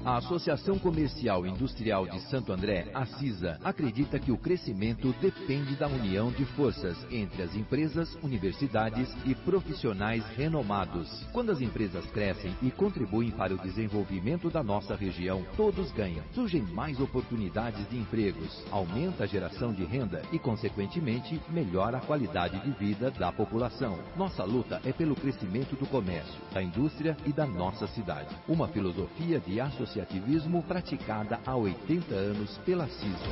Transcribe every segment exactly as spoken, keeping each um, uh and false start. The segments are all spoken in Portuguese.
A Associação Comercial e Industrial de Santo André, a CISA, acredita que o crescimento depende da união de forças entre as empresas, universidades e profissionais renomados. Quando as empresas crescem e contribuem para o desenvolvimento da nossa região, todos ganham. Surgem mais oportunidades de empregos, aumenta a geração de renda e, consequentemente, melhora a qualidade de vida da população. Nossa luta é pelo crescimento do comércio, da indústria e da nossa cidade. Uma filosofia de associação associativismo praticada há oitenta anos pela CISA.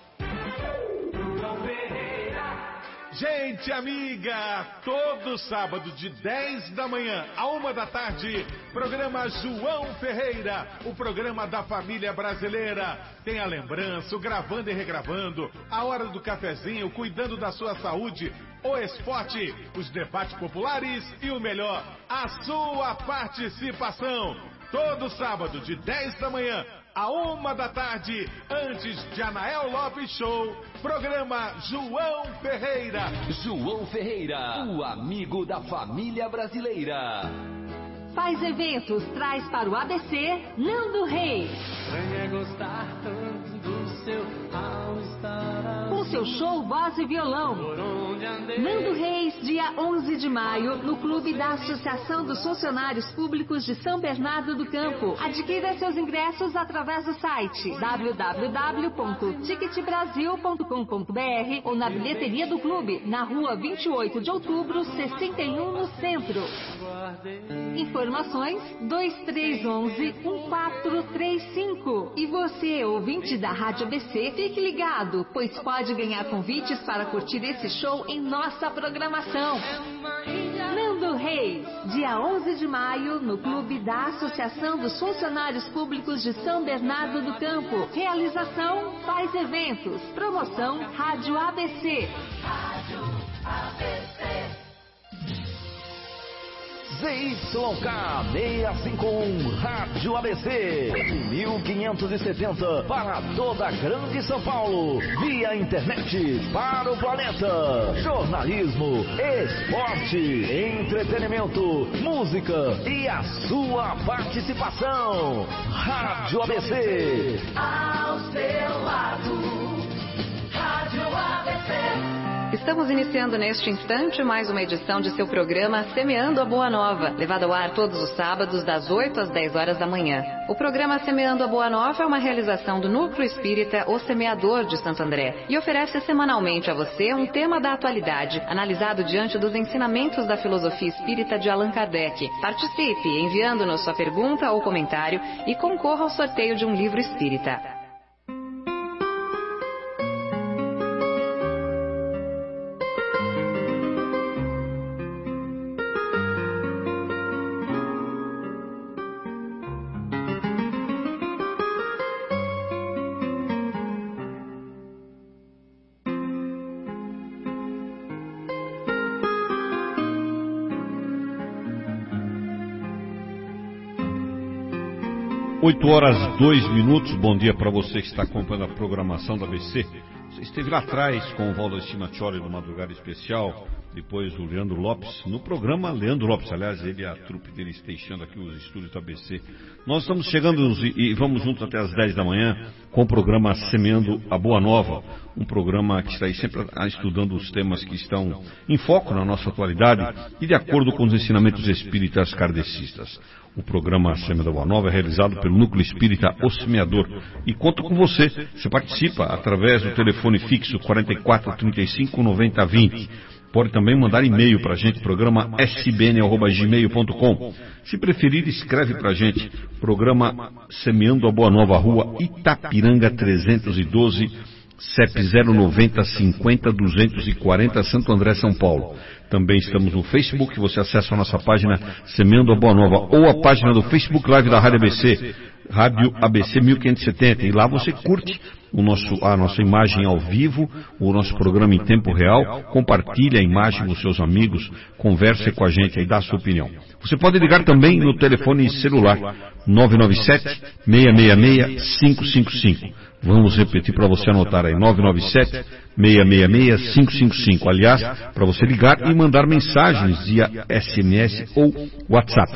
Gente amiga, todo sábado de dez da manhã a uma da tarde, programa João Ferreira, o programa da família brasileira. Tem a lembrança, o gravando e regravando, a hora do cafezinho, cuidando da sua saúde, o esporte, os debates populares e o melhor, a sua participação. Todo sábado, de dez da manhã a uma da tarde, antes de Anael Lopes Show, programa João Ferreira. João Ferreira, o amigo da família brasileira. Faz eventos, traz para o A B C, Nando Reis. Estranho é gostar tanto do seu all-star. Com seu show, voz e violão. Nando Reis, dia onze de maio, no Clube da Associação dos Funcionários Públicos de São Bernardo do Campo. Adquira seus ingressos através do site w w w ponto ticket brasil ponto com ponto b r ou na bilheteria do clube, na rua vinte e oito de outubro, sessenta e um, no centro. Informações dois três um um, um quatro três cinco. E você, ouvinte da Rádio A B C, fique ligado, pois pode ganhar convites para curtir esse show em nossa programação. Nando Reis, dia onze de maio, no Clube da Associação dos Funcionários Públicos de São Bernardo do Campo. Realização Faz Eventos. Promoção Rádio A B C. Rádio A B C. Z Y K seiscentos e cinquenta e um, Rádio A B C, mil quinhentos e setenta, para toda a Grande São Paulo, via internet, para o planeta. Jornalismo, esporte, entretenimento, música e a sua participação. Rádio A B C. Ao seu lado, Rádio A B C. Estamos iniciando neste instante mais uma edição de seu programa Semeando a Boa Nova, levado ao ar todos os sábados das oito às dez horas da manhã. O programa Semeando a Boa Nova é uma realização do Núcleo Espírita O Semeador de Santo André e oferece semanalmente a você um tema da atualidade, analisado diante dos ensinamentos da filosofia espírita de Allan Kardec. Participe enviando-nos sua pergunta ou comentário e concorra ao sorteio de um livro espírita. oito horas e dois minutos, bom dia para você que está acompanhando a programação da A B C. Você esteve lá atrás com o Valdo Stimaccioli no Madrugada Especial, depois o Leandro Lopes, no programa Leandro Lopes, aliás, ele e a trupe dele deixando aqui os estúdios da A B C. Nós estamos chegando e vamos juntos até as dez da manhã com o programa Semeando a Boa Nova, um programa que está aí sempre estudando os temas que estão em foco na nossa atualidade e de acordo com os ensinamentos espíritas kardecistas. O programa Semeando a Boa Nova é realizado pelo Núcleo Espírita O Semeador e conta com você. Você participa através do telefone fixo quarenta e quatro, trinta e cinco, noventa, vinte. Pode também mandar e-mail para a gente, programa s b n arroba gmail ponto com. Se preferir, escreve para a gente, programa Semeando a Boa Nova, Rua Itapiranga trezentos e doze, C E P zero noventa, cinquenta, duzentos e quarenta, Santo André, São Paulo. Também estamos no Facebook, você acessa a nossa página Semeando a Boa Nova, ou a página do Facebook Live da Rádio A B C, Rádio A B C mil quinhentos e setenta, e lá você curte o nosso, a nossa imagem ao vivo, o nosso programa em tempo real, compartilhe a imagem com seus amigos, converse com a gente aí, dá a sua opinião. Você pode ligar também no telefone celular nove nove sete, seis seis seis, cinco cinco cinco. Vamos repetir para você anotar aí, nove nove sete, seis seis seis, cinco cinco cinco. Aliás, para você ligar e mandar mensagens via S M S ou WhatsApp.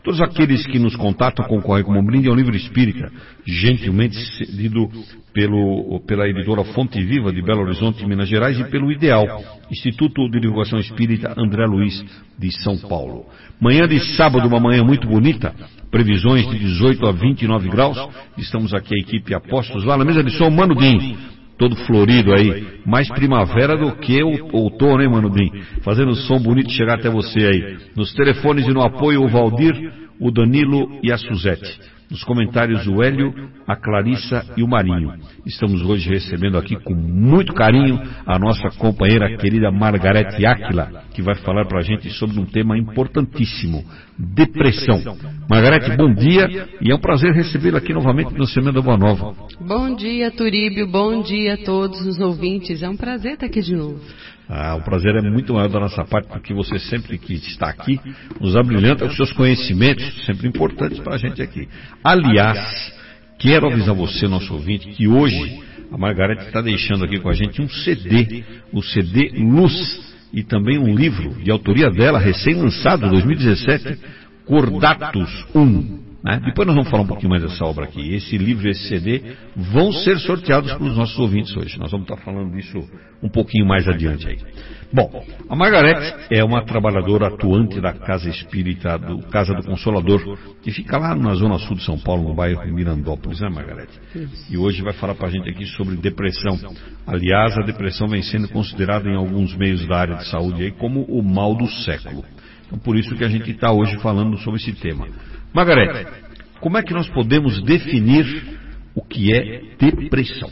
Todos aqueles que nos contatam concorrem como um brinde a um livro espírita, gentilmente cedido pelo, pela editora Fonte Viva de Belo Horizonte, Minas Gerais, e pelo Ideal, Instituto de Divulgação Espírita André Luiz de São Paulo. Manhã de sábado, uma manhã muito bonita, previsões de dezoito a vinte e nove graus. Estamos aqui a equipe Apóstolos, lá na mesa de som, Mano Dim, todo florido aí, mais primavera do que o outono, hein, Mano Dim? Fazendo som bonito chegar até você aí. Nos telefones e no apoio, o Valdir, o Danilo e a Suzete. Nos comentários, o Hélio, a Clarissa e o Marinho. Estamos hoje recebendo aqui com muito carinho a nossa companheira querida Margarete Áquila, que vai falar para a gente sobre um tema importantíssimo, depressão. Margarete, bom dia, e é um prazer recebê-la aqui novamente no Semana da Boa Nova. Bom dia, Turíbio, bom dia a todos os ouvintes, é um prazer estar aqui de novo. Ah, o prazer é muito maior da nossa parte, porque você sempre que está aqui nos abrilhanta com seus conhecimentos, sempre importantes para a gente aqui. Aliás, quero avisar você, nosso ouvinte, que hoje a Margarete está deixando aqui com a gente um C D, o C D Luz, e também um livro de autoria dela, recém-lançado, dois mil e dezessete, Cordatus um. Né? Depois nós vamos falar um pouquinho mais dessa obra aqui. Esse livro e esse C D vão ser sorteados para os nossos ouvintes hoje. Nós vamos estar falando disso um pouquinho mais adiante aí. Bom, a Margarete é uma trabalhadora atuante da Casa Espírita, do Casa do Consolador, que fica lá na zona sul de São Paulo, no bairro Mirandópolis, né, Margarete? E hoje vai falar para a gente aqui sobre depressão. Aliás, a depressão vem sendo considerada em alguns meios da área de saúde aí como o mal do século. Então, por isso que a gente está hoje falando sobre esse tema. Margarete, como é que nós podemos definir o que é depressão?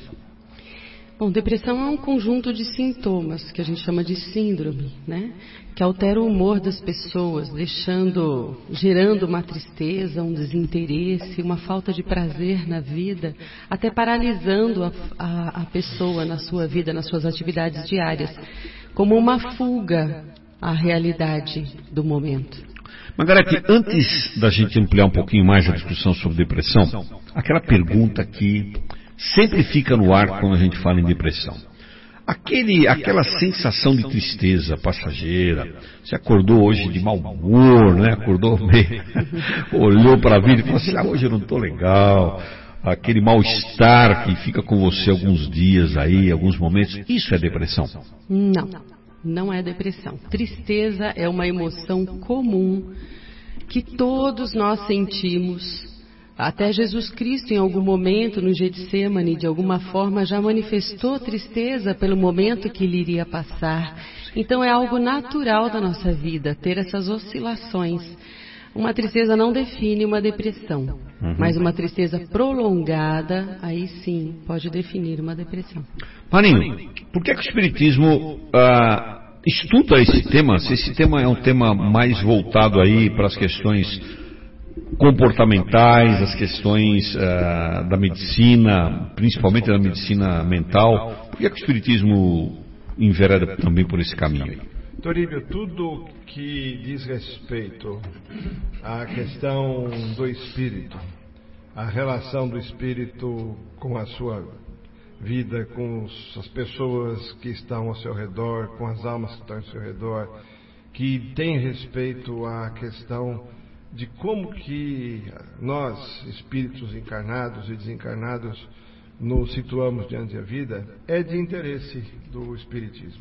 Bom, depressão é um conjunto de sintomas que a gente chama de síndrome, né? Que altera o humor das pessoas, deixando, gerando uma tristeza, um desinteresse, uma falta de prazer na vida, até paralisando a, a, a pessoa na sua vida, nas suas atividades diárias, como uma fuga à realidade do momento. Margarete, antes da gente ampliar um pouquinho mais a discussão sobre depressão, aquela pergunta que sempre fica no ar quando a gente fala em depressão. Aquele, aquela sensação de tristeza passageira, você acordou hoje de mau humor, né? Acordou meio, olhou para a vida e falou assim, ah, hoje eu não estou legal. Aquele mal-estar que fica com você alguns dias aí, alguns momentos, isso é depressão? Não. Não é depressão. Tristeza é uma emoção comum que todos nós sentimos. Até Jesus Cristo, em algum momento, no Getsêmani, de alguma forma, já manifestou tristeza pelo momento que ele iria passar. Então é algo natural da nossa vida, ter essas oscilações. Uma tristeza não define uma depressão, uhum. Mas uma tristeza prolongada, aí sim, pode definir uma depressão. Marinho, por que, é que o Espiritismo ah, estuda esse tema? Se esse tema é um tema mais voltado aí para as questões comportamentais, as questões ah, da medicina, principalmente da medicina mental, por que, é que o Espiritismo envereda também por esse caminho aí? Toríbio, tudo que diz respeito à questão do espírito, a relação do espírito com a sua vida, com as pessoas que estão ao seu redor, com as almas que estão ao seu redor, que tem respeito à questão de como que nós, espíritos encarnados e desencarnados, nos situamos diante da vida, é de interesse do espiritismo.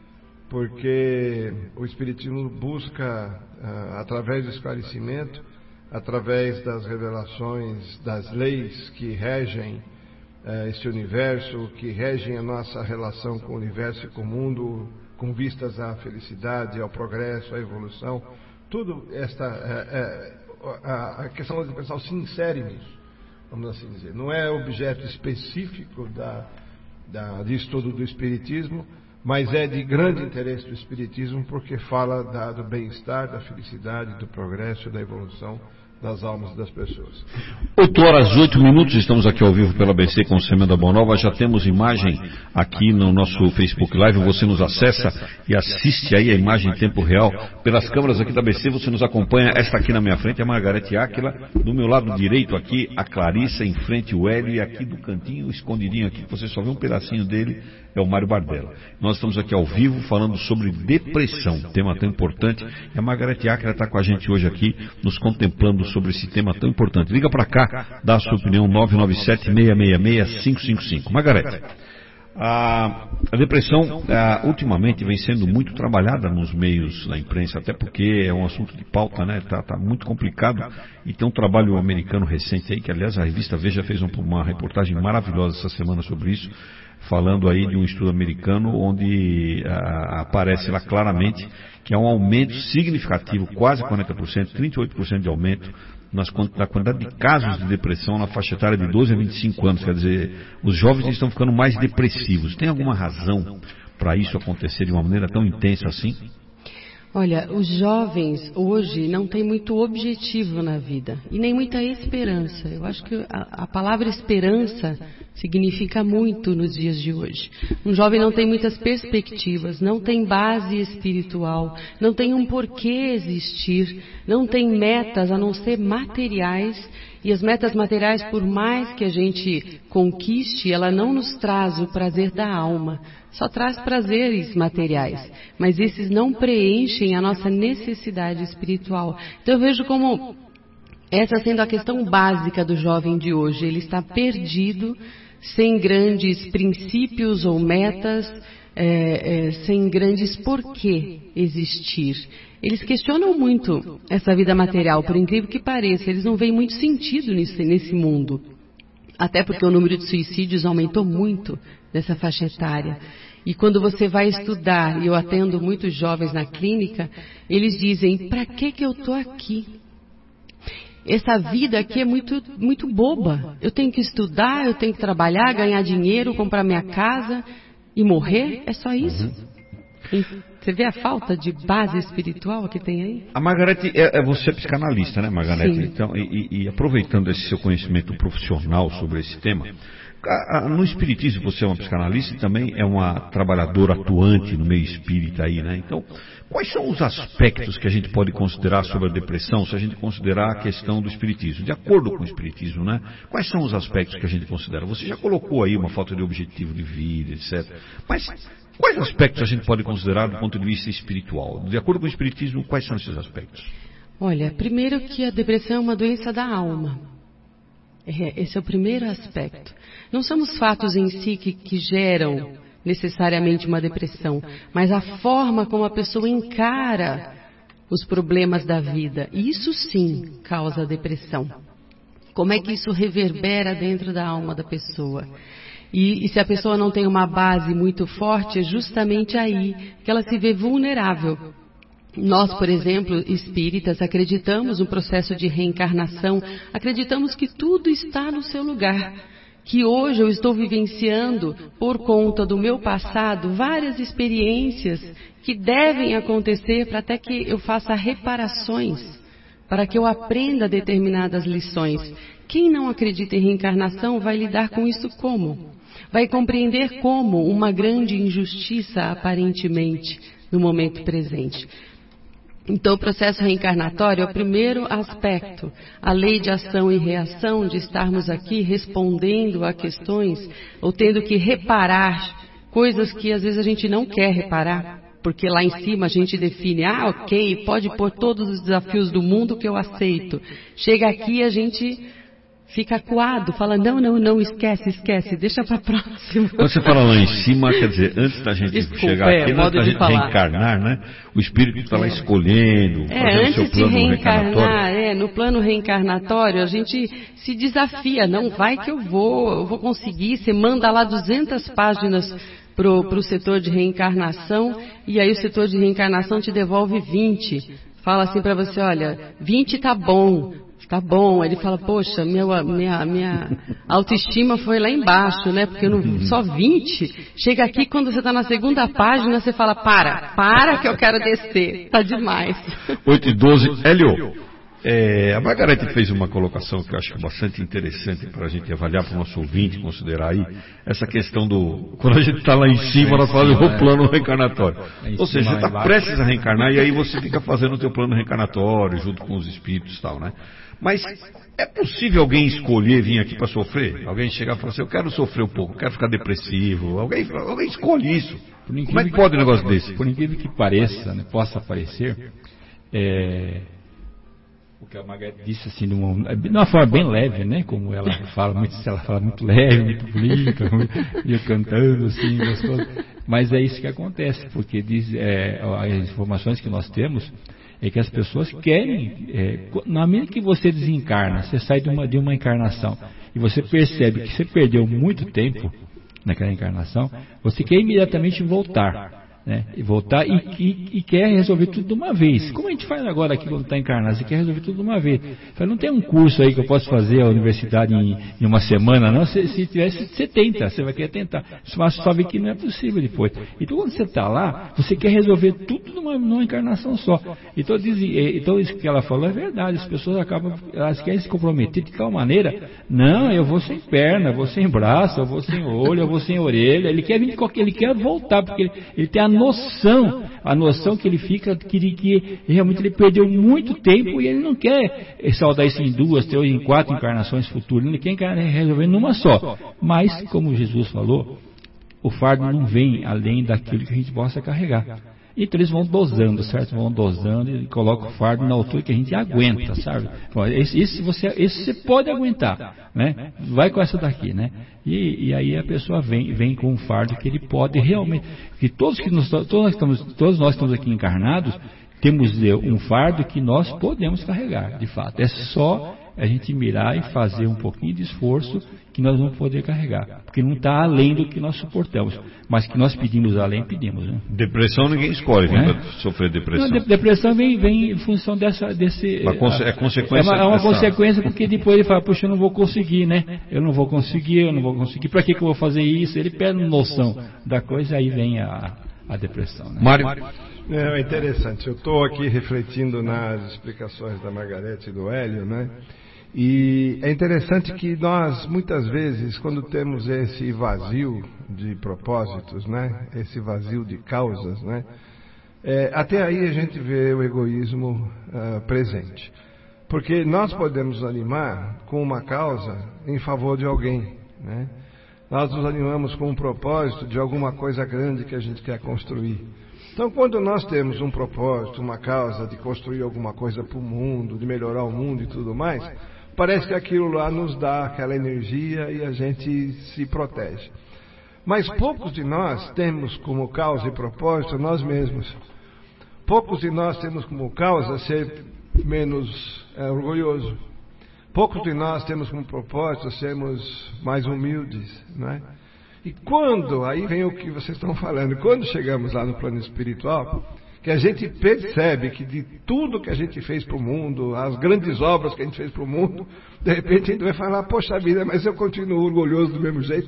Porque o Espiritismo busca, ah, através do esclarecimento, através das revelações das leis que regem ah, este universo, que regem a nossa relação com o universo e com o mundo, com vistas à felicidade, ao progresso, à evolução, tudo esta, ah, ah, a questão da depressão se insere nisso, vamos assim dizer. Não é objeto específico da, da, de estudo do Espiritismo, mas é de grande interesse do Espiritismo porque fala da, do bem-estar, da felicidade, do progresso, da evolução das almas das pessoas. oito horas, oito minutos, estamos aqui ao vivo pela B C com o Semana da Boa Nova. Já temos imagem aqui no nosso Facebook Live, você nos acessa e assiste aí a imagem em tempo real. Pelas câmeras aqui da B C você nos acompanha. Esta aqui na minha frente é a Margarete Áquila, do meu lado direito aqui a Clarissa, em frente o Hélio, e aqui do cantinho, escondidinho aqui, você só vê um pedacinho dele, é o Mário Bardella. Nós estamos aqui ao vivo falando sobre depressão, tema tão importante, e a Margarete Áquila está com a gente hoje aqui, nos contemplando falando sobre esse tema tão importante. Liga para cá, dá a sua opinião, nove nove sete, seis seis seis, cinco cinco cinco. Margarete, a, a depressão a, ultimamente vem sendo muito trabalhada nos meios da imprensa, até porque é um assunto de pauta, né? Tá, tá muito complicado. E tem um trabalho americano recente aí, que aliás a revista Veja fez um, uma reportagem maravilhosa essa semana sobre isso, falando aí de um estudo americano onde a, aparece lá claramente que há um aumento significativo, quase quarenta por cento, trinta e oito por cento de aumento nas, na quantidade de casos de depressão na faixa etária de doze a vinte e cinco anos. Quer dizer, os jovens estão ficando mais depressivos. Tem alguma razão para isso acontecer de uma maneira tão intensa assim? Olha, os jovens hoje não têm muito objetivo na vida e nem muita esperança. Eu acho que a, a palavra esperança significa muito nos dias de hoje. Um jovem não tem muitas perspectivas, não tem base espiritual, não tem um porquê existir, não tem metas a não ser materiais. E as metas materiais, por mais que a gente conquiste, ela não nos traz o prazer da alma, só traz prazeres materiais, mas esses não preenchem a nossa necessidade espiritual. Então eu vejo como essa sendo a questão básica do jovem de hoje. Ele está perdido, sem grandes princípios ou metas, é, é, sem grandes porquê existir. Eles questionam muito essa vida material, por incrível que pareça. Eles não veem muito sentido nesse, nesse mundo. Até porque o número de suicídios aumentou muito nessa faixa etária. E quando você vai estudar, e eu atendo muitos jovens na clínica, eles dizem, para que que eu estou aqui? Essa vida aqui é muito, muito boba. Eu tenho que estudar, eu tenho que trabalhar, ganhar dinheiro, comprar minha casa e morrer? É só isso? Você vê a falta de base espiritual que tem aí? A Margarete, é, é você é psicanalista, né, Margarete? Sim. Então, e, e aproveitando esse seu conhecimento profissional sobre esse tema, no Espiritismo você é uma psicanalista e também é uma trabalhadora atuante no meio espírita aí, né? Então, quais são os aspectos que a gente pode considerar sobre a depressão, se a gente considerar a questão do Espiritismo? De acordo com o Espiritismo, né? Quais são os aspectos que a gente considera? Você já colocou aí uma falta de objetivo de vida, etcétera. Mas quais aspectos a gente pode considerar do ponto de vista espiritual? De acordo com o Espiritismo, quais são esses aspectos? Olha, primeiro que a depressão é uma doença da alma. Esse é o primeiro aspecto. Não são os fatos em si que, que geram necessariamente uma depressão, mas a forma como a pessoa encara os problemas da vida. Isso sim causa a depressão. Como é que isso reverbera dentro da alma da pessoa? E, e se a pessoa não tem uma base muito forte, é justamente aí que ela se vê vulnerável. Nós, por exemplo, espíritas, acreditamos no processo de reencarnação, acreditamos que tudo está no seu lugar, que hoje eu estou vivenciando, por conta do meu passado, várias experiências que devem acontecer para até que eu faça reparações, para que eu aprenda determinadas lições. Quem não acredita em reencarnação vai lidar com isso como? Vai compreender como uma grande injustiça, aparentemente, no momento presente. Então, o processo reencarnatório é o primeiro aspecto. A lei de ação e reação, de estarmos aqui respondendo a questões ou tendo que reparar coisas que às vezes a gente não quer reparar, porque lá em cima a gente define, ah, ok, pode pôr todos os desafios do mundo que eu aceito. Chega aqui e a gente fica acuado, fala, não, não, não, esquece, esquece, deixa para próxima. Quando você fala lá em cima, quer dizer, antes da gente Desculpa, chegar aqui, é, antes da gente falar. reencarnar, né? O espírito está lá escolhendo, é, fazendo o seu plano de reencarnar, reencarnatório. É, no plano reencarnatório, a gente se desafia, não vai que eu vou, eu vou conseguir, você manda lá duzentas páginas para o setor de reencarnação, e aí o setor de reencarnação te devolve vinte. Fala assim para você, olha, vinte tá bom. Tá bom, aí ele fala, poxa, minha, minha, minha autoestima foi lá embaixo, né? Porque eu não, só vinte. Chega aqui, quando você está na segunda página, você fala, para, para que eu quero descer. Tá demais. oito e doze, Hélio, é, a Margarete fez uma colocação que eu acho bastante interessante para a gente avaliar, para o nosso ouvinte considerar aí, essa questão do, quando a gente está lá em cima, nós fazemos o plano reencarnatório. Ou seja, você está prestes a reencarnar e aí você fica fazendo o teu plano reencarnatório junto com os espíritos e tal, né? Mas é possível alguém escolher vir aqui para sofrer? Alguém chegar e falar assim, eu quero sofrer um pouco, eu quero ficar depressivo. Alguém, alguém escolhe isso. Como é que pode um negócio desse? Por incrível que pareça, né, possa parecer, é, o que a Margarete disse assim, de uma, de uma forma bem leve, né? Como ela fala muito, ela fala muito leve, muito bonita, e cantando assim, gostoso. Mas é isso que acontece, porque diz, é, as informações que nós temos é que as pessoas querem, é, na medida que você desencarna, você sai de uma, de uma encarnação e você percebe que você perdeu muito tempo naquela encarnação, você quer imediatamente voltar. Né, e voltar e, e, e quer resolver tudo de uma vez. Como a gente faz agora aqui quando está encarnado? Você quer resolver tudo de uma vez. Fala, não tem um curso aí que eu posso fazer a universidade em, em uma semana, não. Se, se tivesse, você tenta, você vai querer tentar. Mas só vê que não é possível depois. Então quando você está lá, você quer resolver tudo numa, numa encarnação só. Então, diz, então isso que ela falou é verdade. As pessoas acabam, elas querem se comprometer de tal maneira, não, eu vou sem perna, eu vou sem braço, eu vou sem olho, eu vou sem orelha. Ele quer vir de qualquer, ele quer voltar, porque ele, ele tem a noção, a noção que ele fica, que, que realmente ele perdeu muito tempo e ele não quer saudar isso em duas, três, em quatro encarnações futuras, ele quer resolver numa só. Mas, como Jesus falou, o fardo não vem além daquilo que a gente possa carregar. Então eles vão dosando, certo? Vão dosando e colocam o fardo na altura que a gente aguenta, sabe? Esse, esse, você, esse você pode aguentar, né? Vai com essa daqui, né? E, e aí a pessoa vem, vem com um fardo que ele pode realmente... Que todos, que nós, todos, nós estamos, todos nós estamos aqui encarnados, temos um fardo que nós podemos carregar, de fato. É só a gente mirar e fazer um pouquinho de esforço que nós vamos poder carregar, porque não está além do que nós suportamos, mas que nós pedimos além, pedimos, né? Depressão ninguém escolhe, quem vai sofrer depressão. Não, de, depressão vem, vem em função dessa, desse... Uma conse, é consequência. É uma, é uma consequência, porque depois ele fala, puxa, eu não vou conseguir, né? Eu não vou conseguir, eu não vou conseguir, para que, que eu vou fazer isso? Ele perde noção da coisa, aí vem a, a depressão, né? Mário. É interessante, eu estou aqui refletindo nas explicações da Margarete e do Hélio, né? E é interessante que nós, muitas vezes, quando temos esse vazio de propósitos, né? Esse vazio de causas, né? É, até aí a gente vê o egoísmo uh, presente. Porque nós podemos animar com uma causa em favor de alguém, né? Nós nos animamos com um propósito de alguma coisa grande que a gente quer construir. Então, quando nós temos um propósito, uma causa de construir alguma coisa para o mundo, de melhorar o mundo e tudo mais, parece que aquilo lá nos dá aquela energia e a gente se protege. Mas poucos de nós temos como causa e propósito nós mesmos. Poucos de nós temos como causa ser menos é, orgulhoso. Poucos de nós temos como propósito sermos mais humildes, não é? E quando, aí vem o que vocês estão falando, quando chegamos lá no plano espiritual, que a gente percebe que de tudo que a gente fez para o mundo, as grandes obras que a gente fez para o mundo, de repente a gente vai falar, poxa vida, mas eu continuo orgulhoso do mesmo jeito,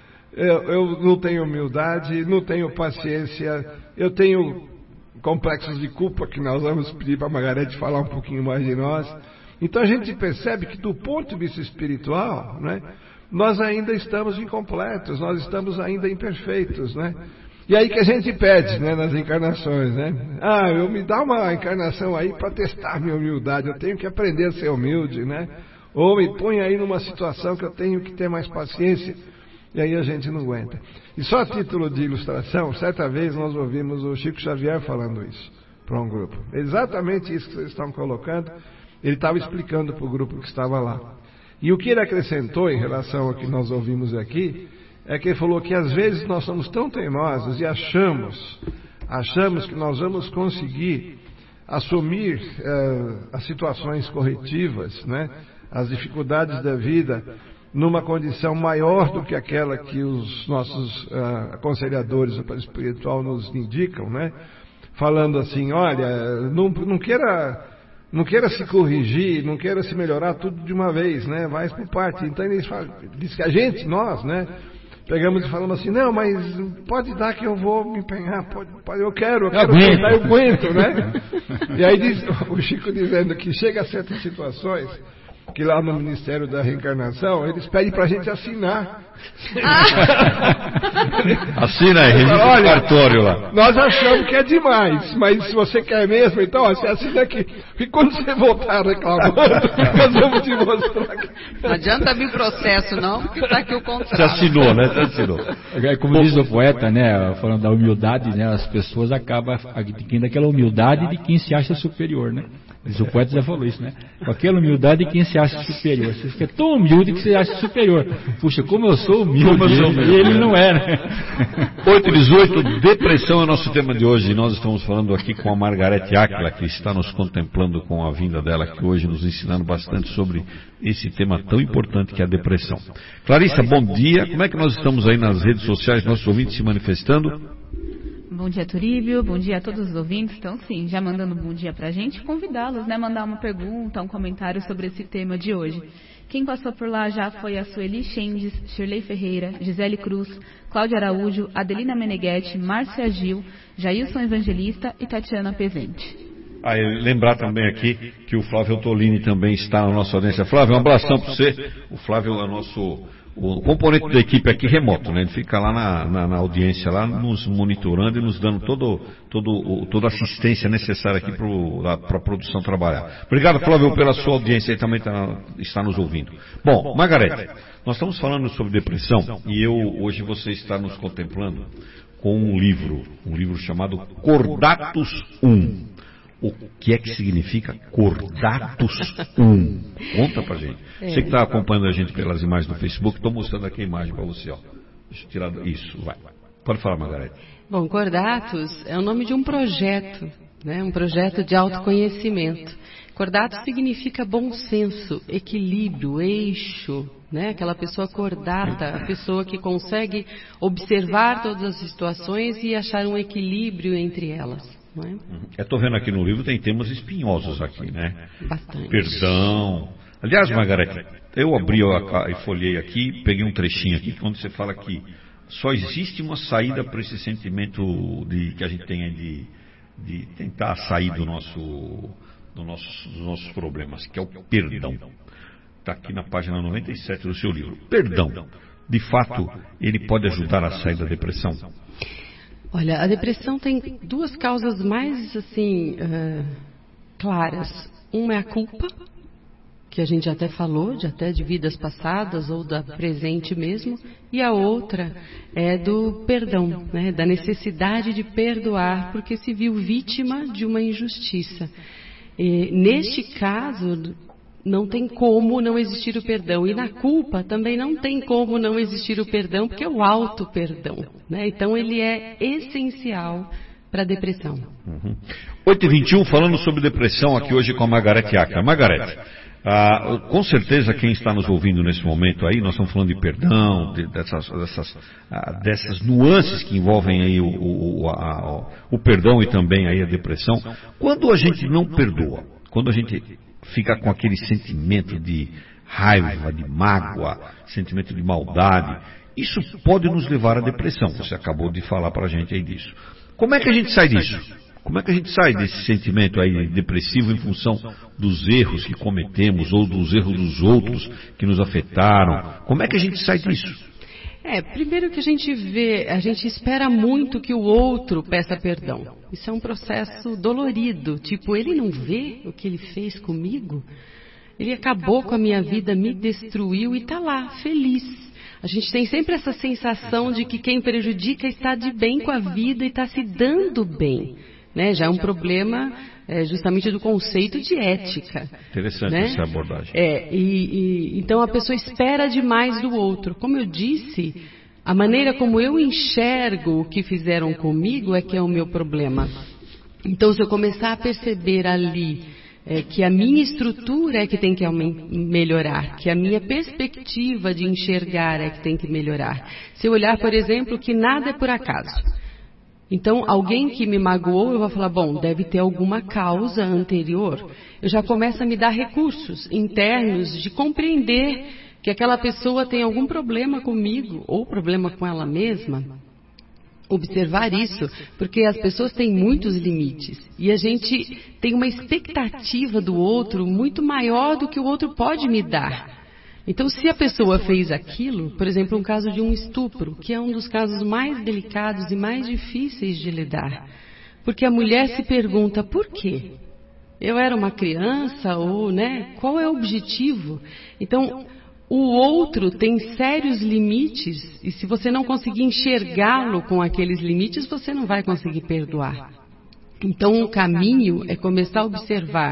eu, eu não tenho humildade, não tenho paciência, eu tenho complexos de culpa, que nós vamos pedir para a Margarete falar um pouquinho mais de nós. Então a gente percebe que do ponto de vista espiritual, né, nós ainda estamos incompletos, nós estamos ainda imperfeitos, né? E aí que a gente pede, né, nas encarnações, né? Ah, eu me dá uma encarnação aí para testar minha humildade, eu tenho que aprender a ser humilde, né? Ou me põe aí numa situação que eu tenho que ter mais paciência, e aí a gente não aguenta. E só a título de ilustração, certa vez nós ouvimos o Chico Xavier falando isso para um grupo. Exatamente isso que vocês estão colocando, ele estava explicando para o grupo que estava lá. E o que ele acrescentou em relação ao que nós ouvimos aqui, é que ele falou que às vezes nós somos tão teimosos e achamos, achamos que nós vamos conseguir assumir eh, as situações corretivas, né, as dificuldades da vida, numa condição maior do que aquela que os nossos uh, aconselhadores do plano espiritual nos indicam, né, falando assim, olha, não, não queira... Não queira se corrigir, não queira se melhorar tudo de uma vez, né? Vai por parte. Então eles falam, diz que a gente, nós, né? Pegamos e falamos assim, não, mas pode dar que eu vou me empenhar, pode, pode, eu quero, eu quero tentar, eu aguento, né? E aí diz, o Chico dizendo que chega a certas situações, que lá no Ministério da Reencarnação, eles pedem pra gente assinar. Assina aí, registra o cartório lá. Nós achamos que é demais, mas se você quer mesmo, então ó, você assina aqui. Porque quando você voltar reclamando, nós vamos te mostrar. Que... Não adianta vir processo não, porque está aqui o contrato. Você assinou, né? Você assinou. Como diz o poeta, né, falando da humildade, né, as pessoas acabam adquirindo aquela humildade de quem se acha superior, né? Mas o poeta já falou isso, né? Com aquela humildade quem se acha superior. Você fica tão humilde que você acha superior. Puxa, como eu sou humilde, como eu sou humilde. E ele não é, né? oito e dezoito, depressão é o nosso tema de hoje. E nós estamos falando aqui com a Margarete Áquila, que está nos contemplando com a vinda dela, que hoje nos ensinando bastante sobre esse tema tão importante que é a depressão. Clarissa, bom dia. Como é que nós estamos aí nas redes sociais, nossos ouvintes se manifestando? Bom dia, Turíbio. Bom dia a todos os ouvintes. Então, sim, já mandando um bom dia pra gente, convidá-los, né, mandar uma pergunta, um comentário sobre esse tema de hoje. Quem passou por lá já foi a Sueli Chendes, Shirley Ferreira, Gisele Cruz, Cláudia Araújo, Adelina Meneghetti, Márcia Gil, Jailson Evangelista e Tatiana Pezente. Ah, lembrar também aqui que o Flávio Tolini também está na nossa audiência. Flávio, um abração para você. O Flávio é o nosso o componente da equipe aqui remoto, né? Ele fica lá na, na, na audiência, lá nos monitorando e nos dando todo, todo, toda a assistência necessária aqui para a produção trabalhar. Obrigado, Flávio, pela sua audiência e também tá, está nos ouvindo. Bom, Margarete, nós estamos falando sobre depressão e eu hoje você está nos contemplando com um livro, um livro chamado Cordatus um. O que é que significa Cordatus um? Conta pra gente. É. Você que está acompanhando a gente pelas imagens do Facebook, estou mostrando aqui a imagem para você. Ó. Deixa eu tirar isso, vai. Pode falar, Margarete. Bom, Cordatus é o nome de um projeto, né? Um projeto de autoconhecimento. Cordatus significa bom senso, equilíbrio, eixo, né? Aquela pessoa cordata, a pessoa que consegue observar todas as situações e achar um equilíbrio entre elas. Não é? Eu estou vendo aqui no livro, tem temas espinhosos aqui, né? Bastante. Perdão. Aliás, Margarete, eu abri e folhei aqui, peguei um trechinho aqui, quando você fala que só existe uma saída para esse sentimento de, que a gente tem de, de tentar sair do nosso, do nosso, dos nossos problemas, que é o perdão. Está aqui na página noventa e sete do seu livro. Perdão, de fato, ele pode ajudar a sair da depressão? Olha, a depressão tem duas causas mais, assim, uh, claras. Uma é a culpa, que a gente até falou, de até de vidas passadas ou da presente mesmo. E a outra é do perdão, né, da necessidade de perdoar, porque se viu vítima de uma injustiça. E, neste caso, não tem como não existir o perdão. E na culpa também não tem como não existir o perdão, porque é o auto-perdão, né? Então ele é essencial para a depressão. Uhum. oito e vinte e um, falando sobre depressão aqui hoje com a Margarete Áquila. Margarete, ah, com certeza quem está nos ouvindo nesse momento aí, nós estamos falando de perdão, de, dessas, dessas, ah, dessas nuances que envolvem aí o, o, a, o perdão e também aí a depressão. Quando a gente não perdoa, quando a gente fica com aquele sentimento de raiva, de mágoa, sentimento de maldade, isso pode nos levar à depressão. Você acabou de falar para a gente aí disso. Como é que a gente sai disso? Como é que a gente sai desse sentimento aí depressivo em função dos erros que cometemos ou dos erros dos outros que nos afetaram? Como é que a gente sai disso? É, primeiro que a gente vê, a gente espera muito que o outro peça perdão. Isso é um processo dolorido, tipo, ele não vê o que ele fez comigo? Ele acabou com a minha vida, me destruiu e está lá, feliz. A gente tem sempre essa sensação de que quem prejudica está de bem com a vida e está se dando bem. Né? Já é um problema é, justamente do conceito de ética. Interessante, né? Essa abordagem. É, e, e, então a pessoa espera demais do outro. Como eu disse, a maneira como eu enxergo o que fizeram comigo é que é o meu problema. Então, se eu começar a perceber ali é, que a minha estrutura é que tem que melhorar, que a minha perspectiva de enxergar é que tem que melhorar. Se eu olhar, por exemplo, que nada é por acaso. Então, alguém que me magoou, eu vou falar, bom, deve ter alguma causa anterior. Eu já começo a me dar recursos internos de compreender que aquela pessoa tem algum problema comigo ou problema com ela mesma. Observar isso, porque as pessoas têm muitos limites e a gente tem uma expectativa do outro muito maior do que o outro pode me dar. Então, se a pessoa fez aquilo, por exemplo, um caso de um estupro, que é um dos casos mais delicados e mais difíceis de lidar, porque a mulher se pergunta, por quê? Eu era uma criança ou, né? Qual é o objetivo? Então, o outro tem sérios limites e se você não conseguir enxergá-lo com aqueles limites, você não vai conseguir perdoar. Então, o caminho é começar a observar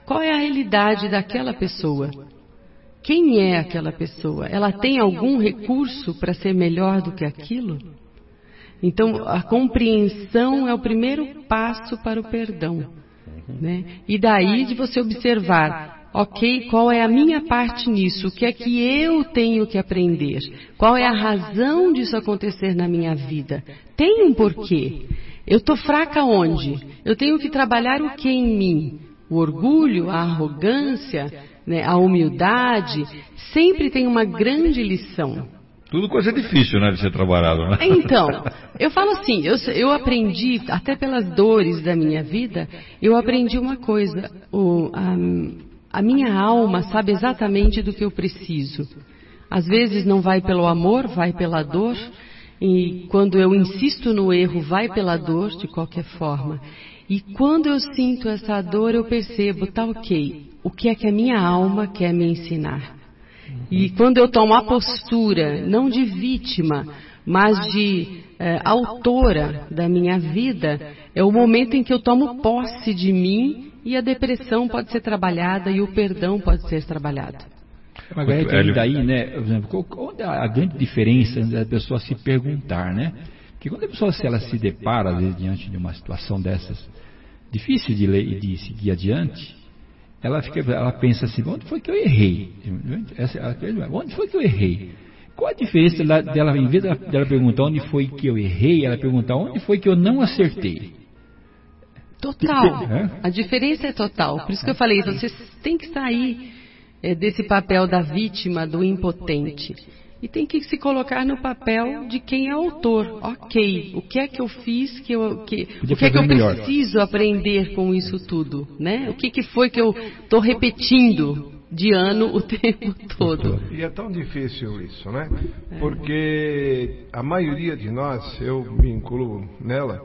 qual é a realidade daquela pessoa? Quem é aquela pessoa? Ela tem algum recurso para ser melhor do que aquilo? Então, a compreensão é o primeiro passo para o perdão, né? E daí de você observar, ok, qual é a minha parte nisso? O que é que eu tenho que aprender? Qual é a razão disso acontecer na minha vida? Tem um porquê. Eu estou fraca onde? Eu tenho que trabalhar o que em mim? O orgulho, a arrogância, né, a humildade, sempre tem uma grande lição. Tudo coisa difícil, né, de ser trabalhado, né? Então, eu falo assim, eu, eu aprendi, até pelas dores da minha vida, eu aprendi uma coisa, o, a, a minha alma sabe exatamente do que eu preciso. Às vezes não vai pelo amor, vai pela dor, e quando eu insisto no erro, vai pela dor, de qualquer forma. E quando eu sinto essa dor, eu percebo, tá ok, o que é que a minha alma quer me ensinar? E quando eu tomo a postura, não de vítima, mas de é, autora da minha vida, é o momento em que eu tomo posse de mim e a depressão pode ser trabalhada e o perdão pode ser trabalhado. Margarete, daí, né, por exemplo, qual é a grande diferença da pessoa se perguntar, né? Porque quando a pessoa se, ela se depara, às vezes, diante de uma situação dessas, difícil de, ler, de seguir adiante, ela, fica, ela pensa assim, onde foi que eu errei? Onde foi que eu errei? Qual a diferença dela, em vez dela perguntar onde foi que eu errei, ela perguntar onde foi que eu não acertei? Total. A diferença é total. Por isso que eu falei, você tem que sair é, desse papel da vítima, do impotente. E tem que se colocar no papel de quem é autor. Ok, o que é que eu fiz, que eu, que, o que é que eu preciso aprender com isso tudo, né? O que, que foi que eu estou repetindo de ano o tempo todo? E é tão difícil isso, né? Porque a maioria de nós, eu me incluo nela,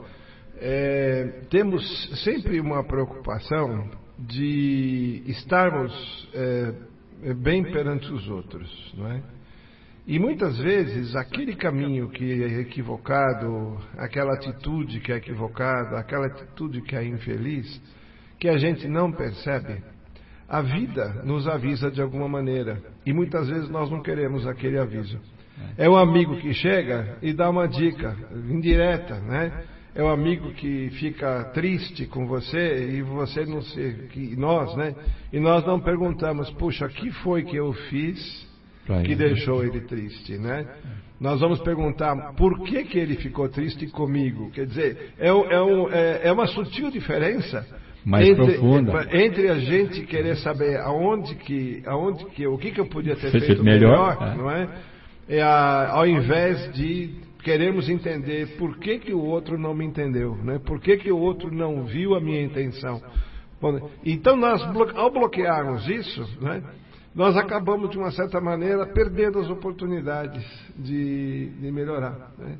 é, temos sempre uma preocupação de estarmos é, bem perante os outros, não é? E muitas vezes aquele caminho que é equivocado, aquela atitude que é equivocada, aquela atitude que é infeliz, que a gente não percebe, a vida nos avisa de alguma maneira. E muitas vezes nós não queremos aquele aviso. É o amigo que chega e dá uma dica indireta, né? É o amigo que fica triste com você e você não sei, que nós, né? E nós não perguntamos, puxa, o que foi que eu fiz que deixou ele triste, né? Nós vamos perguntar por que que ele ficou triste comigo. Quer dizer, é, é, um, é, é uma sutil diferença mais entre, profunda entre a gente querer saber aonde que, aonde que, o que que eu podia ter feito, feito melhor, melhor, não é? É a, ao invés de queremos entender por que que o outro não me entendeu, né? Por que que o outro não viu a minha intenção. Bom, então nós, ao bloquearmos isso, né? Nós acabamos, de uma certa maneira, perdendo as oportunidades de, de melhorar, né?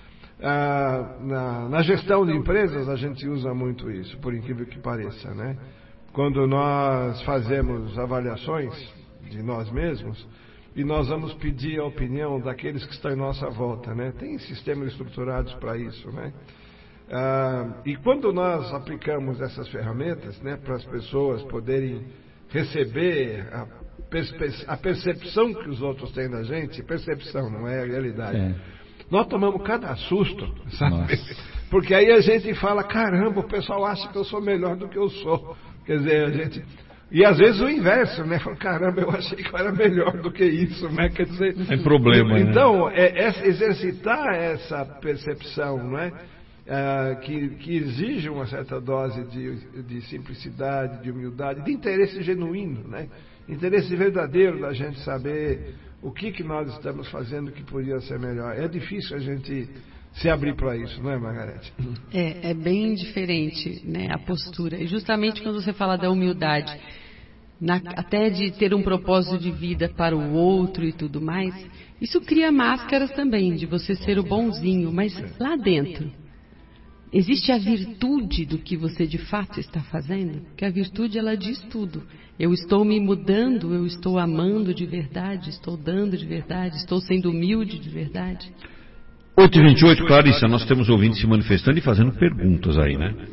Ah, na, na gestão de empresas, a gente usa muito isso, por incrível que pareça, né? Quando nós fazemos avaliações de nós mesmos, e nós vamos pedir a opinião daqueles que estão em nossa volta, né? Tem sistemas estruturados para isso, né? Ah, e quando nós aplicamos essas ferramentas, né, para as pessoas poderem receber a a percepção que os outros têm da gente, percepção, não é a realidade. É. Nós tomamos cada susto, sabe? Nossa. Porque aí a gente fala, caramba, o pessoal acha que eu sou melhor do que eu sou. Quer dizer, a gente... E às vezes o inverso, né? Fala, caramba, eu achei que eu era melhor do que isso, né? Quer dizer... Tem problema, então, né? é, é exercitar essa percepção, não é? Ah, que, que exige uma certa dose de, de simplicidade, de humildade, de interesse genuíno, né? Interesse verdadeiro da gente saber o que, que nós estamos fazendo que podia ser melhor. É difícil a gente se abrir para isso, não é, Margarete? É, é bem diferente, né, a postura. E justamente quando você fala da humildade, na, até de ter um propósito de vida para o outro e tudo mais, isso cria máscaras também, de você ser o bonzinho, mas lá dentro, existe a virtude do que você de fato está fazendo? Porque a virtude, ela diz tudo. Eu estou me mudando, eu estou amando de verdade, estou dando de verdade, estou sendo humilde de verdade. oito e vinte e oito, Clarissa, nós temos ouvintes se manifestando e fazendo perguntas aí, né?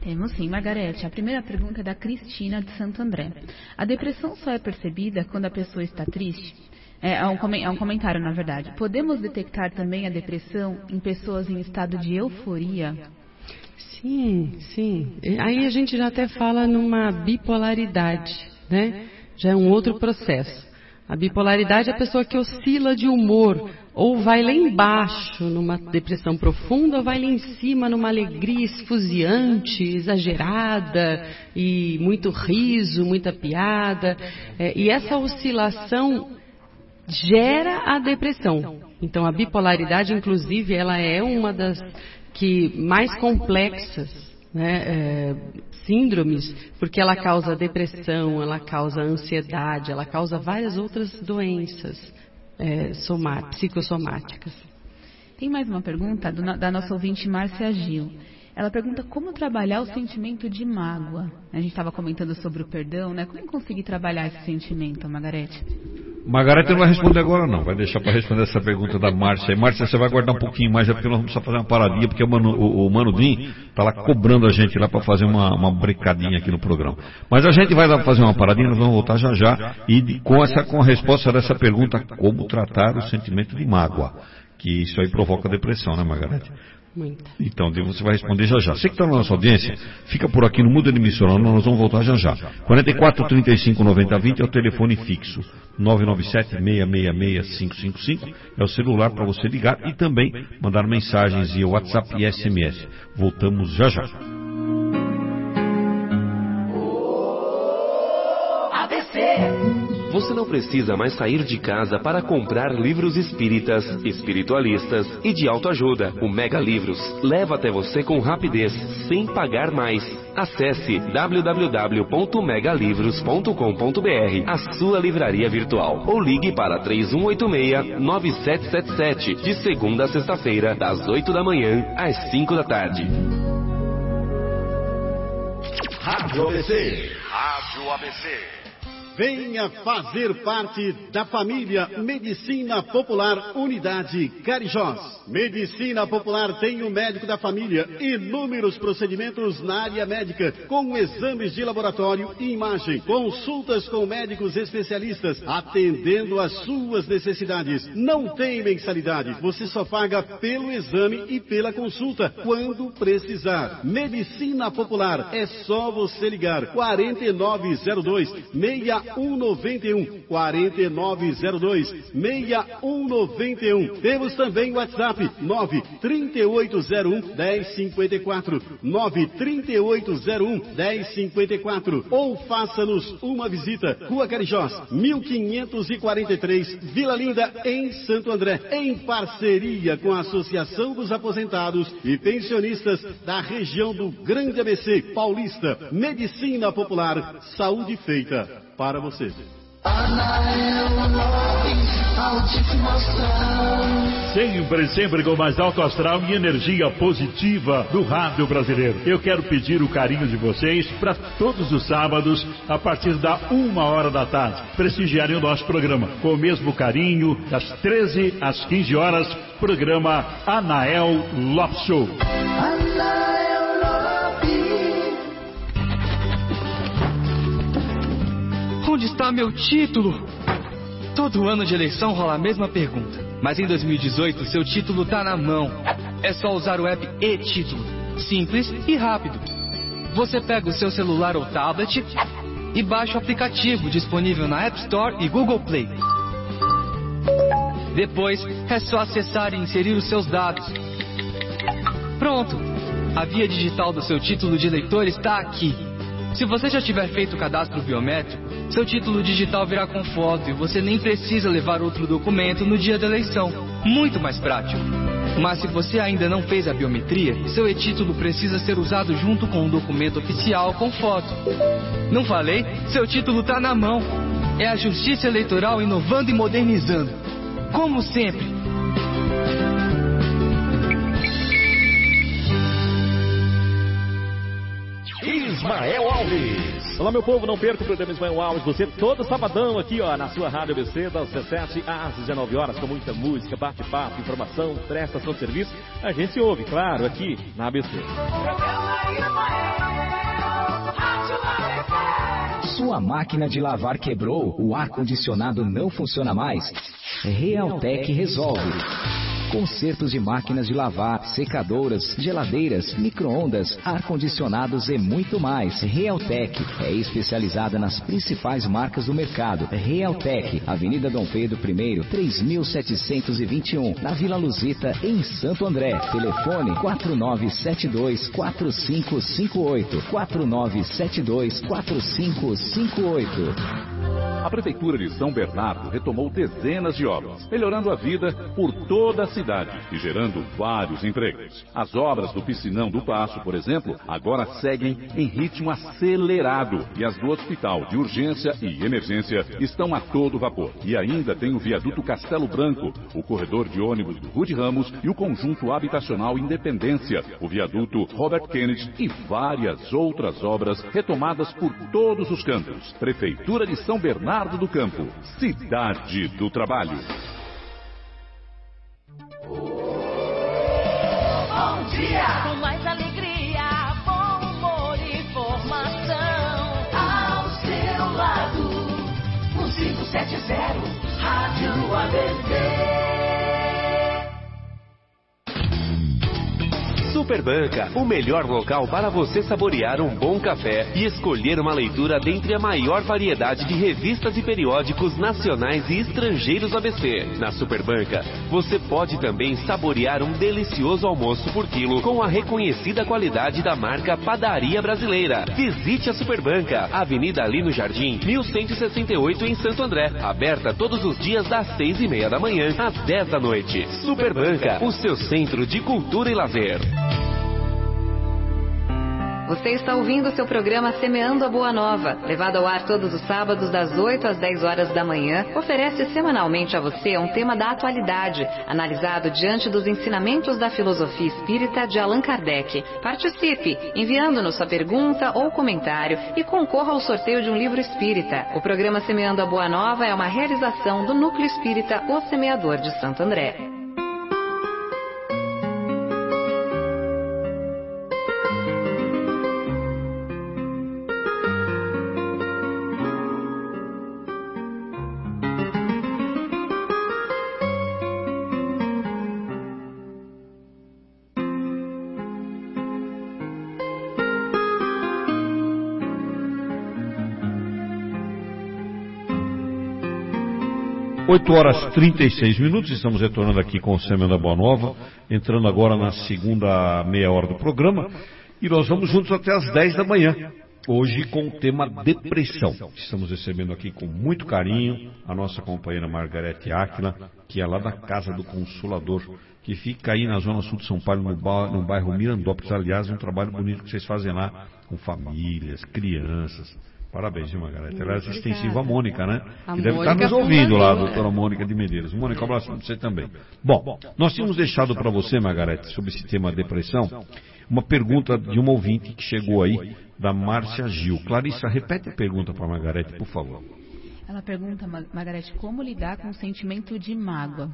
Temos sim, Margarete. A primeira pergunta é da Cristina de Santo André. A depressão só é percebida quando a pessoa está triste? É, é, um, é um comentário, na verdade. Podemos detectar também a depressão em pessoas em estado de euforia? Sim, sim. Aí a gente já até fala numa bipolaridade, né? Já é um outro processo. A bipolaridade é a pessoa que oscila de humor, ou vai lá embaixo numa depressão profunda, ou vai lá em cima numa alegria esfuziante, exagerada, e muito riso, muita piada. É, e essa oscilação gera a depressão. Então a bipolaridade, inclusive, ela é uma das que mais complexas, né, é, síndromes, porque ela causa depressão, ela causa ansiedade, ela causa várias outras doenças é, soma, psicossomáticas. Tem mais uma pergunta do, da nossa ouvinte Márcia Gil. Ela pergunta como trabalhar o sentimento de mágoa. A gente estava comentando sobre o perdão, né? Como conseguir trabalhar esse sentimento, Margarete? Margarete não vai responder agora não, vai deixar para responder essa pergunta da Márcia. Márcia, você vai guardar um pouquinho mais, é porque nós vamos só fazer uma paradinha, porque o Mano, o, o Mano Dim está lá cobrando a gente lá para fazer uma, uma brincadinha aqui no programa. Mas a gente vai lá fazer uma paradinha, nós vamos voltar já já, e com, essa, com a resposta dessa pergunta, como tratar o sentimento de mágoa, que isso aí provoca depressão, né, Margarete? Muita. Então, você vai responder já já. Você que está na nossa audiência, fica por aqui, não muda de emissora, nós vamos voltar já já. quarenta e quatro, trinta e cinco, noventa, vinte é o telefone fixo. nove nove sete, seis seis seis, cinco cinco cinco é o celular para você ligar e também mandar mensagens via WhatsApp e S M S. Voltamos já já. A B C. Você não precisa mais sair de casa para comprar livros espíritas, espiritualistas e de autoajuda. O Mega Livros leva até você com rapidez, sem pagar mais. Acesse w w w ponto mega livros ponto com ponto b r, a sua livraria virtual. Ou ligue para três um oito seis, nove sete sete sete, de segunda a sexta-feira, das oito da manhã às cinco da tarde. Rádio A B C. Rádio A B C. Venha fazer parte da família Medicina Popular Unidade Carijós. Medicina Popular tem o médico da família, inúmeros procedimentos na área médica, com exames de laboratório e imagem, consultas com médicos especialistas, atendendo às suas necessidades. Não tem mensalidade, você só paga pelo exame e pela consulta, quando precisar. Medicina Popular, é só você ligar quarenta e nove zero dois, seis um nove um, quarenta e nove zero dois, seis um nove um. Temos também o WhatsApp nove três oito zero um, um zero cinco quatro, nove três oito zero um, um zero cinco quatro, ou faça-nos uma visita, Rua Carijós, mil quinhentos e quarenta e três, Vila Linda, em Santo André, em parceria com a Associação dos Aposentados e Pensionistas da região do Grande A B C Paulista. Medicina Popular, saúde feita para você. Sempre, sempre com mais alto astral e energia positiva do rádio brasileiro. Eu quero pedir o carinho de vocês para todos os sábados, a partir da uma hora da tarde, prestigiarem o nosso programa. Com o mesmo carinho, das treze às quinze horas, programa Anael Lopes Show. Onde está meu título? Todo ano de eleição rola a mesma pergunta. Mas em dois mil e dezoito, seu título tá na mão. É só usar o app e-Título. Simples e rápido. Você pega o seu celular ou tablet e baixa o aplicativo disponível na App Store e Google Play. Depois, é só acessar e inserir os seus dados. Pronto! A via digital do seu título de eleitor está aqui. Se você já tiver feito o cadastro biométrico, seu título digital virá com foto e você nem precisa levar outro documento no dia da eleição. Muito mais prático. Mas se você ainda não fez a biometria, seu e-título precisa ser usado junto com um documento oficial com foto. Não falei? Seu título está na mão. É a Justiça Eleitoral inovando e modernizando. Como sempre. Ismael Alves. Olá, meu povo, não perca o programa Ismael Alves. Você todo sabadão aqui, ó, na sua Rádio A B C, das dezessete às dezenove horas, com muita música, bate-papo, informação, prestação de serviço. A gente se ouve, claro, aqui na A B C. Sua máquina de lavar quebrou, o ar-condicionado não funciona mais? Realtec resolve. Consertos de máquinas de lavar, secadoras, geladeiras, micro-ondas, ar-condicionados e muito mais. Realtec é especializada nas principais marcas do mercado. Realtec, Avenida Dom Pedro I, três mil setecentos e vinte e um, na Vila Luzita, em Santo André. Telefone quatro nove sete dois, quatro cinco cinco oito, quatro nove sete dois, quatro cinco cinco oito. A Prefeitura de São Bernardo retomou dezenas de obras, melhorando a vida por toda a cidade e gerando vários empregos. As obras do Piscinão do Paço, por exemplo, agora seguem em ritmo acelerado e as do Hospital de Urgência e Emergência estão a todo vapor. E ainda tem o Viaduto Castelo Branco, o corredor de ônibus do Rude Ramos e o Conjunto Habitacional Independência, o Viaduto Robert Kennedy e várias outras obras retomadas por todos os cantos. Prefeitura de São Bernardo do Campo, cidade do trabalho. Bom dia! Com mais alegria, bom humor e informação. Ao seu lado, um cinco sete zero, Rádio A B C. Superbanca, o melhor local para você saborear um bom café e escolher uma leitura dentre a maior variedade de revistas e periódicos nacionais e estrangeiros A B C. Na Superbanca, você pode também saborear um delicioso almoço por quilo com a reconhecida qualidade da marca Padaria Brasileira. Visite a Superbanca, Avenida Lino Jardim, mil cento e sessenta e oito em Santo André. Aberta todos os dias das seis e meia da manhã às dez da noite. Superbanca, o seu centro de cultura e lazer. Você está ouvindo o seu programa Semeando a Boa Nova, levado ao ar todos os sábados das oito às dez horas da manhã, oferece semanalmente a você um tema da atualidade, analisado diante dos ensinamentos da filosofia espírita de Allan Kardec. Participe, enviando-nos sua pergunta ou comentário e concorra ao sorteio de um livro espírita. O programa Semeando a Boa Nova é uma realização do Núcleo Espírita O Semeador de Santo André. oito horas e trinta e seis minutos, estamos retornando aqui com o Semeando a Boa Nova, entrando agora na segunda meia hora do programa, e nós vamos juntos até as dez da manhã, hoje com o tema depressão. Estamos recebendo aqui com muito carinho a nossa companheira Margarete Áquila, que é lá da Casa do Consolador, que fica aí na zona sul de São Paulo, no bairro, no bairro Mirandópolis. Aliás, um trabalho bonito que vocês fazem lá com famílias, crianças. Parabéns, viu, Margarete? Ela é extensiva à Mônica, né? A que deve Mônica estar nos ouvindo lá, a fundadora. doutora Mônica de Medeiros. Mônica, um abraço para você também. Bom, nós tínhamos deixado para você, Margarete, sobre esse tema depressão, uma pergunta de uma ouvinte que chegou aí, da Márcia Gil. Clarissa, repete a pergunta para a Margarete, por favor. Ela pergunta, Margarete, como lidar com o sentimento de mágoa?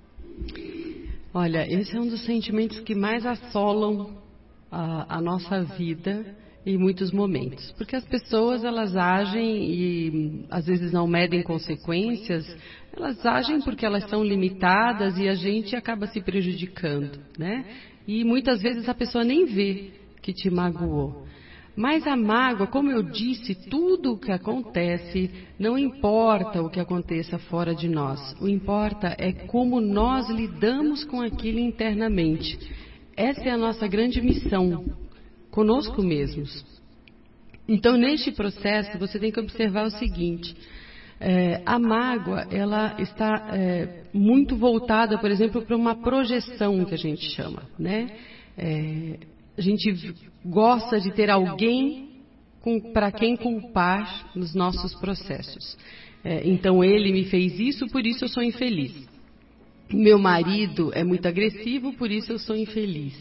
Olha, esse é um dos sentimentos que mais assolam a, a nossa vida em muitos momentos, porque as pessoas elas agem e às vezes não medem consequências, elas agem porque elas são limitadas e a gente acaba se prejudicando, né? E muitas vezes a pessoa nem vê que te magoou. Mas a mágoa, como eu disse, tudo o que acontece, não importa o que aconteça fora de nós, o importa é como nós lidamos com aquilo internamente. Essa é a nossa grande missão, conosco mesmos. Então, neste processo, você tem que observar o seguinte, é, a mágoa, ela está é, muito voltada, por exemplo, para uma projeção que a gente chama, né? É, a gente gosta de ter alguém para quem culpar nos nossos processos. É, então, ele me fez isso, por isso eu sou infeliz. Meu marido é muito agressivo, por isso eu sou infeliz.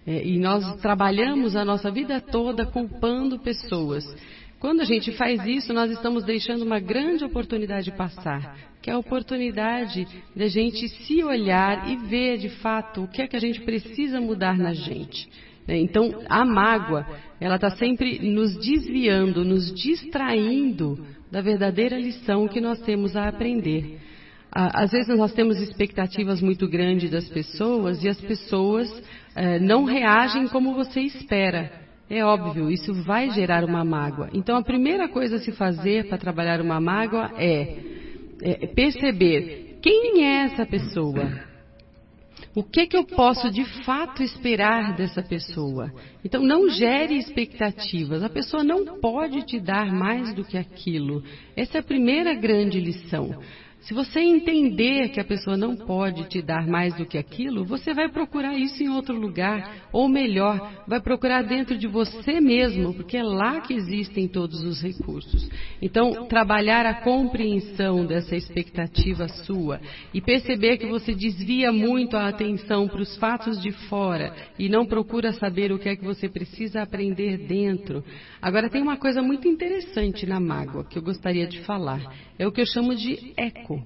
É, e nós trabalhamos a nossa vida toda culpando pessoas. Quando a gente faz isso, nós estamos deixando uma grande oportunidade passar, que é a oportunidade de a gente se olhar e ver de fato o que é que a gente precisa mudar na gente. Então, a mágoa, ela está sempre nos desviando, nos distraindo da verdadeira lição que nós temos a aprender. Às vezes nós temos expectativas muito grandes das pessoas e as pessoas eh, não reagem como você espera. É óbvio, isso vai gerar uma mágoa. Então, a primeira coisa a se fazer para trabalhar uma mágoa é, é perceber quem é essa pessoa. O que que eu posso de fato esperar dessa pessoa? Então, não gere expectativas. A pessoa não pode te dar mais do que aquilo. Essa é a primeira grande lição. Se você entender que a pessoa não pode te dar mais do que aquilo, você vai procurar isso em outro lugar, ou melhor, vai procurar dentro de você mesmo, porque é lá que existem todos os recursos. Então, trabalhar a compreensão dessa expectativa sua e perceber que você desvia muito a atenção para os fatos de fora e não procura saber o que é que você precisa aprender dentro. Agora, tem uma coisa muito interessante na mágoa que eu gostaria de falar. É o que eu chamo de eco.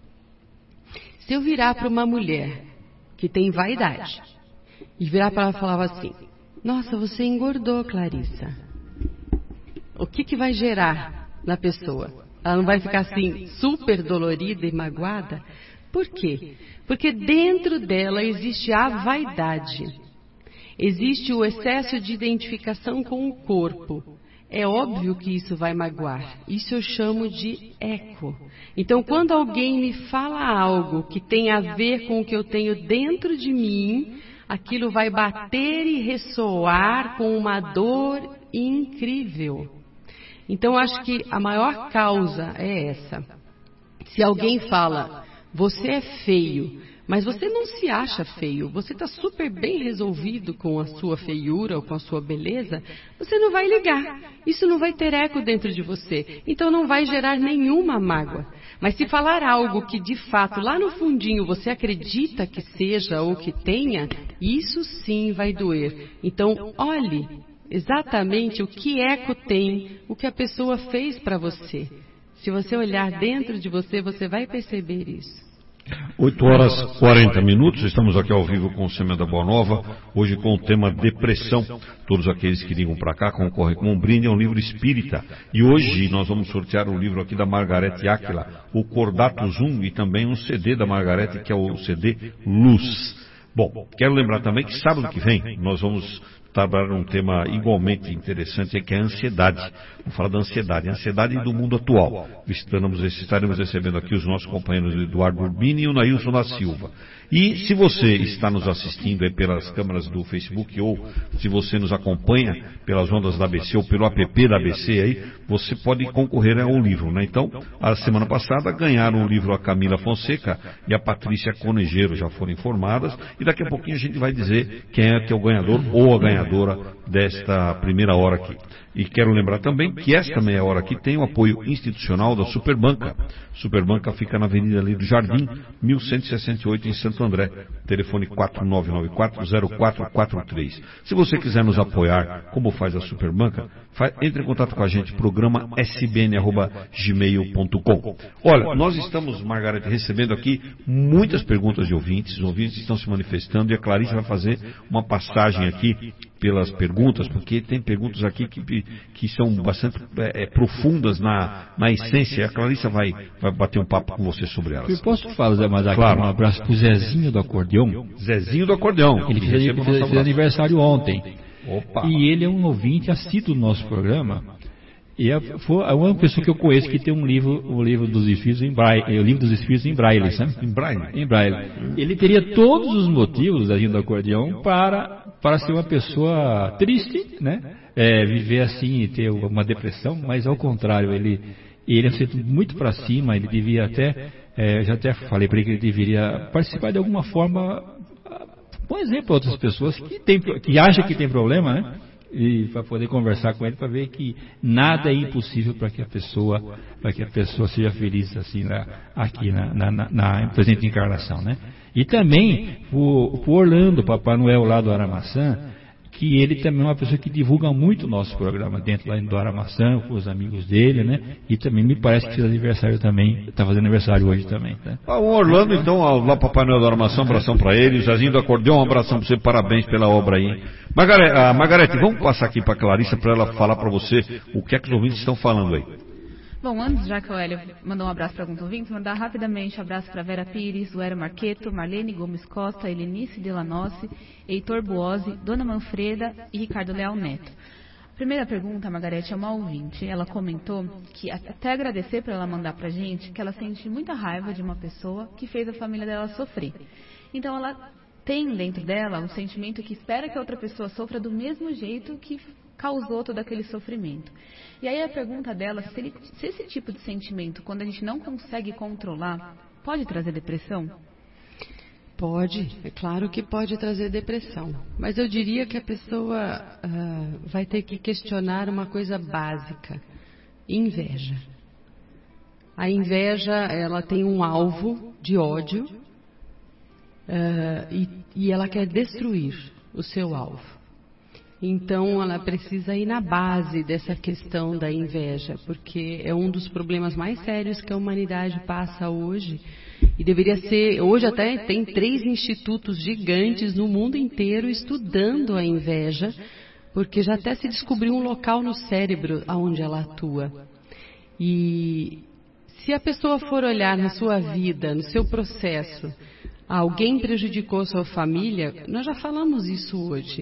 Se eu virar para uma mulher que tem vaidade e virar para ela e falar assim: nossa, você engordou, Clarissa. O que que vai gerar na pessoa? Ela não vai ficar assim super dolorida e magoada? Por quê? Porque dentro dela existe a vaidade. Existe o excesso de identificação com o corpo. É óbvio que isso vai magoar. Isso eu chamo de eco. Então, quando alguém me fala algo que tem a ver com o que eu tenho dentro de mim, aquilo vai bater e ressoar com uma dor incrível. Então, acho que a maior causa é essa. Se alguém fala, você é feio, mas você não se acha feio, você está super bem resolvido com a sua feiura ou com a sua beleza, você não vai ligar. Isso não vai ter eco dentro de você, então não vai gerar nenhuma mágoa. Mas se falar algo que de fato lá no fundinho você acredita que seja ou que tenha, isso sim vai doer. Então olhe exatamente o que eco tem, o que a pessoa fez para você. Se você olhar dentro de você, você vai perceber isso. oito horas e quarenta minutos, estamos aqui ao vivo com o Semeando a Boa Nova, hoje com o tema depressão. Todos aqueles que ligam para cá concorrem com um brinde a um livro espírita. E hoje nós vamos sortear o livro aqui da Margarete Áquila, o Cordato Zoom, e também um C D da Margarete, que é o C D Luz. Bom, quero lembrar também que sábado que vem nós vamos trabalhar um tema igualmente interessante, que é a ansiedade. Vamos falar da ansiedade, a ansiedade do mundo atual. Estaremos, estaremos recebendo aqui os nossos companheiros Eduardo Urbini e o Nailson da Silva. E se você está nos assistindo aí pelas câmeras do Facebook ou se você nos acompanha pelas ondas da A B C ou pelo app da A B C aí, você pode concorrer a um livro, né? Então, a semana passada ganharam o livro a Camila Fonseca e a Patrícia Conejeiro, já foram informadas, e daqui a pouquinho a gente vai dizer quem é que é o ganhador ou a ganhadora desta primeira hora aqui. E quero lembrar também que esta meia hora aqui tem o apoio institucional da Superbanca. Superbanca fica na Avenida Lírio Jardim, mil cento e sessenta e oito, em Santo André. Telefone quatro nove nove quatro zero quatro quatro três. Se você quiser nos apoiar, como faz a Superbanca, faz, entre em contato com a gente, programa s b n arroba gmail ponto com. Olha, nós estamos, Margarete, recebendo aqui muitas perguntas de ouvintes. Os ouvintes estão se manifestando e a Clarice vai fazer uma passagem aqui pelas perguntas, porque tem perguntas aqui que, que são bastante é, profundas na, na essência. A Clarissa vai, vai bater um papo com você sobre elas. Eu posso fazer mais aqui claro. Um abraço pro Zezinho do Acordeão? Zezinho do Acordeão. Ele fez, fez, fez aniversário ontem. Opa. E ele é um ouvinte assíduo do nosso programa. E é, foi a única pessoa que eu conheço que tem um livro, o livro dos Espíritos em braille, o livro dos Espíritos em braille, sabe? Em braille? Em braille. Ele teria todos os motivos, Zezinho do Acordeão, para, para ser uma pessoa triste, né? É, viver assim e ter uma depressão, mas ao contrário, ele, ele é sempre muito para cima, ele devia até, é, já até falei para ele que ele deveria participar de alguma forma, por exemplo, outras pessoas que, tem, que acham que tem problema, né? E para poder conversar com ele, para ver que nada é impossível para que a pessoa, para que a pessoa seja feliz assim lá, aqui na, na, na, na presente encarnação, né? E também o, o Orlando, Papai Noel lá do Aramaçã, que ele também é uma pessoa que divulga muito o nosso programa dentro lá do Aramaçã, com os amigos dele, né? E também me parece que fez aniversário também, está fazendo aniversário hoje também, tá? Ah, o Orlando, então, lá Papai Noel do Aramaçã, um abração para ele. O Zezinho do Acordeão, um abração para você, parabéns pela obra aí. Margarete, ah, Margarete, vamos passar aqui para a Clarissa para ela falar para você o que é que os ouvintes estão falando aí. Bom, antes, já que o Hélio mandou um abraço para alguns ouvintes, mandar rapidamente um abraço para Vera Pires, o Hélio Marqueto, Marlene Gomes Costa, Helenice Delanossi, Heitor Buozzi, Dona Manfreda e Ricardo Leal Neto. A primeira pergunta, Margarete, é uma ouvinte. Ela comentou que, até agradecer por ela mandar para a gente, que ela sente muita raiva de uma pessoa que fez a família dela sofrer. Então, ela tem dentro dela um sentimento que espera que a outra pessoa sofra do mesmo jeito que causou todo aquele sofrimento. E aí a pergunta dela, se, ele, se esse tipo de sentimento, quando a gente não consegue controlar, pode trazer depressão? Pode, é claro que pode trazer depressão. Mas eu diria que a pessoa uh, vai ter que questionar uma coisa básica: inveja. A inveja, ela tem um alvo de ódio uh, e, e ela quer destruir o seu alvo. Então, ela precisa ir na base dessa questão da inveja, porque é um dos problemas mais sérios que a humanidade passa hoje. E deveria ser, hoje até tem três institutos gigantes no mundo inteiro estudando a inveja, porque já até se descobriu um local no cérebro onde ela atua. E se a pessoa for olhar na sua vida, no seu processo, alguém prejudicou sua família, nós já falamos isso hoje.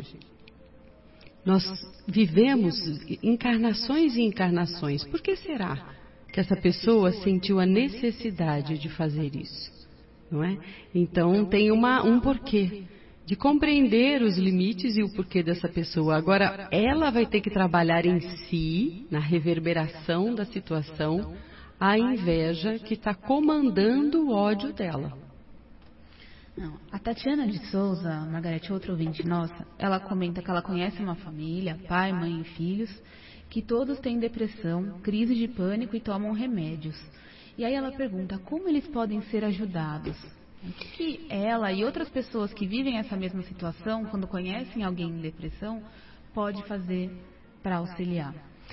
Nós vivemos encarnações e encarnações. Por que será que essa pessoa sentiu a necessidade de fazer isso? Não é? Então tem uma, um porquê de compreender os limites e o porquê dessa pessoa. Agora, ela vai ter que trabalhar em si, na reverberação da situação, a inveja que está comandando o ódio dela. Não. A Tatiana de Souza, Margarete, outra ouvinte nossa, ela comenta que ela conhece uma família, pai, mãe e filhos, que todos têm depressão, crise de pânico e tomam remédios. E aí ela pergunta como eles podem ser ajudados. O que, que ela e outras pessoas que vivem essa mesma situação, quando conhecem alguém em depressão, pode fazer para auxiliar?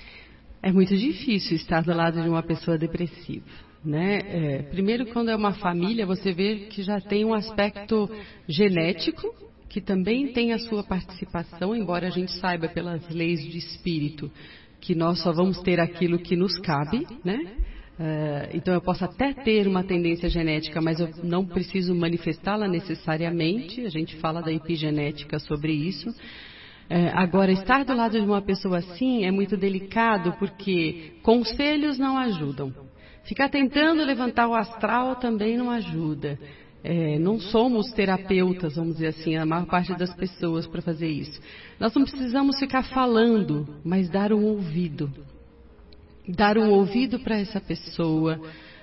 É muito difícil estar do lado de uma pessoa depressiva. Né? É, primeiro, quando é uma família, você vê que já tem um aspecto genético, que também tem a sua participação, embora a gente saiba pelas leis de espírito que nós só vamos ter aquilo que nos cabe, né? É, então eu posso até ter uma tendência genética, mas eu não preciso manifestá-la necessariamente. A gente fala da epigenética sobre isso. É, agora, estar do lado de uma pessoa assim é muito delicado, porque conselhos não ajudam. Ficar tentando levantar o astral também não ajuda. É, não somos terapeutas, vamos dizer assim, a maior parte das pessoas para fazer isso. Nós não precisamos ficar falando, mas dar um ouvido. Dar um ouvido para essa pessoa,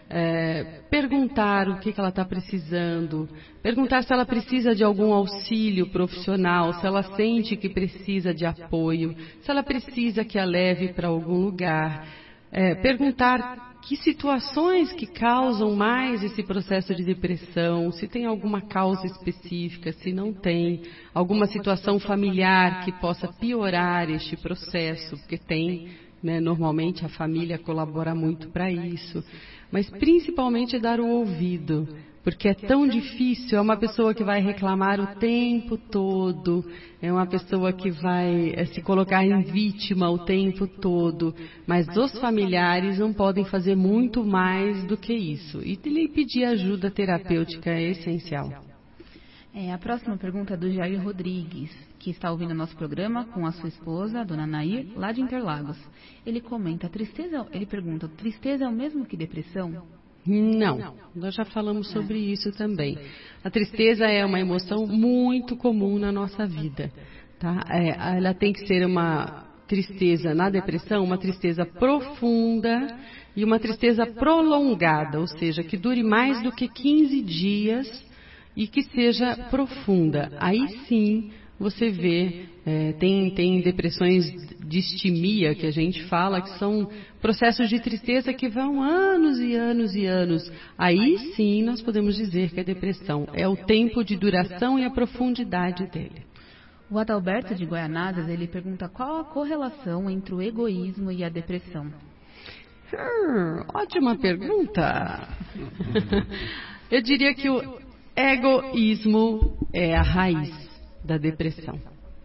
é, perguntar o que, que ela está precisando, perguntar se ela precisa de algum auxílio profissional, se ela sente que precisa de apoio, se ela precisa que a leve para algum lugar, é, perguntar que situações que causam mais esse processo de depressão, se tem alguma causa específica, se não tem, alguma situação familiar que possa piorar este processo, porque tem, né, normalmente a família colabora muito para isso, mas principalmente dar o ouvido, porque é tão difícil, é uma pessoa que vai reclamar o tempo todo, é uma pessoa que vai é, se colocar em vítima o tempo todo, mas os familiares não podem fazer muito mais do que isso. E lhe pedir ajuda terapêutica é essencial. É, a próxima pergunta é do Jair Rodrigues, que está ouvindo o nosso programa com a sua esposa, a dona Nair, lá de Interlagos. Ele comenta, tristeza, ele pergunta, tristeza é o mesmo que depressão? Não, nós já falamos sobre isso também. A tristeza é uma emoção muito comum na nossa vida. Tá? É, ela tem que ser uma tristeza na depressão, uma tristeza profunda e uma tristeza prolongada, ou seja, que dure mais do que quinze dias e que seja profunda. Aí sim você vê, é, tem, tem depressões de distimia que a gente fala, que são processos de tristeza que vão anos e anos e anos. Aí sim nós podemos dizer que é depressão. É o tempo de duração e a profundidade dele. O Adalberto de Goianazes, ele pergunta qual a correlação entre o egoísmo e a depressão. Hum, ótima pergunta. Eu diria que o egoísmo é a raiz da depressão.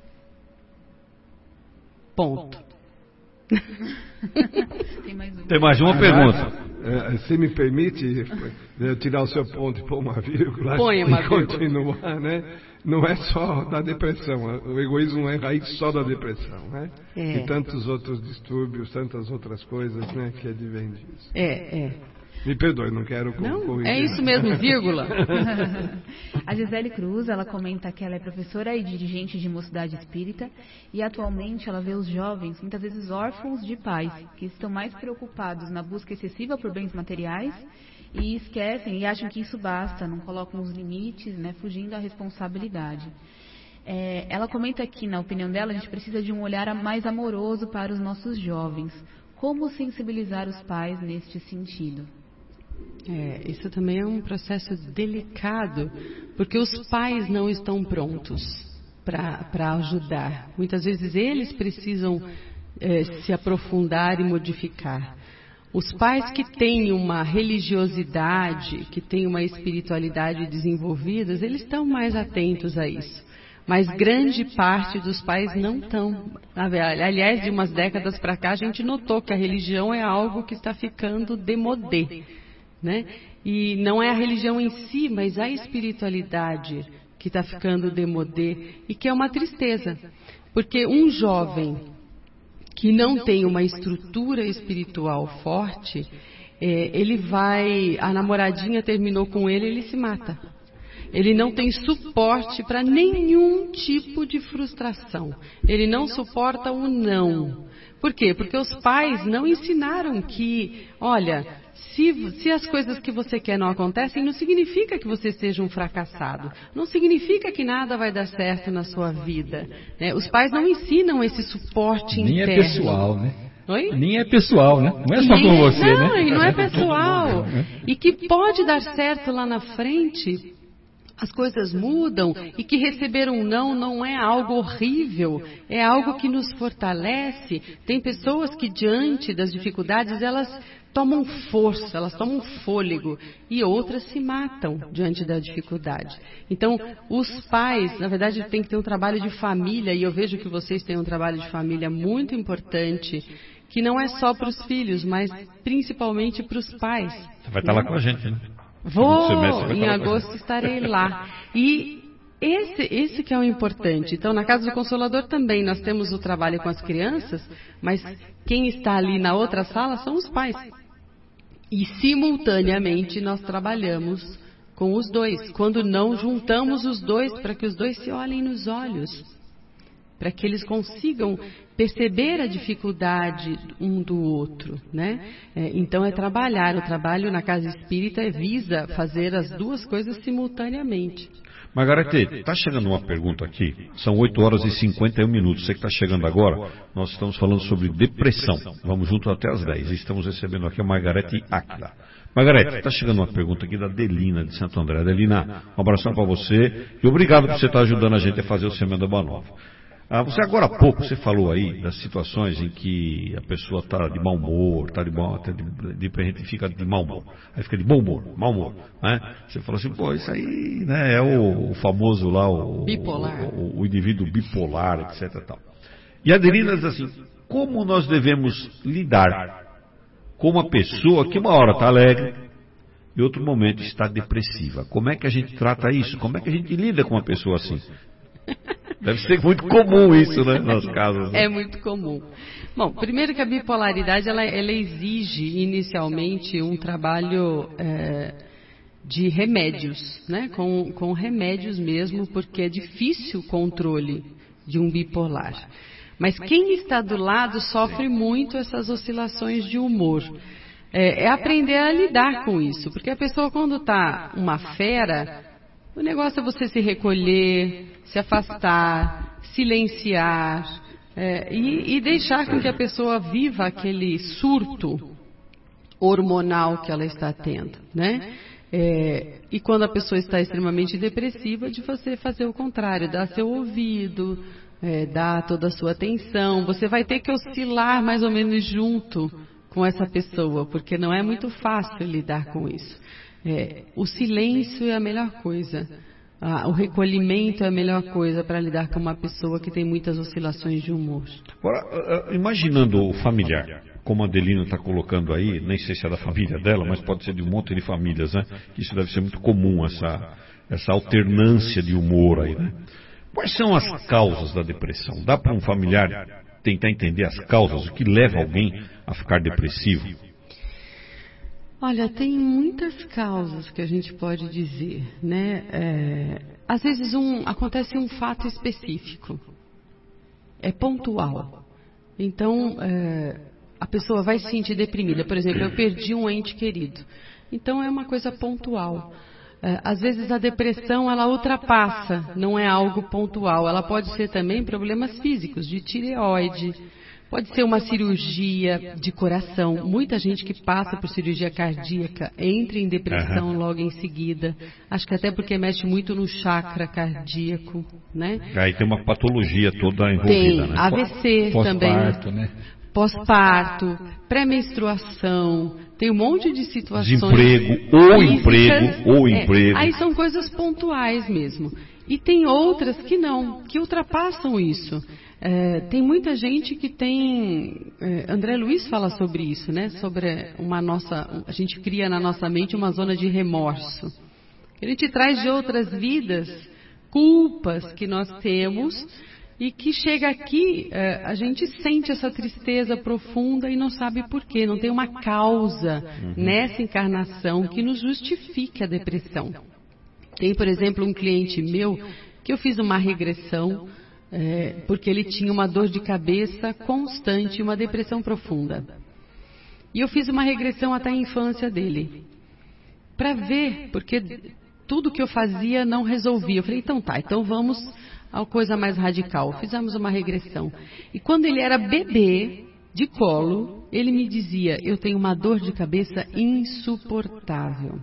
Ponto. Tem mais, um. Tem mais uma pergunta. É, se me permite eu tirar o seu ponto e pôr uma vírgula Põe uma e continuar, né? Não é só da depressão, o egoísmo não é raiz só da depressão, né? É. E tantos outros distúrbios, tantas outras coisas, né, que advêm disso. É, é. Me perdoe, não quero não, corrigir. É isso mesmo, vírgula. A Gisele Cruz, ela comenta que ela é professora e dirigente de mocidade espírita e atualmente ela vê os jovens, muitas vezes órfãos de pais, que estão mais preocupados na busca excessiva por bens materiais e esquecem e acham que isso basta, não colocam os limites, né, fugindo da responsabilidade. É, ela comenta que, na opinião dela, a gente precisa de um olhar mais amoroso para os nossos jovens. Como sensibilizar os pais neste sentido? É, isso também é um processo delicado, porque os pais não estão prontos para ajudar. Muitas vezes eles precisam é, se aprofundar e modificar. Os pais que têm uma religiosidade, que têm uma espiritualidade desenvolvidas, eles estão mais atentos a isso. Mas grande parte dos pais não estão. Aliás, de umas décadas para cá, a gente notou que a religião é algo que está ficando demodé, né? E não é a religião em si, mas a espiritualidade que está ficando demodé e que é uma tristeza. Porque um jovem que não tem uma estrutura espiritual forte, é, ele vai... A namoradinha terminou com ele, ele se mata. Ele não tem suporte para nenhum tipo de frustração. Ele não suporta o não. Por quê? Porque os pais não ensinaram que, olha, se, se as coisas que você quer não acontecem, não significa que você seja um fracassado. Não significa que nada vai dar certo na sua vida. Né? Os pais não ensinam esse suporte Nem interno. Nem é pessoal, né? Oi? Nem é pessoal, né? Não é só com você, não, né? E não é pessoal. E que pode dar certo lá na frente... As coisas mudam e que receber um não não é algo horrível, é algo que nos fortalece. Tem pessoas que diante das dificuldades elas tomam força, elas tomam fôlego e outras se matam diante da dificuldade. Então, os pais, na verdade, têm que ter um trabalho de família e eu vejo que vocês têm um trabalho de família muito importante, que não é só para os filhos, mas principalmente para os pais. Você vai estar lá com a gente, né? Vou, em agosto estarei lá. E esse, esse que é o importante. Então, na Casa do Consolador também nós temos o trabalho com as crianças, mas quem está ali na outra sala são os pais. E, simultaneamente, nós trabalhamos com os dois. Quando não juntamos os dois, para que os dois se olhem nos olhos. Para que eles consigam perceber a dificuldade um do outro, né? É, então é trabalhar. O trabalho na casa espírita visa fazer as duas coisas simultaneamente. Margarete, está chegando uma pergunta aqui. São oito horas e cinquenta e um minutos. Você que está chegando agora, nós estamos falando sobre depressão. Vamos junto até as dez. Estamos recebendo aqui a Margarete Áquila. Margarete, está chegando uma pergunta aqui da Adelina de Santo André. Adelina, um abração para você e obrigado por você estar ajudando a gente a fazer o Semana da Boa Nova. Ah, você agora há pouco, você falou aí das situações em que a pessoa está de mau humor, está de mau, até de, de, de repente fica de mau humor, aí fica de bom humor, mau humor, né? Você falou assim, pô, isso aí, né, é o, o famoso lá, o, bipolar. O, o, o indivíduo bipolar, etc e tal. E a Adelina diz assim, como nós devemos lidar com uma pessoa que uma hora está alegre e outro momento está depressiva? Como é que a gente trata isso? Como é que a gente lida com uma pessoa assim? Deve ser muito comum isso, né, nas casas. Né? É muito comum. Bom, primeiro que a bipolaridade, ela, ela exige inicialmente um trabalho é, de remédios, né, com, com remédios mesmo, porque é difícil o controle de um bipolar. Mas quem está do lado sofre muito essas oscilações de humor. É, é aprender a lidar com isso, porque a pessoa quando está uma fera... O negócio é você se recolher, se afastar, silenciar é, e, e deixar com que a pessoa viva aquele surto hormonal que ela está tendo, né? É, e quando a pessoa está extremamente depressiva, de você fazer o contrário, dar seu ouvido, é, dar toda a sua atenção. Você vai ter que oscilar mais ou menos junto com essa pessoa, porque não é muito fácil lidar com isso. É, o silêncio é a melhor coisa. Ah, o recolhimento é a melhor coisa para lidar com uma pessoa que tem muitas oscilações de humor. Agora, imaginando o familiar, como a Adelina está colocando aí, nem sei se é da família dela, mas pode ser de um monte de famílias, né? Isso deve ser muito comum, essa, essa alternância de humor aí, né? Quais são as causas da depressão? Dá para um familiar tentar entender as causas, o que leva alguém a ficar depressivo? Olha, tem muitas causas que a gente pode dizer, né? É, às vezes um, acontece um fato específico, é pontual. Então, é, a pessoa vai se sentir deprimida. Por exemplo, eu perdi um ente querido. Então, é uma coisa pontual. É, às vezes a depressão, ela ultrapassa, não é algo pontual. Ela pode ser também problemas físicos, de tireoide. Pode ser uma cirurgia de coração. Muita gente que passa por cirurgia cardíaca entra em depressão uhum. logo em seguida. Acho que até porque mexe muito no chakra cardíaco, né? Aí tem uma patologia toda envolvida, tem, né? A V C também. Pós-parto, né? Pós-parto, pré-menstruação, tem um monte de situações. Desemprego, ou emprego, ou emprego. É, aí são coisas pontuais mesmo. E tem outras que não, que ultrapassam isso. É, tem muita gente que tem... É, André Luiz fala sobre isso, né? Sobre uma nossa... A gente cria na nossa mente uma zona de remorso. A gente traz de outras vidas culpas que nós temos e que chega aqui, é, a gente sente essa tristeza profunda e não sabe por quê. Não tem uma causa uhum. nessa encarnação que nos justifique a depressão. Tem, por exemplo, um cliente meu que eu fiz uma regressão é, porque ele tinha uma dor de cabeça constante, uma depressão profunda. E eu fiz uma regressão até a infância dele, para ver, porque tudo que eu fazia não resolvia. Eu falei, então tá, então vamos a coisa mais radical. Fizemos uma regressão. E quando ele era bebê, de colo, ele me dizia, eu tenho uma dor de cabeça insuportável.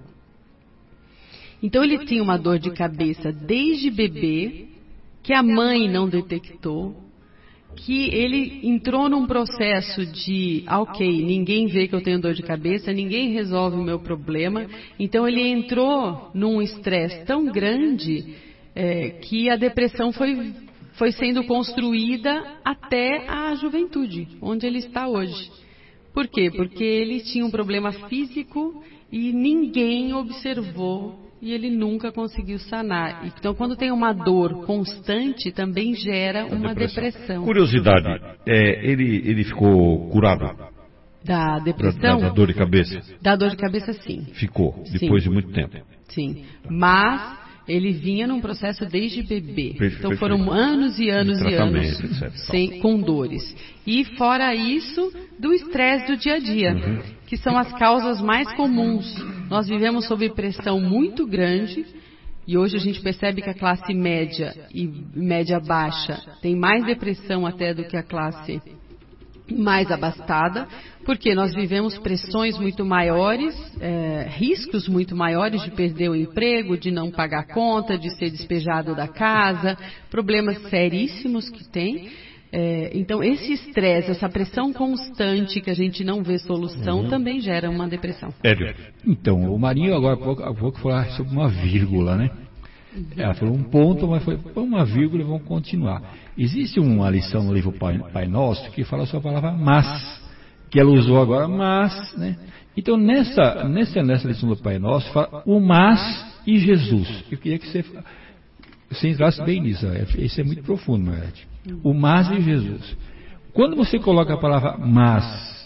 Então ele tinha uma dor de cabeça desde bebê, que a mãe não detectou, que ele entrou num processo de, ah, ok, ninguém vê que eu tenho dor de cabeça, ninguém resolve o meu problema. Então ele entrou num estresse tão grande é, que a depressão foi, foi sendo construída até a juventude, onde ele está hoje. Por quê? Porque ele tinha um problema físico e ninguém observou e ele nunca conseguiu sanar. Então, quando tem uma dor constante, também gera uma depressão. depressão. Curiosidade, é, ele, ele ficou curado? Da depressão? Da, da dor de cabeça? Da dor de cabeça, sim. Ficou, depois sim. de muito tempo? Sim, mas ele vinha num processo desde bebê. Perfeito, então foram anos e anos e anos etcétera sem, com dores. E fora isso, do estresse do dia a dia, uhum. que são as causas mais comuns. Nós vivemos sob pressão muito grande e hoje a gente percebe que a classe média e média baixa tem mais depressão até do que a classe mais abastada, porque nós vivemos pressões muito maiores, é, riscos muito maiores de perder o emprego, de não pagar conta, de ser despejado da casa, problemas seríssimos que tem. É, então, esse estresse, essa pressão constante que a gente não vê solução, uhum. também gera uma depressão. Hélio. Então, o Marinho agora há pouco, há pouco falou sobre uma vírgula, né? Ela falou um ponto, mas foi uma vírgula e vamos continuar. Existe uma lição no livro Pai, Pai Nosso que fala sobre a palavra mas, que ela usou agora, mas, né? Então, nessa, nessa, nessa lição do Pai Nosso, fala o mas e Jesus. Eu queria que você, você entrasse bem nisso. Isso é muito profundo, não é? O mas e Jesus. Quando você coloca a palavra mas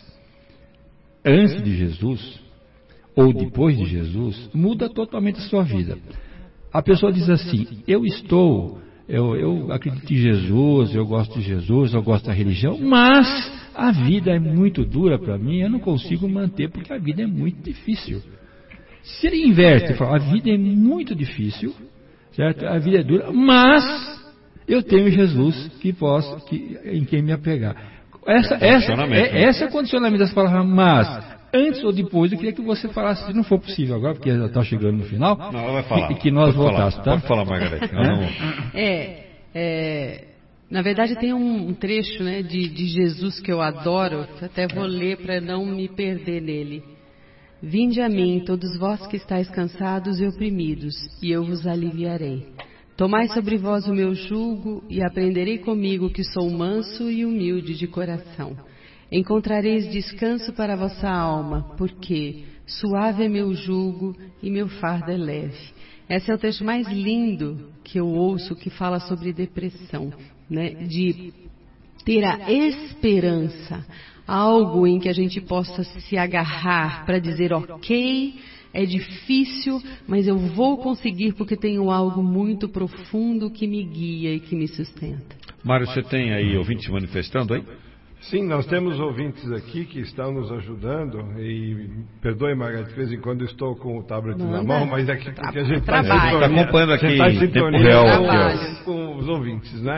antes de Jesus, ou depois de Jesus, muda totalmente a sua vida. A pessoa diz assim, eu estou, eu, eu acredito em Jesus, eu gosto de Jesus, eu gosto da religião, mas a vida é muito dura para mim, eu não consigo manter porque a vida é muito difícil. Se ele inverte e fala, a vida é muito difícil, certo? A vida é dura, mas eu tenho Jesus que posso, que, em quem me apegar. Essa, essa, é, essa é o condicionamento das palavras mas. antes ou depois, eu queria que você falasse, se não for possível agora, porque já está chegando no final, não, ela vai falar. E que nós voltássemos, tá? Pode falar, Margarete. É, é, na verdade tem um, um trecho, né, de, de Jesus que eu adoro, que até vou ler para não me perder nele. Vinde a mim, todos vós que estáis cansados e oprimidos, e eu vos aliviarei. Tomai sobre vós o meu jugo e aprenderei comigo que sou manso e humilde de coração. Encontrareis descanso para a vossa alma, porque suave é meu jugo e meu fardo é leve. Esse é o texto mais lindo que eu ouço que fala sobre depressão, né? De ter a esperança, algo em que a gente possa se agarrar para dizer ok, é difícil, mas eu vou conseguir porque tenho algo muito profundo que me guia e que me sustenta. Mário, você tem aí ouvintes manifestando aí? Sim, nós temos ouvintes aqui que estão nos ajudando e perdoe, Margarete, de vez em quando estou com o tablet Manda. na mão, mas é que porque a gente está acompanhando aqui tá em tempo real com, com os ouvintes, né?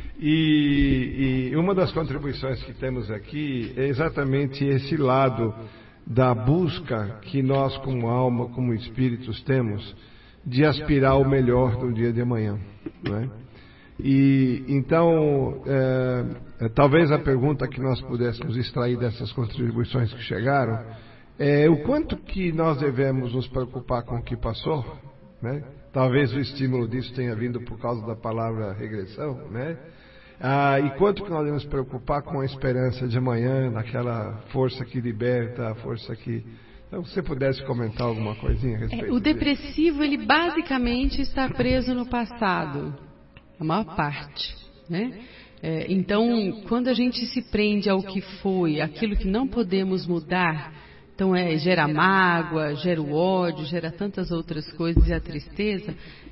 E, e uma das contribuições que temos aqui é exatamente esse lado da busca que nós como alma, como espíritos temos de aspirar ao melhor do dia de amanhã, né? E então é, é, talvez a pergunta que nós pudéssemos extrair dessas contribuições que chegaram é o quanto que nós devemos nos preocupar com o que passou, né? Talvez o estímulo disso tenha vindo por causa da palavra regressão, né? Ah, e quanto que nós devemos nos preocupar com a esperança de amanhã, naquela força que liberta, a força que... Então, se você pudesse comentar alguma coisinha a respeito é, o depressivo, ele basicamente está preso no passado, a maior parte, né? É, então, quando a gente se prende ao que foi, aquilo que não podemos mudar, então é, gera mágoa, gera o ódio, gera tantas outras coisas, e a tristeza,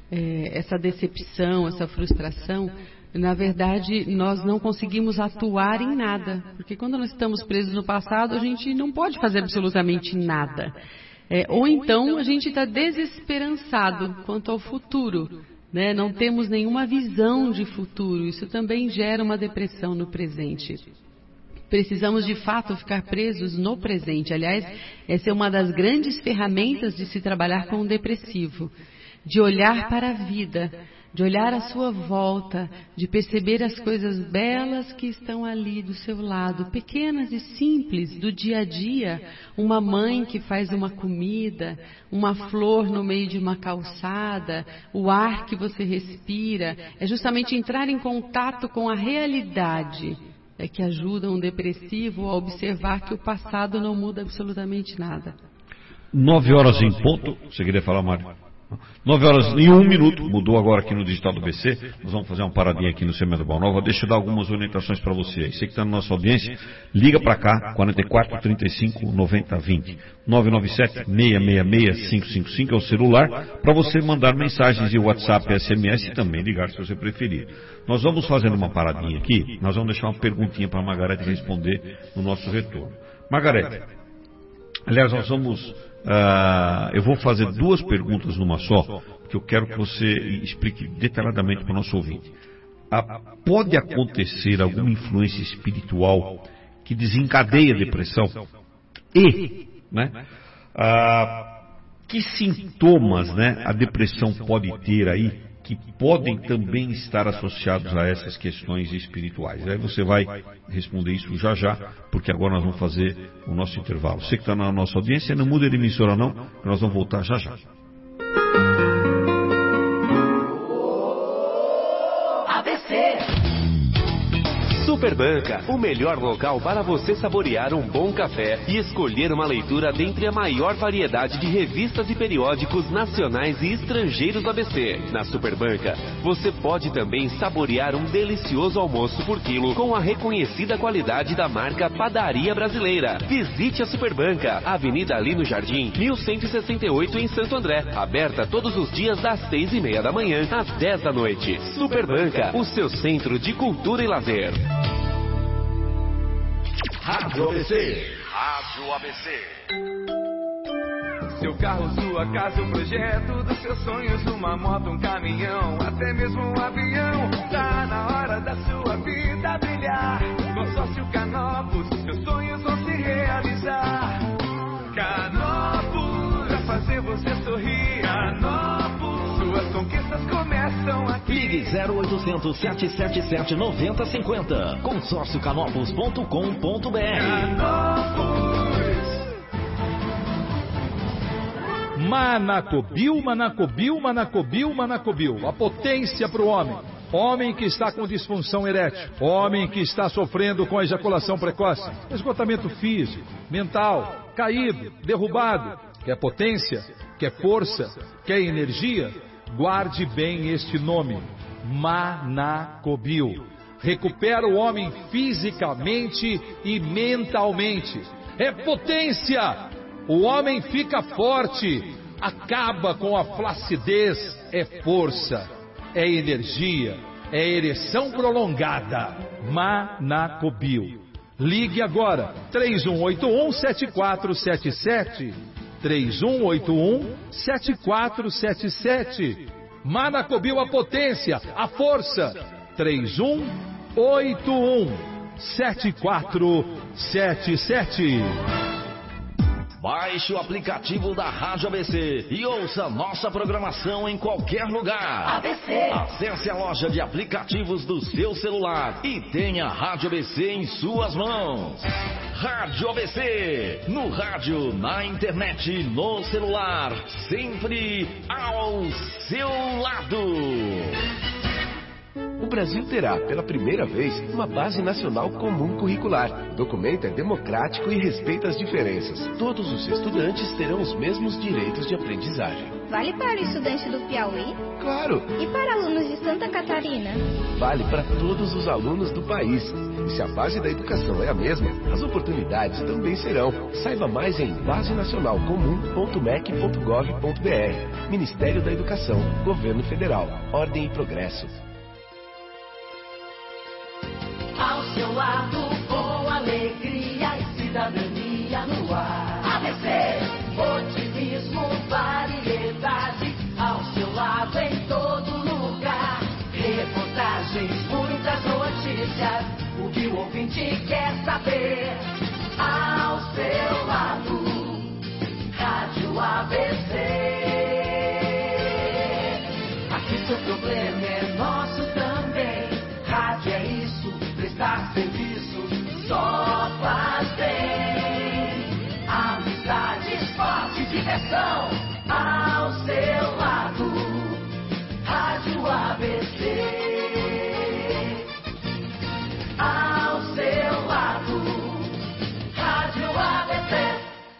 é, essa decepção, essa frustração, na verdade, nós não conseguimos atuar em nada, porque quando nós estamos presos no passado, a gente não pode fazer absolutamente nada. É, ou então, a gente está desesperançado quanto ao futuro, né? Não temos nenhuma visão de futuro, isso também gera uma depressão no presente. Precisamos, de fato, ficar presos no presente. Aliás, essa é uma das grandes ferramentas de se trabalhar com o depressivo, de olhar para a vida, de olhar à sua volta, de perceber as coisas belas que estão ali do seu lado, pequenas e simples, do dia a dia, uma mãe que faz uma comida, uma flor no meio de uma calçada, o ar que você respira, é justamente entrar em contato com a realidade, é que ajuda um depressivo a observar que o passado não muda absolutamente nada. Nove horas em ponto, você queria falar, Mário? Nove horas e um minuto, mudou agora aqui no digital do B C. Nós vamos fazer uma paradinha aqui no Semeando Boa Nova. Deixa eu dar algumas orientações para você aí. Você que está na nossa audiência, liga para cá, quarenta e quatro, trinta e cinco, noventa, vinte. nove nove sete, seis seis seis, cinco cinco cinco é o celular, para você mandar mensagens de WhatsApp, S M S e também ligar se você preferir. Nós vamos fazendo uma paradinha aqui, nós vamos deixar uma perguntinha para a Margarete responder no nosso retorno. Margarete, aliás, nós vamos... Uh, eu vou fazer duas perguntas numa só, porque eu quero que você explique detalhadamente para o nosso ouvinte. Uh, pode acontecer alguma influência espiritual que desencadeia a depressão? E, né, uh, que sintomas, né, a depressão pode ter aí, que podem também estar associados a essas questões espirituais? Aí você vai responder isso já já, porque agora nós vamos fazer o nosso intervalo. Você que está na nossa audiência, não muda de emissora não, que nós vamos voltar já já. A B C Superbanca, o melhor local para você saborear um bom café e escolher uma leitura dentre a maior variedade de revistas e periódicos nacionais e estrangeiros do A B C. Na Superbanca, você pode também saborear um delicioso almoço por quilo com a reconhecida qualidade da marca Padaria Brasileira. Visite a Superbanca, Avenida Lino Jardim, mil cento e sessenta e oito em Santo André. Aberta todos os dias das seis e meia da manhã às dez da noite. Superbanca, o seu centro de cultura e lazer. Rádio A B C. Rádio A B C. Seu carro, sua casa, o projeto dos seus sonhos, uma moto, um caminhão, até mesmo um avião. Tá na hora da sua vida brilhar. Consórcio Canopus, seus sonhos vão se realizar. zero oitocentos, sete sete sete, nove zero cinco zero. consórcio canopus ponto com ponto br. Manacobil, Manacobil, Manacobil, Manacobil. A potência para o homem. Homem que está com disfunção erétil. Homem que está sofrendo com ejaculação precoce. Esgotamento físico, mental, caído, derrubado. Quer potência? Quer força? Quer energia? Guarde bem este nome. Manacobil. Recupera o homem fisicamente e mentalmente. É potência! O homem fica forte, acaba com a flacidez, é força, é energia, é ereção prolongada. Manacobil. Ligue agora, três um oito um, sete quatro sete sete, três um oito um, sete quatro sete sete. Manacobil, a potência, a força, três um oito um, sete quatro sete sete. Baixe o aplicativo da Rádio A B C e ouça nossa programação em qualquer lugar. A B C. Acesse a loja de aplicativos do seu celular e tenha a Rádio A B C em suas mãos. Rádio A B C. No rádio, na internet, no celular. Sempre ao seu lado. O Brasil terá, pela primeira vez, uma Base Nacional Comum Curricular. O documento é democrático e respeita as diferenças. Todos os estudantes terão os mesmos direitos de aprendizagem. Vale para o estudante do Piauí? Claro! E para alunos de Santa Catarina? Vale para todos os alunos do país. E se a base da educação é a mesma, as oportunidades também serão. Saiba mais em base nacional comum ponto m e c ponto gov ponto b r. Ministério da Educação, Governo Federal, Ordem e Progresso. Ao seu lado, com alegria e cidadania no ar. A B C, otimismo, variedade. Ao seu lado, em todo lugar. Reportagens, muitas notícias. O que o ouvinte quer saber. Ao seu lado, Rádio A B C. Aqui seu problema é nosso também. Rádio é isso. Prestar serviço só faz bem. Amizade, esporte, diversão. Ao seu lado, Rádio A B C. Ao seu lado, Rádio A B C.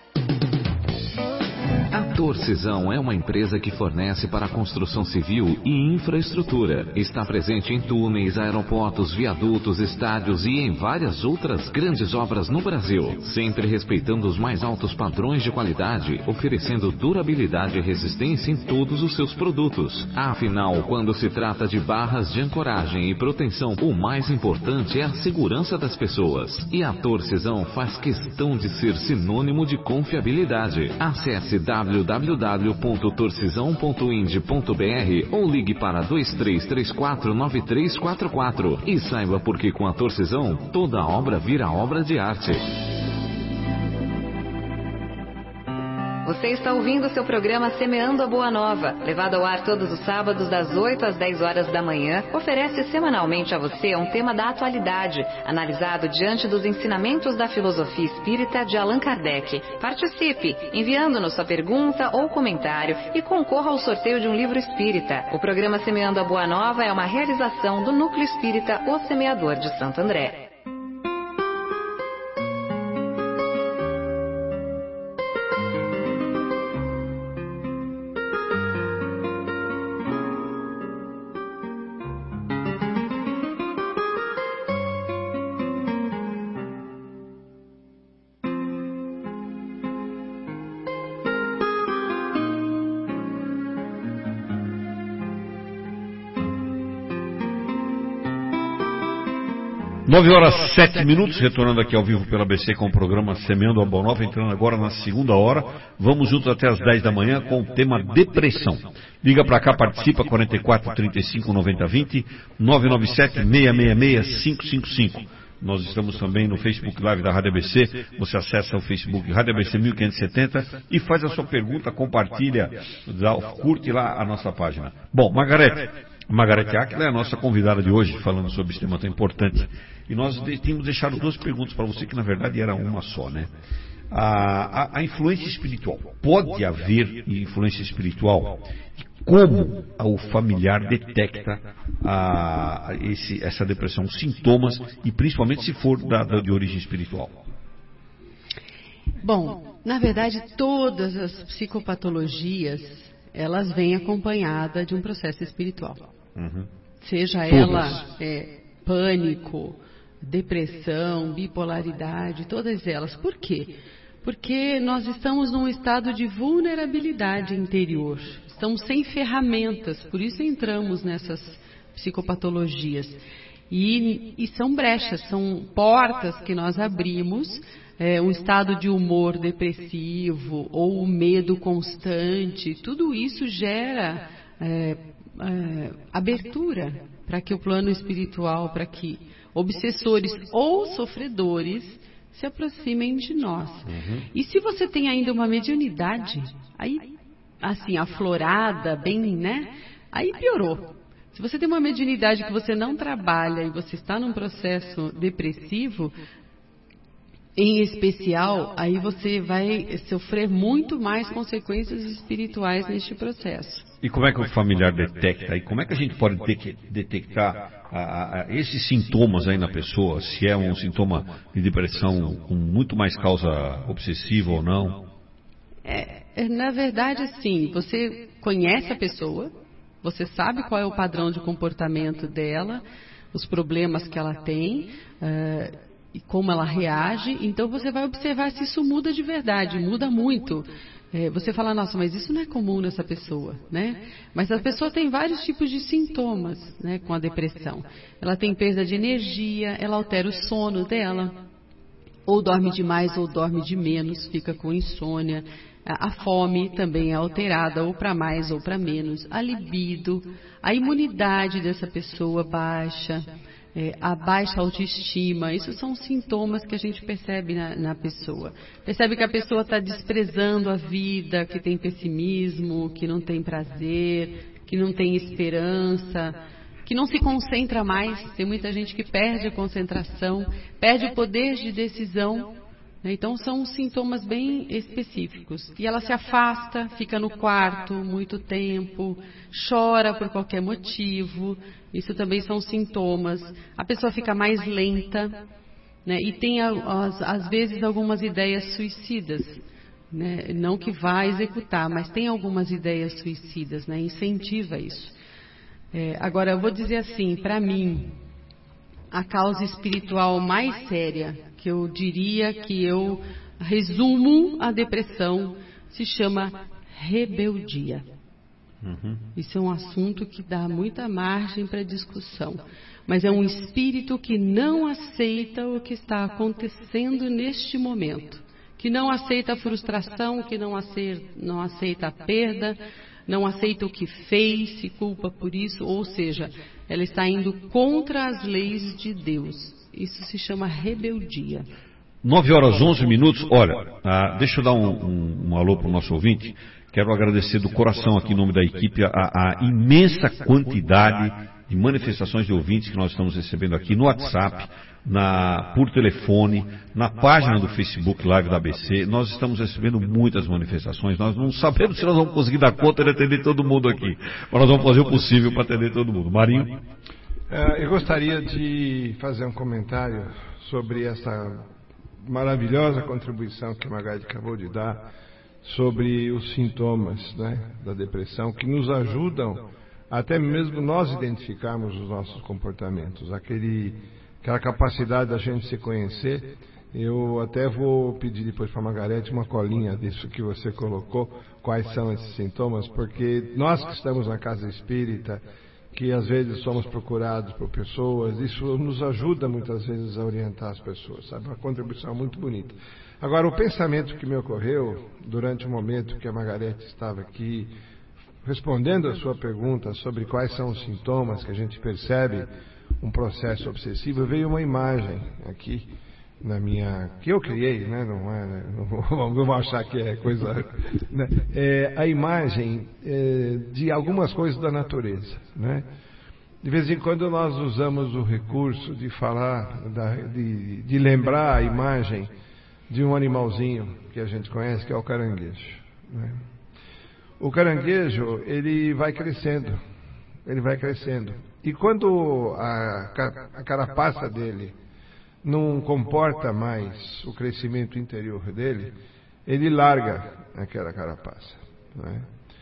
A Torcisão é uma empresa que fornece para a construção civil e infraestrutura. Está presente em túneis, aeroportos, viadutos, estádios e em várias outras grandes obras no Brasil, sempre respeitando os mais altos padrões de qualidade, oferecendo durabilidade e resistência em todos os seus produtos. Afinal, quando se trata de barras de ancoragem e proteção, o mais importante é a segurança das pessoas. E a Torcisão faz questão de ser sinônimo de confiabilidade. Acesse w w w ponto torcisão ponto ind ponto b r ou ligue para dois três três quatro nove três quatro quatro e saiba por que com a Torcisão toda obra vira obra de arte. Você está ouvindo o seu programa Semeando a Boa Nova, levado ao ar todos os sábados das oito às dez horas da manhã, oferece semanalmente a você um tema da atualidade, analisado diante dos ensinamentos da filosofia espírita de Allan Kardec. Participe, enviando-nos sua pergunta ou comentário e concorra ao sorteio de um livro espírita. O programa Semeando a Boa Nova é uma realização do Núcleo Espírita O Semeador de Santo André. nove horas sete minutos, retornando aqui ao vivo pela A B C com o programa Semeando a Boa Nova, entrando agora na segunda hora. Vamos juntos até as dez da manhã com o tema depressão. Liga para cá, participa, quarenta e quatro, trinta e cinco, noventa, vinte, nove nove sete, seis seis seis, cinco cinco cinco. Nós estamos também no Facebook Live da Rádio A B C. Você acessa o Facebook Rádio A B C mil quinhentos e setenta e faz a sua pergunta, compartilha, dá, curte lá a nossa página. Bom, Margarete, Margarete Áquila é a nossa convidada de hoje, falando sobre esse tema tão importante. E nós tínhamos deixado duas perguntas para você, que na verdade era uma só, né? A, a, a influência espiritual. Pode haver influência espiritual? Como o familiar detecta a, esse, essa depressão, os sintomas, e principalmente se for da, da, de origem espiritual? Bom, na verdade, todas as psicopatologias, elas vêm acompanhadas de um processo espiritual. Uhum. Seja todas. ela é, pânico, depressão, bipolaridade, todas elas. Por quê? Porque nós estamos num estado de vulnerabilidade interior. Estamos sem ferramentas, por isso entramos nessas psicopatologias. E, e são brechas, são portas que nós abrimos. É, um estado de humor depressivo ou o medo constante, tudo isso gera é, é, abertura para que o plano espiritual, para que obsessores ou sofredores se aproximem de nós. Uhum. E se você tem ainda uma mediunidade, aí, assim, aflorada, bem, né? Aí piorou. Se você tem uma mediunidade que você não trabalha e você está num processo depressivo, em especial, aí você vai sofrer muito mais consequências espirituais neste processo. E como é que o familiar detecta? E como é que a gente pode detectar a, a, esses sintomas aí na pessoa? Se é um sintoma de depressão com muito mais causa obsessiva ou não? É, na verdade, assim, você conhece a pessoa, você sabe qual é o padrão de comportamento dela, os problemas que ela tem, uh, e como ela reage, então você vai observar se isso muda de verdade, muda muito. É, você fala, nossa, mas isso não é comum nessa pessoa, né? Mas a pessoa tem vários tipos de sintomas, né, com a depressão. Ela tem perda de energia, ela altera o sono dela, ou dorme demais ou dorme de menos, fica com insônia. A, a fome também é alterada, ou para mais ou para menos. A libido, a imunidade dessa pessoa baixa. É, a baixa autoestima, isso são sintomas que a gente percebe na, na pessoa. Percebe que a pessoa está desprezando a vida, que tem pessimismo, que não tem prazer, que não tem esperança, que não se concentra mais. Tem muita gente que perde a concentração, perde o poder de decisão. Então são sintomas bem específicos. E ela se afasta, fica no quarto muito tempo, chora por qualquer motivo. Isso também são sintomas. A pessoa fica mais lenta, né? E tem às, às vezes algumas ideias suicidas, né? Não que vá executar, mas tem algumas ideias suicidas, né? Incentiva isso. É, agora eu vou dizer assim, para mim, a causa espiritual mais séria, que eu diria que eu resumo a depressão, se chama rebeldia. Uhum. Isso é um assunto que dá muita margem para discussão. Mas é um espírito que não aceita o que está acontecendo neste momento. Que não aceita a frustração, que não aceita, não aceita a perda, não aceita o que fez, se culpa por isso. Ou seja, ela está indo contra as leis de Deus. Isso se chama rebeldia. nove horas onze minutos. Olha, ah, deixa eu dar um, um, um alô para o nosso ouvinte. Quero agradecer do coração aqui em nome da equipe a, a imensa quantidade de manifestações de ouvintes que nós estamos recebendo aqui no WhatsApp, na, por telefone, na página do Facebook Live da A B C. Nós estamos recebendo muitas manifestações. Nós não sabemos se nós vamos conseguir dar conta de atender todo mundo aqui. Mas nós vamos fazer o possível para atender todo mundo. Marinho? É, eu gostaria de fazer um comentário sobre essa maravilhosa contribuição que a Margarete acabou de dar sobre os sintomas, né, da depressão, que nos ajudam até mesmo nós identificarmos os nossos comportamentos, aquele, aquela capacidade da gente se conhecer. Eu até vou pedir depois para a Margarete uma colinha disso que você colocou, quais são esses sintomas, porque nós que estamos na casa espírita, que às vezes somos procurados por pessoas, isso nos ajuda muitas vezes a orientar as pessoas, sabe? Uma contribuição muito bonita. Agora, o pensamento que me ocorreu durante o momento que a Margarete estava aqui, respondendo a sua pergunta sobre quais são os sintomas que a gente percebe um processo obsessivo, veio uma imagem aqui na minha, que eu criei, né? Não é, não vou, não vou achar que é coisa, né? É a imagem é, de algumas coisas da natureza, né? De vez em quando nós usamos o recurso de falar, da, de, de lembrar a imagem de um animalzinho que a gente conhece, que é o caranguejo, né? O caranguejo, ele vai crescendo, ele vai crescendo. E quando a, a carapaça dele não comporta mais o crescimento interior dele, ele larga aquela carapaça, né?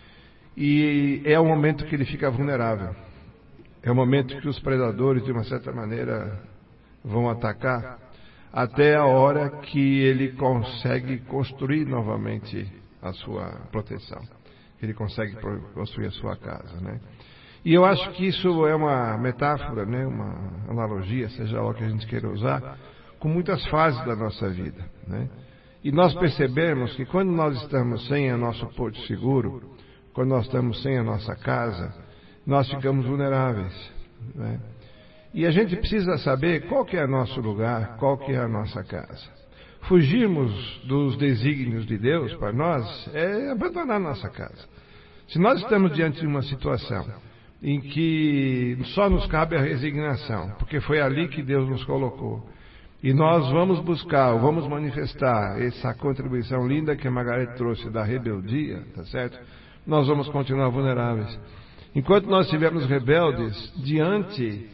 E é o momento que ele fica vulnerável. É o momento que os predadores, de uma certa maneira, vão atacar, até a hora que ele consegue construir novamente a sua proteção. Ele consegue construir a sua casa, né? E eu acho que isso é uma metáfora, né? Uma analogia, seja lá o que a gente queira usar, com muitas fases da nossa vida, né? E nós percebemos que quando nós estamos sem o nosso porto seguro, quando nós estamos sem a nossa casa, nós ficamos vulneráveis, né? E a gente precisa saber qual que é o nosso lugar, qual que é a nossa casa. Fugirmos dos desígnios de Deus para nós é abandonar a nossa casa. Se nós estamos diante de uma situação em que só nos cabe a resignação, porque foi ali que Deus nos colocou, e nós vamos buscar, vamos manifestar essa contribuição linda que a Margarete trouxe da rebeldia, tá certo? Nós vamos continuar vulneráveis. Enquanto nós estivermos rebeldes diante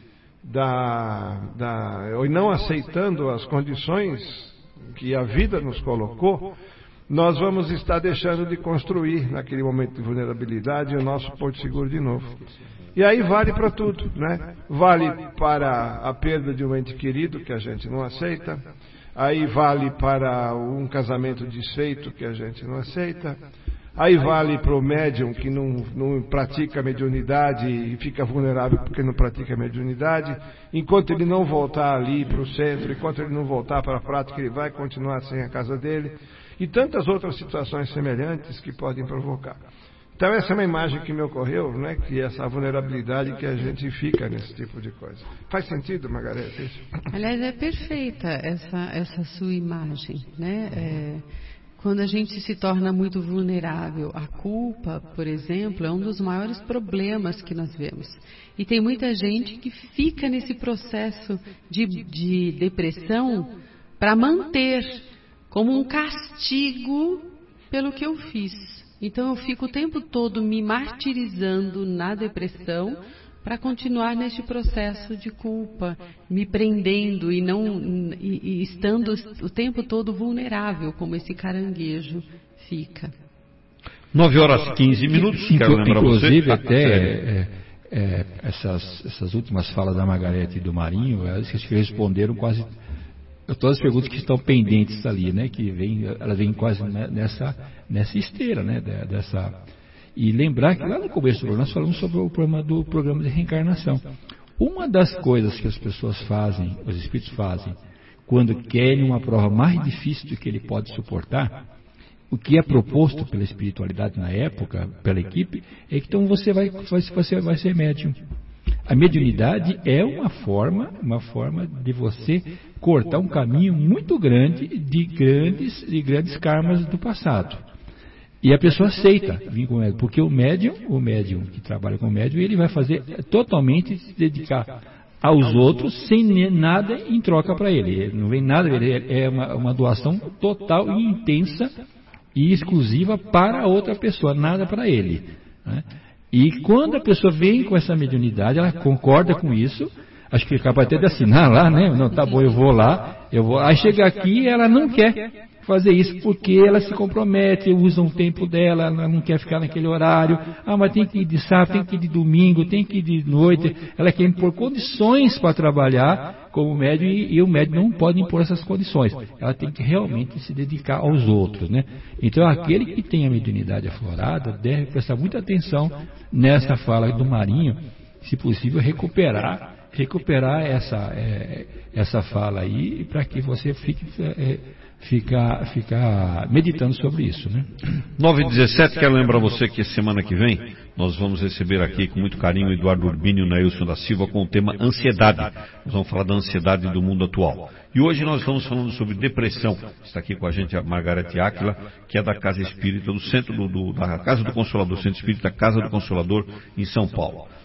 da, da, ou não aceitando as condições que a vida nos colocou, nós vamos estar deixando de construir naquele momento de vulnerabilidade o nosso porto seguro de novo. E aí vale para tudo, né? Vale para a perda de um ente querido que a gente não aceita, aí vale para um casamento desfeito que a gente não aceita, aí vale para o médium que não, não pratica a mediunidade e fica vulnerável porque não pratica a mediunidade. Enquanto ele não voltar ali para o centro, enquanto ele não voltar para a prática, ele vai continuar sem a casa dele. E tantas outras situações semelhantes que podem provocar. Então essa é uma imagem que me ocorreu, né? Que é essa vulnerabilidade que a gente fica nesse tipo de coisa. Faz sentido, Margarete, isso? Aliás, é perfeita essa, essa sua imagem, né? É... Quando a gente se torna muito vulnerável, a culpa, por exemplo, é um dos maiores problemas que nós vemos. E tem muita gente que fica nesse processo de, de depressão para manter, como um castigo pelo que eu fiz. Então eu fico o tempo todo me martirizando na depressão para continuar neste processo de culpa, me prendendo e não e, e estando o tempo todo vulnerável, como esse caranguejo fica. nove horas e quinze minutos, quero lembrar Inclusive, você. até é, é, essas, essas últimas falas da Margarete e do Marinho, elas que responderam quase todas as perguntas que estão pendentes ali, né? Que vem, elas vêm quase nessa, nessa esteira, né? Dessa... E lembrar que lá no começo do programa nós falamos sobre o problema do programa de reencarnação. Uma das coisas que as pessoas fazem, os espíritos fazem, quando querem uma prova mais difícil do que ele pode suportar, o que é proposto pela espiritualidade na época, pela equipe, é que então você vai, você vai ser médium. A mediunidade é uma forma, uma forma de você cortar um caminho muito grande de grandes, de grandes karmas do passado. E a pessoa aceita vir com o médium, porque o médium, o médium que trabalha com o médium, ele vai fazer totalmente se dedicar aos outros sem nada em troca para ele. Ele não vem nada, ele é uma, uma doação total e intensa e exclusiva para a outra pessoa, nada para ele, né? E quando a pessoa vem com essa mediunidade, ela concorda com isso, acho que acaba até de assinar lá, né? Não, tá bom, eu vou lá, eu vou. Aí chega aqui, ela não quer fazer isso porque ela se compromete, usa um tempo dela, ela não quer ficar naquele horário. Ah, mas tem que ir de sábado, tem que ir de domingo, tem que ir de noite. Ela quer impor condições para trabalhar como médium e, e o médium não pode impor essas condições. Ela tem que realmente se dedicar aos outros, né? Então, aquele que tem a mediunidade aflorada deve prestar muita atenção nessa fala do Marinho, se possível recuperar recuperar essa, é, essa fala aí para que você fique é, fica, fica meditando sobre isso, né? nove e dezessete, quero lembrar você que semana que vem nós vamos receber aqui com muito carinho o Eduardo Urbino e o Nailson da Silva com o tema ansiedade. Nós vamos falar da ansiedade do mundo atual. E hoje nós estamos falando sobre depressão. Está aqui com a gente a Margarete Áquila, que é da Casa Espírita, do centro do, do, da Casa do Consolador, Centro Espírita Casa do Consolador, em São Paulo.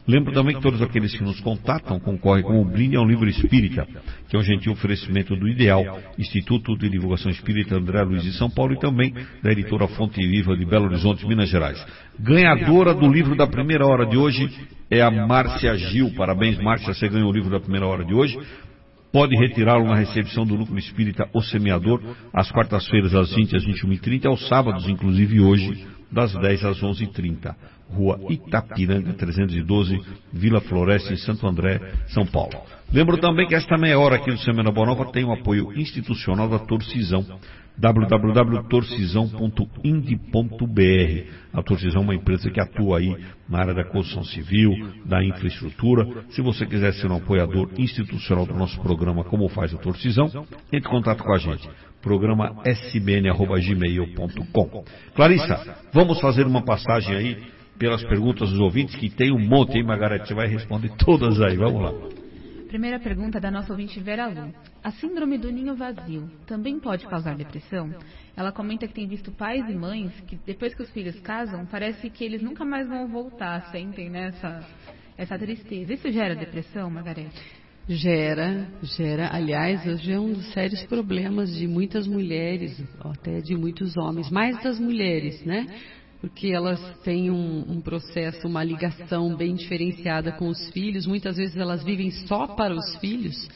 Lembro também que todos aqueles que nos contatam concorrem com o brinde a um livro espírita, que é um gentil oferecimento do Ideal, Instituto de Divulgação Espírita André Luiz de São Paulo, e também da editora Fonte Viva de Belo Horizonte, Minas Gerais. Ganhadora do livro da primeira hora de hoje é a Márcia Gil. Parabéns, Márcia, você ganhou o livro da primeira hora de hoje. Pode retirá-lo na recepção do Núcleo Espírita O Semeador, às quartas-feiras às vinte, às vinte e uma e trinta, aos sábados, inclusive hoje, das dez às onze e trinta. Rua Itapiranga, trezentos e doze, Vila Floresta, em Santo André, São Paulo. Lembro também que esta meia hora aqui do Semana Boa Nova tem o apoio institucional da Torcisão, w w w ponto torcisão ponto ind ponto b r. A Torcisão é uma empresa que atua aí na área da construção civil, da infraestrutura. Se você quiser ser um apoiador institucional do nosso programa, como faz a Torcisão, entre em contato com a gente. Programa s b n arroba gmail ponto com. Clarissa, vamos fazer uma passagem aí pelas perguntas dos ouvintes, que tem um monte, hein, Margarete? Você vai responder todas aí, vamos lá. Primeira pergunta da nossa ouvinte Vera Lu. A síndrome do ninho vazio também pode causar depressão? Ela comenta que tem visto pais e mães que depois que os filhos casam, parece que eles nunca mais vão voltar, sentem, né, essa, essa tristeza. Isso gera depressão, Margarete? Gera, gera. Aliás, hoje é um dos sérios problemas de muitas mulheres, até de muitos homens, mais das mulheres, né? Porque elas têm um, um processo, uma ligação bem diferenciada com os filhos. Muitas vezes elas vivem só para os filhos.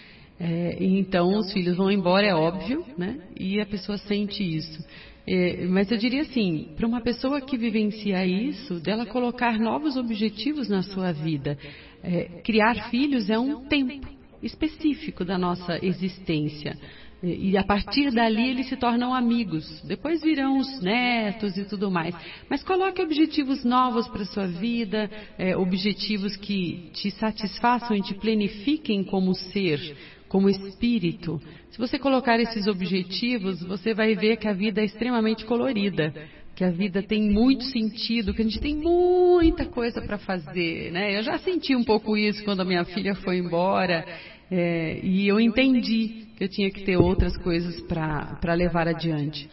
É, então os filhos vão embora, é óbvio, né? E a pessoa sente isso. É, mas eu diria assim, para uma pessoa que vivencia isso, dela colocar novos objetivos na sua vida. É, criar filhos é um tempo específico da nossa existência. E a partir dali eles se tornam amigos. Depois virão os netos e tudo mais. Mas coloque objetivos novos para a sua vida, é, objetivos que te satisfaçam e te planifiquem como ser, como espírito. Se você colocar esses objetivos, você vai ver que a vida é extremamente colorida, que a vida tem muito sentido, que a gente tem muita coisa para fazer, né? Eu já senti um pouco isso quando a minha filha foi embora, é, e eu entendi que eu tinha que ter outras coisas para levar adiante.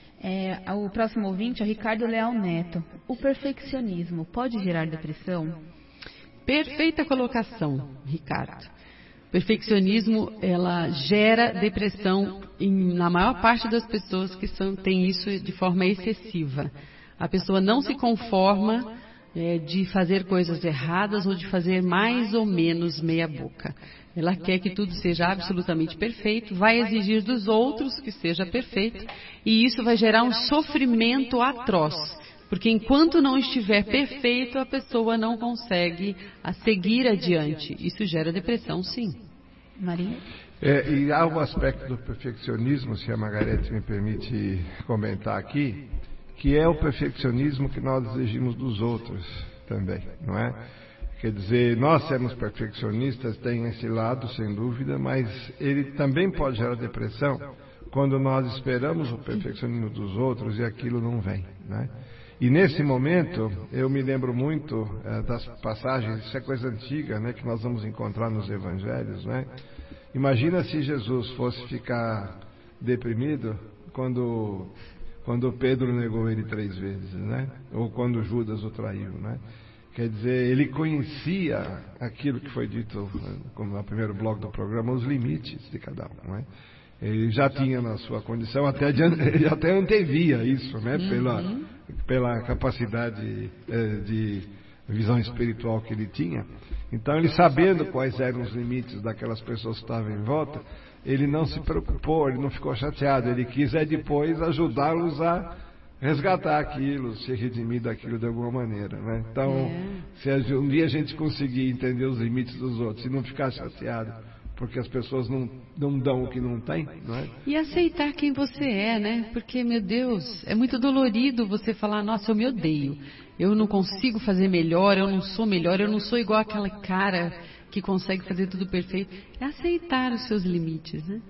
É, o próximo ouvinte é o Ricardo Leal Neto. O perfeccionismo pode gerar depressão? Perfeita colocação, Ricardo. Perfeccionismo, ela gera depressão em, na maior parte das pessoas que são, têm isso de forma excessiva. A pessoa não se conforma é, de fazer coisas erradas ou de fazer mais ou menos meia boca. Ela quer que tudo seja absolutamente perfeito, vai exigir dos outros que seja perfeito, e isso vai gerar um sofrimento atroz. Porque enquanto não estiver perfeito, a pessoa não consegue a seguir adiante. Isso gera depressão, sim. Maria? É, e há um aspecto do perfeccionismo, se a Margarete me permite comentar aqui, que é o perfeccionismo que nós exigimos dos outros também, não é? Quer dizer, nós sermos perfeccionistas tem esse lado, sem dúvida, mas ele também pode gerar depressão quando nós esperamos o perfeccionismo dos outros e aquilo não vem, né? E nesse momento, eu me lembro muito é, das passagens, isso é coisa antiga, né, que nós vamos encontrar nos evangelhos, né? Imagina se Jesus fosse ficar deprimido quando, quando Pedro negou ele três vezes, né? Ou quando Judas o traiu, né? Quer dizer, ele conhecia aquilo que foi dito como no primeiro bloco do programa, os limites de cada um, né? Ele já tinha na sua condição, até, ele até antevia isso, né? Pela, uhum. pela capacidade eh, de visão espiritual que ele tinha. Então, ele sabendo quais eram os limites daquelas pessoas que estavam em volta, ele não se preocupou, ele não ficou chateado, ele quis é depois ajudá-los a resgatar aquilo, se redimir daquilo de alguma maneira, né? Então, é. se um dia a gente conseguir entender os limites dos outros e não ficar chateado porque as pessoas não, não dão o que não têm, não é? E aceitar quem você é, né? Porque, meu Deus, é muito dolorido você falar, nossa, eu me odeio, eu não consigo fazer melhor, eu não sou melhor, eu não sou igual aquela cara que consegue fazer tudo perfeito. É aceitar os seus limites, né?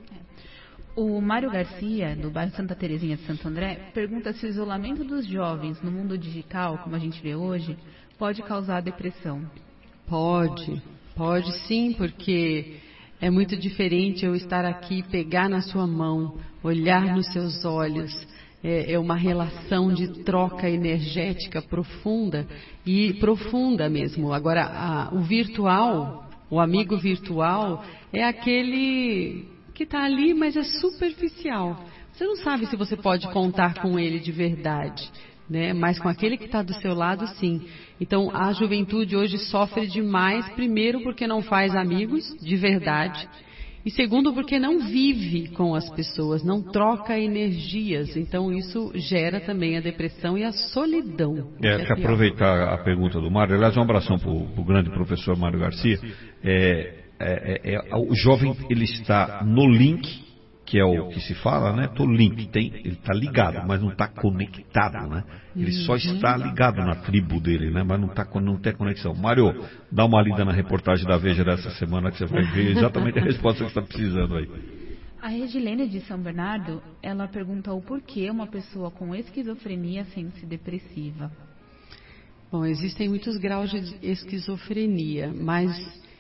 O Mário Garcia, do bairro Santa Terezinha de Santo André, pergunta se o isolamento dos jovens no mundo digital, como a gente vê hoje, pode causar depressão. Pode, pode sim, porque é muito diferente eu estar aqui, pegar na sua mão, olhar nos seus olhos, é, é uma relação de troca energética profunda e profunda mesmo. Agora, a, o virtual, o amigo virtual, é aquele que está ali, mas é superficial. Você não sabe se você pode contar com ele de verdade, né? Mas com aquele que está do seu lado, sim. Então, a juventude hoje sofre demais, primeiro porque não faz amigos de verdade, e segundo porque não vive com as pessoas, não troca energias. Então, isso gera também a depressão e a solidão. É, é que aproveitar a pergunta do Mário, aliás, um abração para o grande professor Mário Garcia. É, é, é, o jovem, ele está no link, que é o que se fala, né? Tô link, tem, ele está ligado, mas não está conectado, né? Ele só está ligado na tribo dele, né? Mas não, tá, não tem conexão. Mário, dá uma lida na reportagem da Veja dessa semana que você vai ver exatamente a resposta que você está precisando aí. A Regilene de São Bernardo, ela pergunta o porquê uma pessoa com esquizofrenia sente-se depressiva. Bom, existem muitos graus de esquizofrenia, mas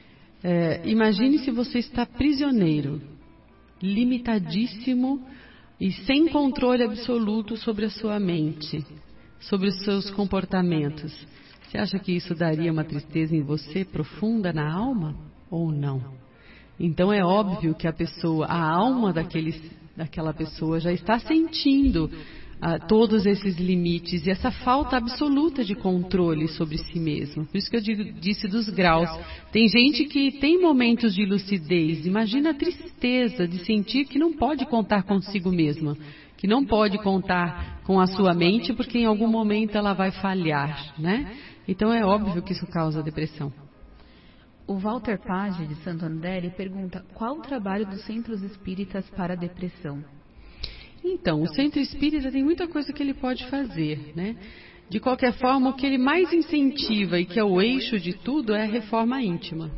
é, imagine se você está prisioneiro, limitadíssimo e sem controle absoluto sobre a sua mente, sobre os seus comportamentos. Você acha que isso daria uma tristeza em você profunda na alma ou não? Então é óbvio que a pessoa, a alma daquele, daquela pessoa já está sentindo ah, todos esses limites e essa falta absoluta de controle sobre si mesmo. Por isso que eu digo, disse dos graus. Tem gente que tem momentos de lucidez. Imagina a tristeza de sentir que não pode contar consigo mesma, que não pode contar com a sua mente porque em algum momento ela vai falhar, né? Então é óbvio que isso causa depressão. O Walter Page, de Santo André, ele pergunta qual o trabalho dos centros espíritas para a depressão? Então, o centro espírita tem muita coisa que ele pode fazer, né? De qualquer forma, o que ele mais incentiva e que é o eixo de tudo é a reforma íntima.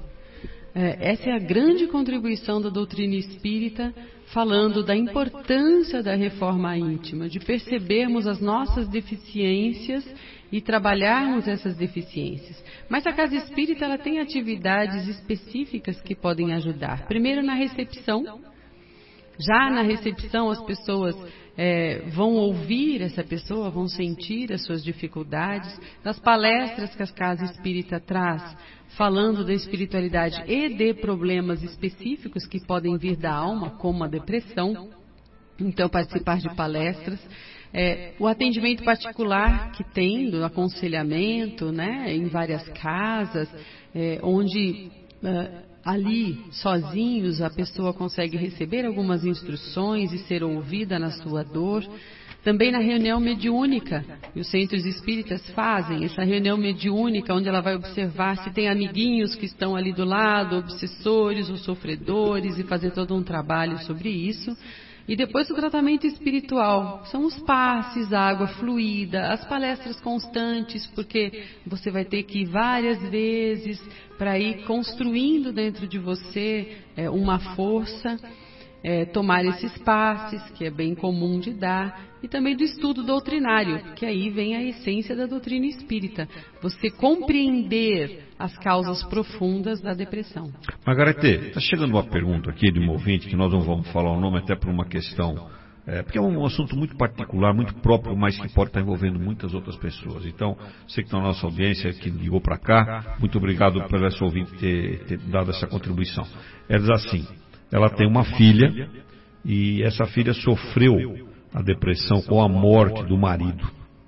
É, essa é a grande contribuição da doutrina espírita, falando da importância da reforma íntima, de percebermos as nossas deficiências e trabalharmos essas deficiências. Mas a casa espírita ela tem atividades específicas que podem ajudar. Primeiro, na recepção. Já na recepção, as pessoas é, vão ouvir essa pessoa, vão sentir as suas dificuldades. Nas palestras que a Casa Espírita traz, falando da espiritualidade e de problemas específicos que podem vir da alma, como a depressão. Então, participar de palestras. É, o atendimento particular que tem, do aconselhamento, né, em várias casas, é, onde... Uh, ali, sozinhos, a pessoa consegue receber algumas instruções e ser ouvida na sua dor. Também na reunião mediúnica, e os centros espíritas fazem essa reunião mediúnica, onde ela vai observar se tem amiguinhos que estão ali do lado, obsessores ou sofredores, e fazer todo um trabalho sobre isso. E depois o tratamento espiritual, são os passes, a água fluida, as palestras constantes, porque você vai ter que ir várias vezes para ir construindo dentro de você é, uma força, é, tomar esses passes, que é bem comum de dar, e também do estudo doutrinário, que aí vem a essência da doutrina espírita, você compreender as causas profundas da depressão. Margarete, está chegando uma pergunta aqui de um ouvinte, que nós não vamos falar o nome até por uma questão, é, porque é um assunto muito particular, muito próprio, mas que pode estar envolvendo muitas outras pessoas. Então, você que está na nossa audiência, que ligou para cá, muito obrigado por essa ouvinte ter, ter dado essa contribuição. Ela diz assim, ela tem uma filha, e essa filha sofreu a depressão com a morte do marido,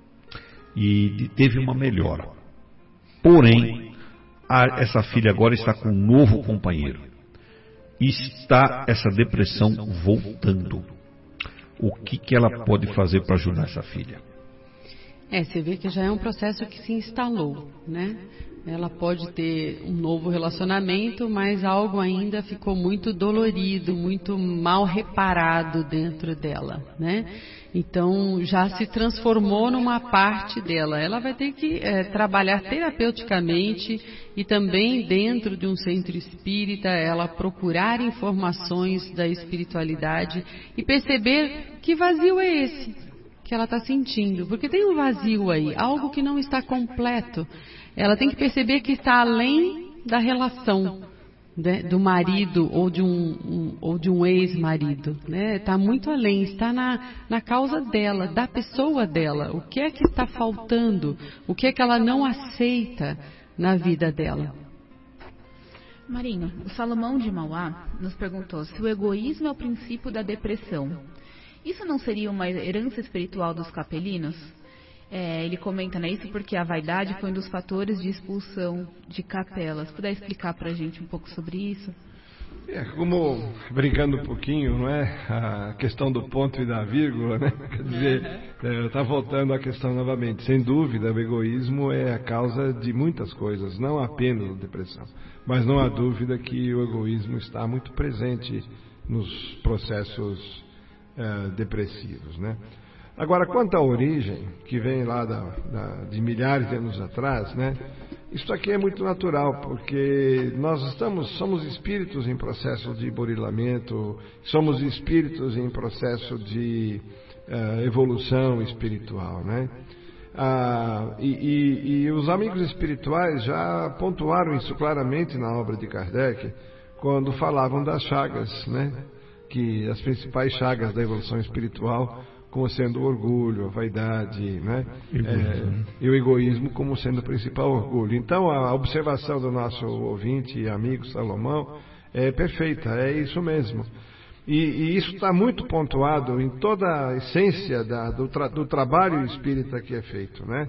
e teve uma melhora. Porém, a, essa filha agora está com um novo companheiro. E está essa depressão voltando. O que, que ela pode fazer para ajudar essa filha? É, você vê que já é um processo que se instalou, né? Ela pode ter um novo relacionamento, mas algo ainda ficou muito dolorido, muito mal reparado dentro dela, né? Então já se transformou numa parte dela. Ela vai ter que é, trabalhar terapeuticamente e também dentro de um centro espírita, ela procurar informações da espiritualidade e perceber que vazio é esse que ela está sentindo, porque tem um vazio aí, algo que não está completo. Ela tem que perceber que está além da relação, né, do marido ou de um, um, ou de um ex-marido, né? Está muito além, está na, na causa dela, da pessoa dela. O que é que está faltando? O que é que ela não aceita na vida dela? Marinho, o Salomão de Mauá nos perguntou se o egoísmo é o princípio da depressão. Isso não seria uma herança espiritual dos capelinos? É, ele comenta, né, isso porque a vaidade foi um dos fatores de expulsão de capelas. Puder explicar para a gente um pouco sobre isso? É, como, brincando um pouquinho, não é? A questão do ponto e da vírgula, né? Quer dizer, está voltando à questão novamente. Sem dúvida, o egoísmo é a causa de muitas coisas, não apenas a depressão. Mas não há dúvida que o egoísmo está muito presente nos processos uh, depressivos, né? Agora, quanto à origem, que vem lá da, da, de milhares de anos atrás, né? Isso aqui é muito natural, porque nós estamos, somos espíritos em processo de burilamento, somos espíritos em processo de uh, evolução espiritual, né? Ah, e, e, e os amigos espirituais já pontuaram isso claramente na obra de Kardec, quando falavam das chagas, né? Que as principais chagas da evolução espiritual como sendo o orgulho, a vaidade, né? É, e o egoísmo como sendo o principal orgulho. Então, a observação do nosso ouvinte e amigo Salomão é perfeita, é isso mesmo. E, e isso está muito pontuado em toda a essência da, do, tra, do trabalho espírita que é feito, né?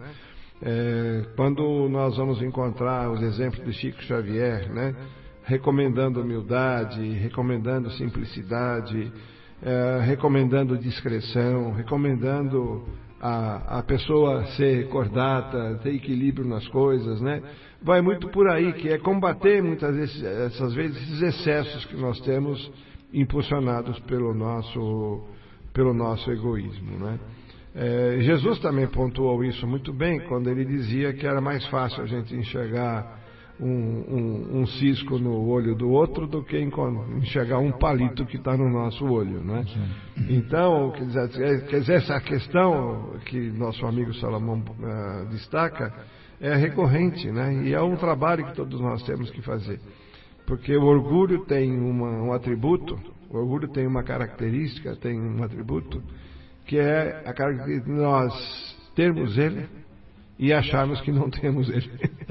É, quando nós vamos encontrar os exemplos de Chico Xavier, né? Recomendando humildade, recomendando simplicidade, É, recomendando discrição, recomendando a, a pessoa ser cordata, ter equilíbrio nas coisas, né? Vai muito por aí, que é combater muitas vezes, essas vezes esses excessos que nós temos impulsionados pelo nosso, pelo nosso egoísmo, né? É, Jesus também pontuou isso muito bem quando ele dizia que era mais fácil a gente enxergar Um, um, um cisco no olho do outro do que enxergar um palito que está no nosso olho, né? Então, quer dizer, quer dizer, essa questão que nosso amigo Salomão uh, destaca é recorrente, né? E é um trabalho que todos nós temos que fazer, porque o orgulho tem uma, um atributo, o orgulho tem uma característica, tem um atributo que é a característica de nós termos ele e acharmos que não temos ele.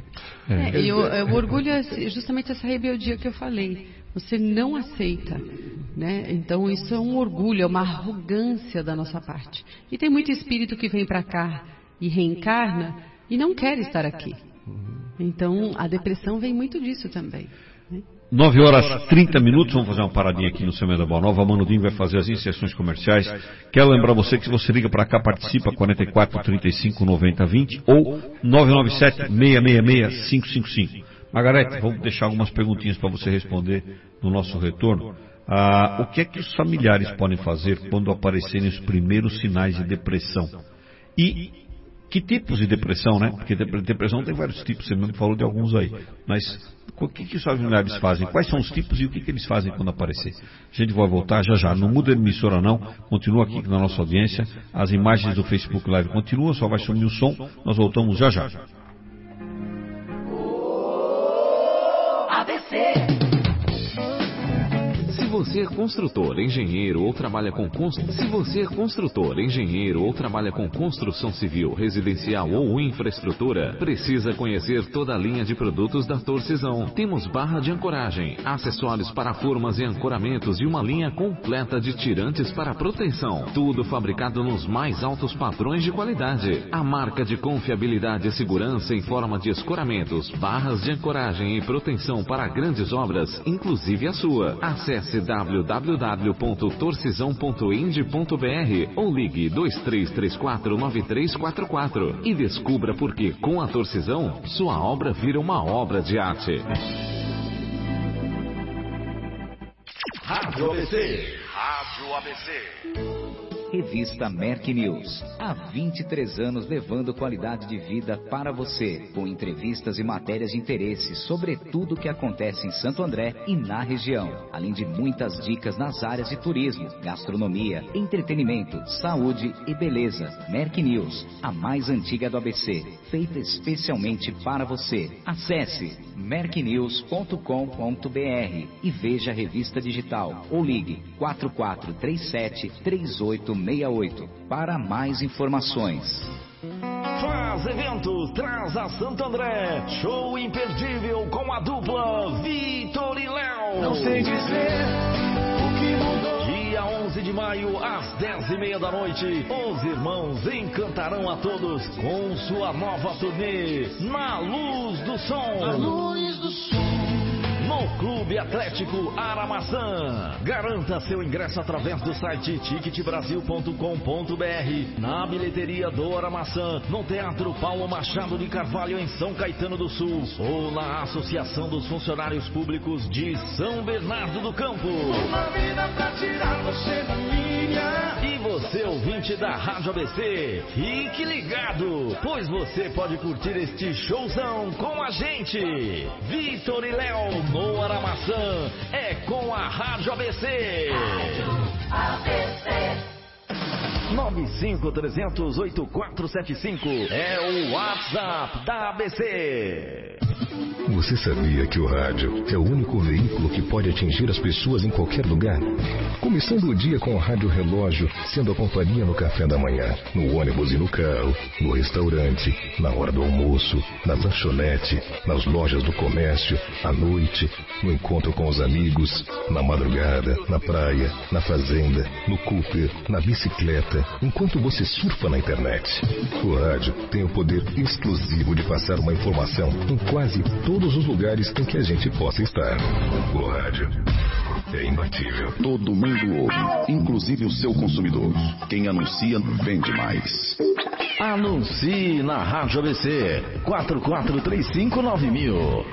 É, e o, o orgulho é justamente essa rebeldia que eu falei. Você não aceita, né? Então isso é um orgulho, é uma arrogância da nossa parte. E tem muito espírito que vem para cá e reencarna e não quer estar aqui. Então a depressão vem muito disso também, né? nove horas e trinta minutos, vamos fazer uma paradinha aqui no Semana da Boa Nova. A Manudinho vai fazer as inserções comerciais. Quero lembrar você que se você liga para cá, participa quarenta e quatro, trinta e cinco, noventa, vinte ou nove nove sete, seis seis seis, cinco cinco cinco. Margarete, vamos deixar algumas perguntinhas para você responder no nosso retorno. Ah, o que é que os familiares podem fazer quando aparecerem os primeiros sinais de depressão? E que tipos de depressão, né? Porque depressão tem vários tipos, você mesmo falou de alguns aí. Mas o que, que os familiares fazem? Quais são os tipos e o que, que eles fazem quando aparecer? A gente vai voltar já já. Não muda de emissora não. Continua aqui na nossa audiência. As imagens do Facebook Live continuam, só vai sumir o som. Nós voltamos já já. A B C. Se você é construtor, engenheiro ou trabalha com constru... Se você é construtor, engenheiro ou trabalha com construção civil, residencial ou infraestrutura, precisa conhecer toda a linha de produtos da Torcisão. Temos barra de ancoragem, acessórios para formas e ancoramentos e uma linha completa de tirantes para proteção. Tudo fabricado nos mais altos padrões de qualidade. A marca de confiabilidade e segurança em forma de escoramentos, barras de ancoragem e proteção para grandes obras, inclusive a sua. Acesse w w w ponto torcisão ponto ind ponto b r ou ligue dois três três quatro nove três quatro quatro e descubra por que com a Torcisão sua obra vira uma obra de arte. Rádio A B C. Rádio A B C. Revista Merck News. Há vinte e três anos levando qualidade de vida para você, com entrevistas e matérias de interesse sobre tudo o que acontece em Santo André e na região, além de muitas dicas nas áreas de turismo, gastronomia, entretenimento, saúde e beleza. Merck News, a mais antiga do A B C, feita especialmente para você. Acesse merck news ponto com ponto b r e veja a revista digital ou ligue quatro quatro três sete três oito seis oito para mais informações. Faz Eventos traz a Santo André show imperdível com a dupla Vitor e Léo. Não sei dizer o que mudou. Dia onze de maio, às dez e meia da noite, os irmãos encantarão a todos com sua nova turnê Na Luz do Som. Na Luz do Som. No Clube Atlético Aramaçã. Garanta seu ingresso através do site ticket brasil ponto com ponto b r, na bilheteria do Aramaçã, no Teatro Paulo Machado de Carvalho em São Caetano do Sul ou na Associação dos Funcionários Públicos de São Bernardo do Campo. Uma vida pra tirar você da minha. E você, ouvinte da Rádio A B C, fique ligado, pois você pode curtir este showzão com a gente. Vitor e Léo no Aramaçã é com a Rádio A B C. Rádio A B C. nove cinco três zero zero oito quatro sete cinco é o WhatsApp da A B C. Você sabia que o rádio é o único veículo que pode atingir as pessoas em qualquer lugar? Começando o dia com o rádio relógio, sendo a companhia no café da manhã, no ônibus e no carro, no restaurante, na hora do almoço, na lanchonete, nas lojas do comércio, à noite, no encontro com os amigos, na madrugada, na praia, na fazenda, no Cooper, na bicicleta, enquanto você surfa na internet. O rádio tem o poder exclusivo de passar uma informação em quase todos os lugares em que a gente possa estar. O rádio é imbatível. Todo mundo ouve, inclusive o seu consumidor. Quem anuncia vende mais. Anuncie na Rádio A B C quatro quatro três cinco nove mil.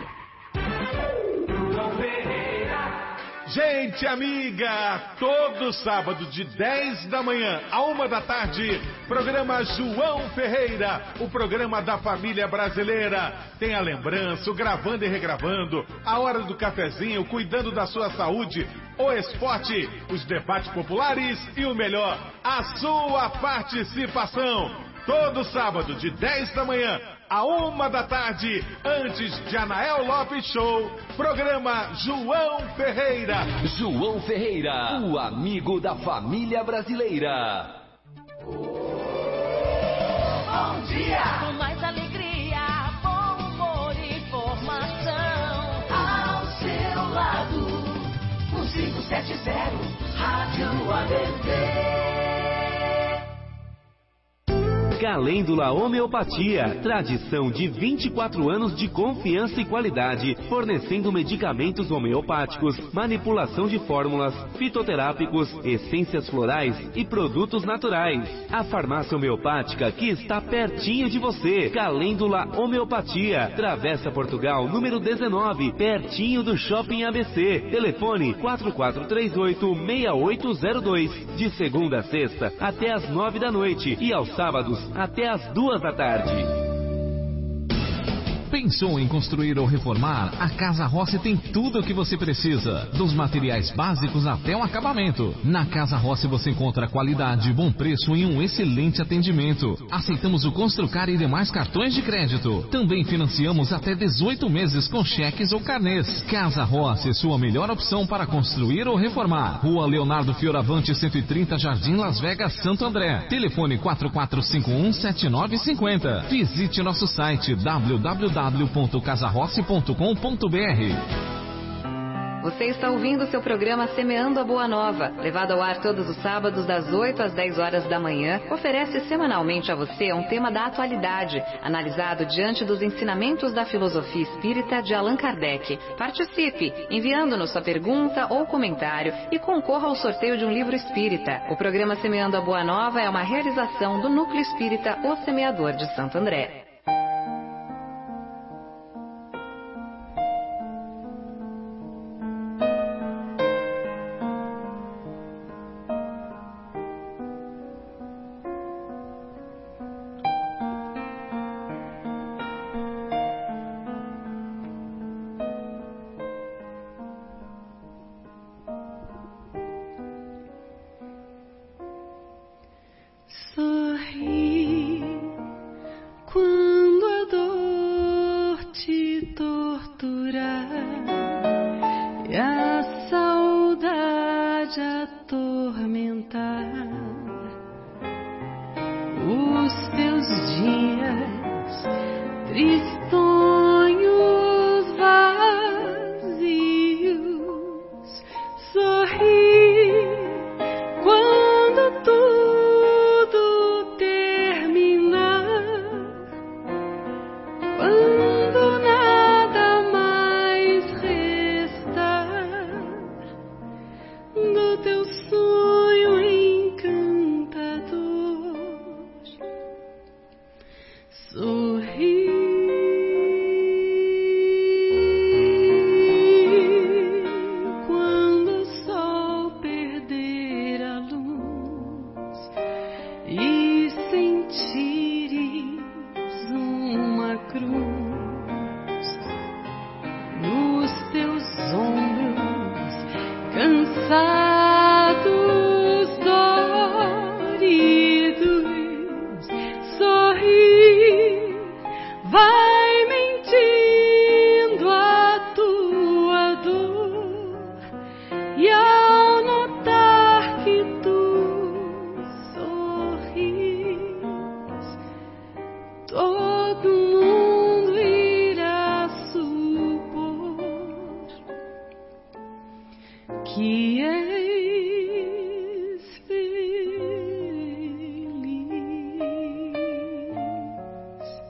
Gente amiga, todo sábado de dez da manhã a uma da tarde, programa João Ferreira, o programa da família brasileira. Tem a lembrança, o gravando e regravando, a hora do cafezinho, cuidando da sua saúde, o esporte, os debates populares e o melhor, a sua participação. Todo sábado de dez da manhã a uma da tarde, antes de Anael Lopes Show, programa João Ferreira. João Ferreira, o amigo da família brasileira. Bom dia! Com mais alegria, bom humor e informação. Ao seu lado, no cinco sete zero, Rádio A B C. Calêndula Homeopatia, tradição de vinte e quatro anos de confiança e qualidade, fornecendo medicamentos homeopáticos, manipulação de fórmulas, fitoterápicos, essências florais e produtos naturais. A farmácia homeopática que está pertinho de você. Calêndula Homeopatia, Travessa Portugal, número dezenove, pertinho do Shopping A B C. Telefone quatro quatro três oito seis oito zero dois, de segunda a sexta até às nove da noite e aos sábados até às duas da tarde. Pensou em construir ou reformar? A Casa Rossi tem tudo o que você precisa, dos materiais básicos até o acabamento. Na Casa Rossi você encontra qualidade, bom preço e um excelente atendimento. Aceitamos o Construcar e demais cartões de crédito. Também financiamos até dezoito meses com cheques ou carnês. Casa Rossi, sua melhor opção para construir ou reformar. Rua Leonardo Fioravante, cento e trinta, Jardim Las Vegas, Santo André. Telefone quatro quatro cinco um sete nove cinco zero. Visite nosso site w w w ponto casa rossi ponto com ponto b r. Você está ouvindo o seu programa Semeando a Boa Nova, levado ao ar todos os sábados das oito às dez horas da manhã, oferece semanalmente a você um tema da atualidade, analisado diante dos ensinamentos da filosofia espírita de Allan Kardec. Participe, enviando-nos sua pergunta ou comentário e concorra ao sorteio de um livro espírita. O programa Semeando a Boa Nova é uma realização do Núcleo Espírita O Semeador de Santo André. pode atormentar os teus dias tristonhos, vazios. Sorri quando tudo terminar, quando nada mais restar do teu sonho encantador. Sorri quando o sol perder a luz e sentires uma cruz nos teus ombros cansados, doridos. Sorri, vai mentindo a tua dor, e ao notar que tu sorris, todo mundo irá supor que és feliz.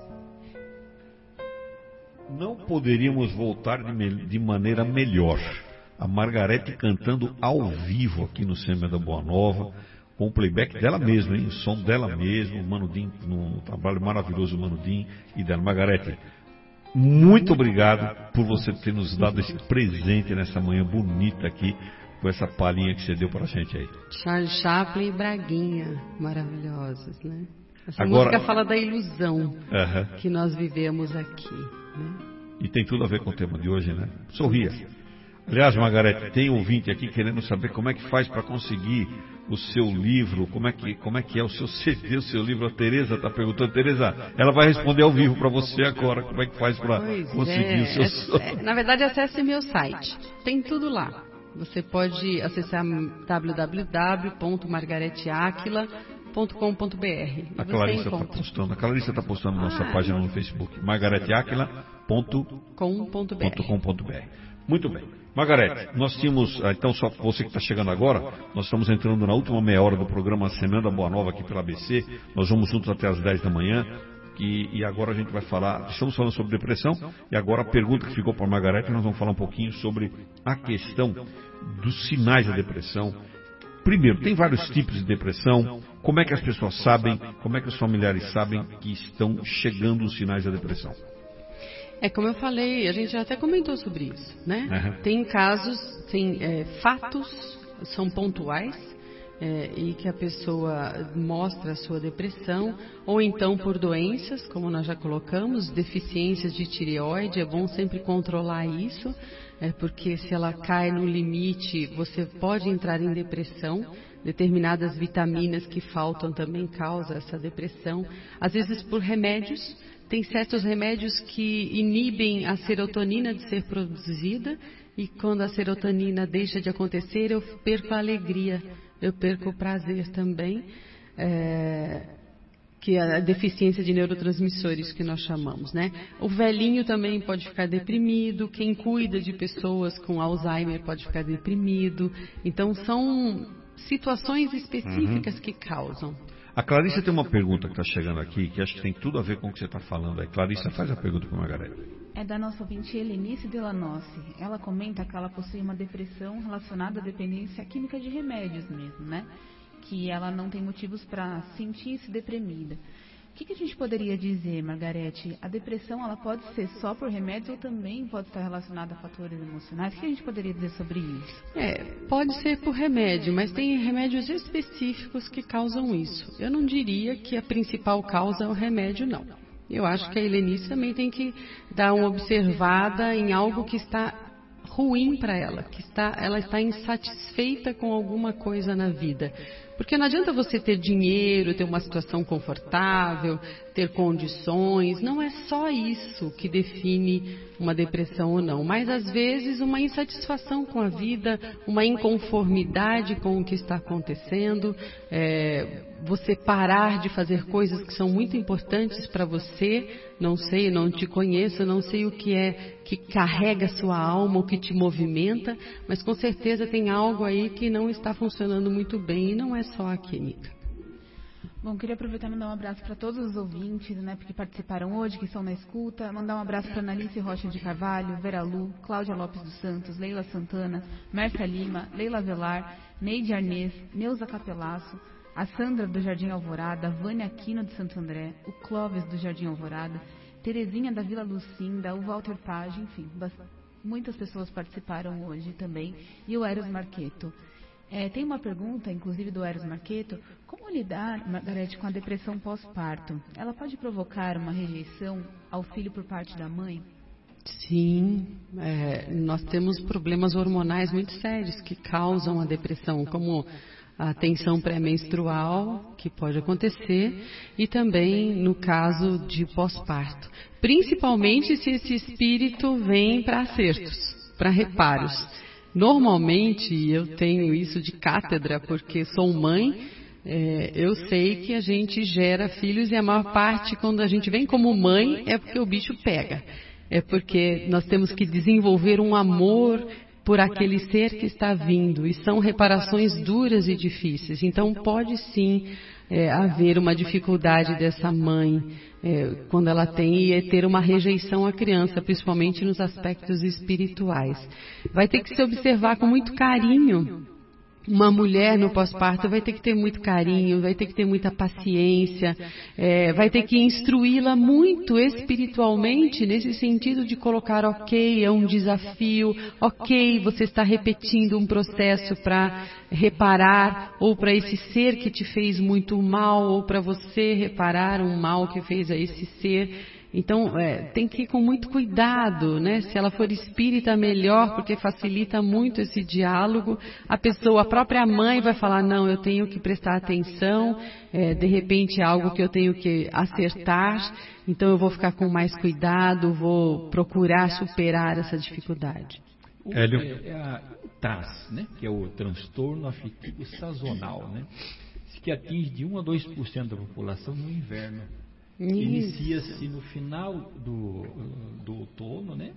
Não poderíamos voltar de, me- de maneira melhor. A Margarete cantando ao vivo aqui no Sêmea da Boa Nova, com o playback dela mesma, hein? O som dela mesma, o Manudim, no trabalho maravilhoso do Manudim e dela. Margarete, muito obrigado por você ter nos dado esse presente nessa manhã bonita aqui, com essa palhinha que você deu pra gente aí. Charles Chaplin e Braguinha, maravilhosos, né? Essa Agora- música fala da ilusão Aham. que nós vivemos aqui, né? E tem tudo a ver com o tema de hoje, né? Sorria. Aliás, Margarete, tem ouvinte aqui querendo saber como é que faz para conseguir o seu livro, como é que, como é, que é o seu C D, o seu livro. A Tereza está perguntando. Tereza, ela vai responder ao vivo para você agora, como é que faz para conseguir É, o seu... é, é, na verdade, acesse meu site, tem tudo lá. Você pode acessar w w w ponto margareteaquila ponto com ponto b r. A Clarissa está postando, a Clarissa está postando na nossa Ah, página no Facebook, margareteaquila ponto com ponto b r. Muito bem. Margarete, nós tínhamos, ah, então só você que está chegando agora, nós estamos entrando na última meia hora do programa Semana Boa Nova aqui pela A B C, nós vamos juntos até as dez da manhã, e, e agora a gente vai falar, estamos falando sobre depressão, e agora a pergunta que ficou para a Margarete, nós vamos falar um pouquinho sobre a questão dos sinais da depressão. Primeiro, tem vários tipos de depressão, como é que as pessoas sabem, como é que os familiares sabem que estão chegando os sinais da depressão? É como eu falei, a gente já até comentou sobre isso, né? Uhum. Tem casos, tem é, fatos, são pontuais, é, e que a pessoa mostra a sua depressão, ou então por doenças, como nós já colocamos, deficiências de tireoide, é bom sempre controlar isso, é, porque se ela cai no limite, você pode entrar em depressão. Determinadas vitaminas que faltam também causam essa depressão, às vezes por remédios. Tem certos remédios que inibem a serotonina de ser produzida, e quando a serotonina deixa de acontecer, eu perco a alegria, eu perco o prazer também, é, que é a deficiência de neurotransmissores que nós chamamos, né? O velhinho também pode ficar deprimido, quem cuida de pessoas com Alzheimer pode ficar deprimido. Então são situações específicas Uhum. que causam. A Clarissa tem uma pergunta que está chegando aqui, que acho que tem tudo a ver com o que você está falando aí. Clarissa, faz a pergunta para a Margarete. É da nossa ouvinte Helenice Delanossi. Ela comenta que ela possui uma depressão relacionada à dependência química de remédios mesmo, né? Que ela não tem motivos para sentir-se deprimida. O que, que a gente poderia dizer, Margarete? A depressão, ela pode ser só por remédios ou também pode estar relacionada a fatores emocionais? O que a gente poderia dizer sobre isso? É, pode ser por remédio, mas tem remédios específicos que causam isso. Eu não diria que a principal causa é o remédio, não. Eu acho que a Helenice também tem que dar uma observada em algo que está ruim para ela, que está, ela está insatisfeita com alguma coisa na vida. Porque não adianta você ter dinheiro, ter uma situação confortável, ter condições, não é só isso que define uma depressão ou não, mas às vezes uma insatisfação com a vida, uma inconformidade com o que está acontecendo, é, você parar de fazer coisas que são muito importantes para você, não sei, não te conheço, não sei o que é que carrega sua alma, o que te movimenta, mas com certeza tem algo aí que não está funcionando muito bem e não é só a química. Bom, queria aproveitar e mandar um abraço para todos os ouvintes, né, que participaram hoje, que estão na escuta. Mandar um abraço para Analice Rocha de Carvalho, Vera Lu, Cláudia Lopes dos Santos, Leila Santana, Mércia Lima, Leila Velar, Neide Arnês, Neuza Capelaço, a Sandra do Jardim Alvorada, a Vânia Aquino de Santo André, o Clóvis do Jardim Alvorada, Terezinha da Vila Lucinda, o Walter Page, enfim, muitas pessoas participaram hoje também, e o Eros Marqueto. É, tem uma pergunta, inclusive do Eros Marqueto: como lidar, Margarete, com a depressão pós-parto? Ela pode provocar uma rejeição ao filho por parte da mãe? Sim, é, nós temos problemas hormonais muito sérios que causam a depressão, como a tensão pré-menstrual, que pode acontecer, e também no caso de pós-parto. Principalmente se esse espírito vem para acertos, para reparos. Normalmente, eu tenho isso de cátedra, porque sou mãe, é, eu sei que a gente gera filhos e a maior parte, quando a gente vem como mãe, é porque o bicho pega. É porque nós temos que desenvolver um amor por aquele ser que está vindo, e são reparações duras e difíceis. Então pode sim é, haver uma dificuldade dessa mãe é, quando ela tem e ter uma rejeição à criança, principalmente nos aspectos espirituais. Vai ter que se observar com muito carinho. Uma mulher no pós-parto vai ter que ter muito carinho, vai ter que ter muita paciência, é, vai ter que instruí-la muito espiritualmente, nesse sentido de colocar, ok, é um desafio, ok, você está repetindo um processo para reparar, ou para esse ser que te fez muito mal, ou para você reparar um mal que fez a esse ser. Então, é, tem que ir com muito cuidado, né? Se ela for espírita, melhor, porque facilita muito esse diálogo. A pessoa, a própria mãe vai falar, não, eu tenho que prestar atenção, é, de repente é algo que eu tenho que acertar, então eu vou ficar com mais cuidado, vou procurar superar essa dificuldade. O, é, é a T A S, né? Que é o transtorno afetivo sazonal, né? Que atinge de um a dois por cento da população no inverno. Inicia-se no final do, do outono, né?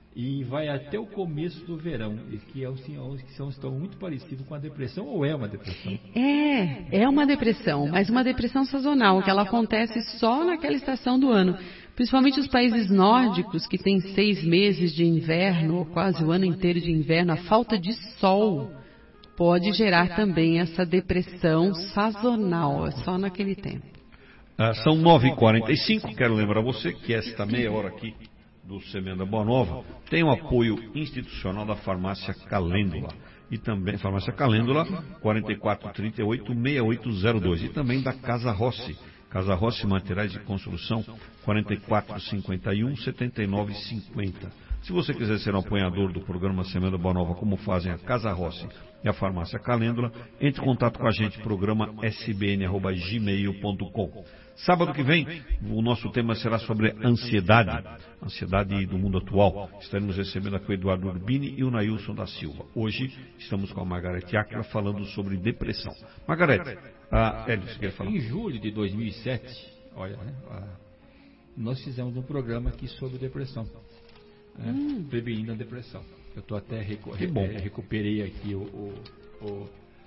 E vai até o começo do verão, e que, é, que são, estão muito parecidos com a depressão, ou é uma depressão? É, é uma depressão, mas uma depressão sazonal, que ela acontece só naquela estação do ano. Principalmente os países nórdicos, que têm seis meses de inverno, ou quase o ano inteiro de inverno, a falta de sol pode gerar também essa depressão sazonal, é só naquele tempo. Ah, são nove e quarenta e cinco, quero lembrar você que esta meia hora aqui do Semenda Boa Nova tem o apoio institucional da Farmácia Calêndula, e também Farmácia Calêndula, quatro quatro três oito, seis oito zero dois, e também da Casa Rossi, Casa Rossi Materiais de Construção, quatro quatro cinco um, sete nove cinco zero. Se você quiser ser um apoiador do programa Semenda Boa Nova, como fazem a Casa Rossi e a Farmácia Calêndula, entre em contato com a gente, programa s b n arroba gmail ponto com. Sábado que vem, o nosso tema será sobre ansiedade, ansiedade do mundo atual. Estaremos recebendo aqui o Eduardo Urbini e o Nailson da Silva. Hoje estamos com a Margarete Áquila falando sobre depressão. Margarete, a Hélio, você quer falar? Em julho de dois mil e sete, olha, né, nós fizemos um programa aqui sobre depressão, né, hum. prevenindo a depressão. Eu estou até recu recuperei aqui o, o, o,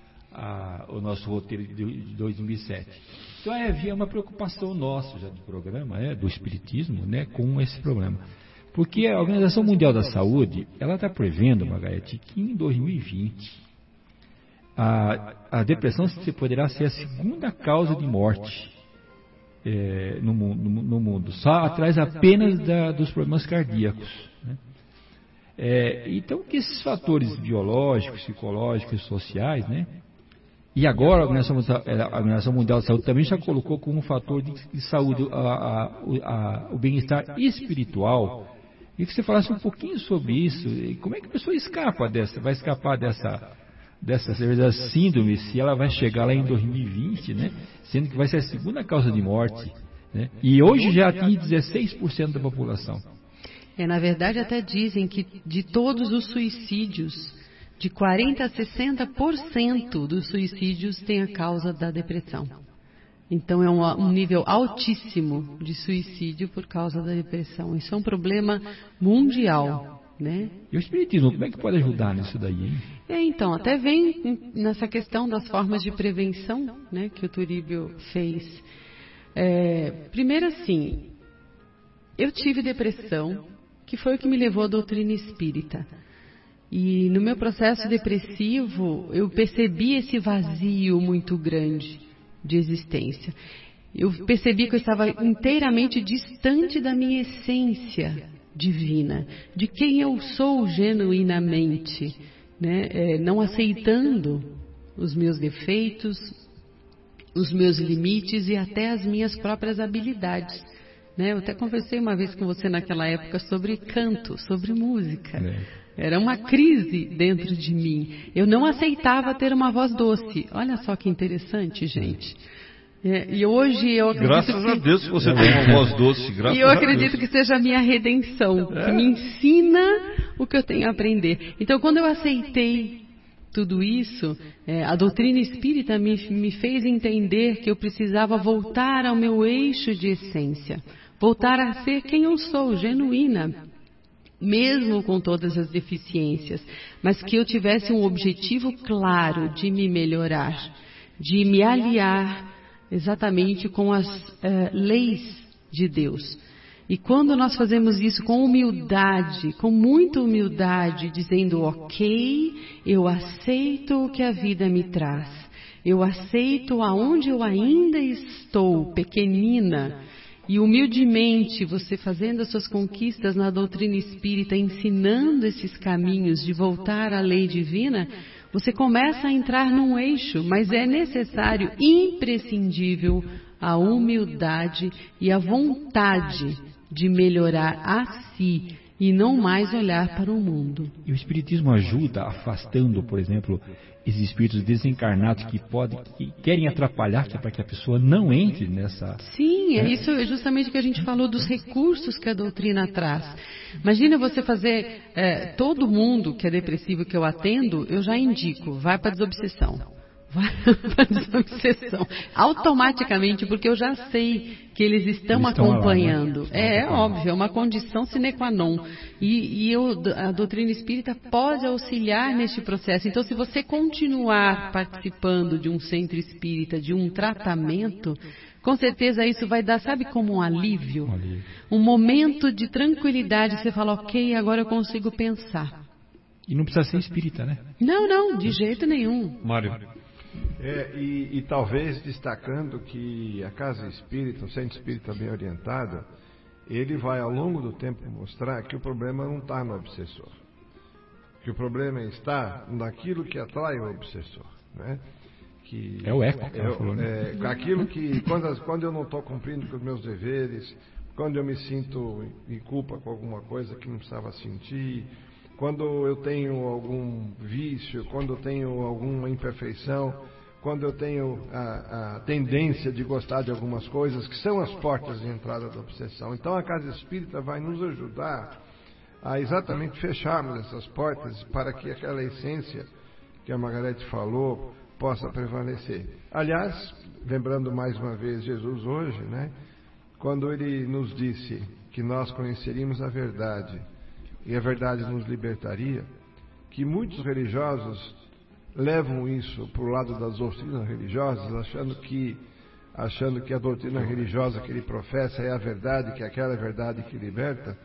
a, o nosso roteiro de dois mil e sete. Então é, havia uma preocupação nossa já do programa, é, do espiritismo, né, com esse problema. Porque a Organização Mundial da Saúde, ela está prevendo, Margarete, que em dois mil e vinte a, a depressão se poderá ser a segunda causa de morte é, no, mundo, no, no mundo, só atrás apenas da, dos problemas cardíacos, né? É, então, que esses fatores biológicos, psicológicos e sociais, né? E agora a Organização, a Organização Mundial da Saúde também já colocou como um fator de, de saúde a, a, a, o bem-estar espiritual. E que você falasse um pouquinho sobre isso. E como é que a pessoa escapa dessa, vai escapar dessa, dessa cerveja síndrome, se ela vai chegar lá em dois mil e vinte, né? Sendo que vai ser a segunda causa de morte, né? E hoje já atinge dezesseis por cento da população. É, na verdade, até dizem que de todos os suicídios, de quarenta a sessenta por cento dos suicídios tem a causa da depressão. Então é um, um nível altíssimo de suicídio por causa da depressão. Isso é um problema mundial, né? E o espiritismo, como é que pode ajudar nisso daí, hein? É, então, até vem nessa questão das formas de prevenção, né, que o Turíbio fez. É, primeiro assim, eu tive depressão, que foi o que me levou à doutrina espírita. E no meu processo depressivo, eu percebi esse vazio muito grande de existência. Eu percebi que eu estava inteiramente distante da minha essência divina, de quem eu sou genuinamente, né? É, não aceitando os meus defeitos, os meus limites e até as minhas próprias habilidades. Né? Eu até conversei uma vez com você naquela época sobre canto, sobre música. É. Era uma crise dentro de mim. Eu não aceitava ter uma voz doce. Olha só que interessante, gente. É, e hoje eu acredito Graças que... a Deus que você tem uma voz doce. Graças e eu a acredito Deus. que seja a minha redenção, é. que me ensina o que eu tenho a aprender. Então, quando eu aceitei tudo isso, é, a doutrina espírita me, me fez entender que eu precisava voltar ao meu eixo de essência. Voltar a ser quem eu sou, genuína, mesmo com todas as deficiências, mas que eu tivesse um objetivo claro de me melhorar, de me aliar exatamente com as uh, leis de Deus. E quando nós fazemos isso com humildade, com muita humildade, dizendo, ok, eu aceito o que a vida me traz, eu aceito aonde eu ainda estou, pequenina, e humildemente você fazendo as suas conquistas na doutrina espírita, ensinando esses caminhos de voltar à lei divina, você começa a entrar num eixo, mas é necessário, imprescindível, a humildade e a vontade de melhorar a si e não mais olhar para o mundo. E o espiritismo ajuda afastando, por exemplo, esses espíritos desencarnados que podem, que querem atrapalhar para que a pessoa não entre nessa... Sim, é isso justamente que a gente falou dos recursos que a doutrina traz. Imagina você fazer, é, todo mundo que é depressivo que eu atendo, eu já indico, vai para a desobsessão. Vai para a desobsessão. Automaticamente, porque eu já sei que eles estão, eles estão acompanhando. Lá, né? É, é óbvio, é uma condição sine qua non. E, e eu, a doutrina espírita pode auxiliar neste processo. Então, se você continuar participando de um centro espírita, de um tratamento, com certeza isso vai dar, sabe, como um alívio? Um, alívio. Um momento de tranquilidade, você fala, ok, agora eu consigo pensar. E não precisa ser espírita, né? Não, não, de jeito nenhum. Mário. É, e, e talvez destacando que a casa espírita, o centro espírita bem orientado, ele vai ao longo do tempo mostrar que o problema não está no obsessor, que o problema está naquilo que atrai o obsessor, né? Que é o eco que é, ela falou, né? É, aquilo que quando, quando eu não estou cumprindo com os meus deveres, quando eu me sinto em culpa com alguma coisa que não precisava sentir, quando eu tenho algum vício, quando eu tenho alguma imperfeição, quando eu tenho a, a tendência de gostar de algumas coisas, que são as portas de entrada da obsessão. Então a casa espírita vai nos ajudar a exatamente fecharmos essas portas para que aquela essência que a Margarete falou possa prevalecer. Aliás, lembrando mais uma vez Jesus hoje, né, quando ele nos disse que nós conheceríamos a verdade e a verdade nos libertaria, que muitos religiosos levam isso para o lado das doutrinas religiosas, achando que, achando que a doutrina religiosa que ele professa é a verdade, que é aquela verdade que liberta.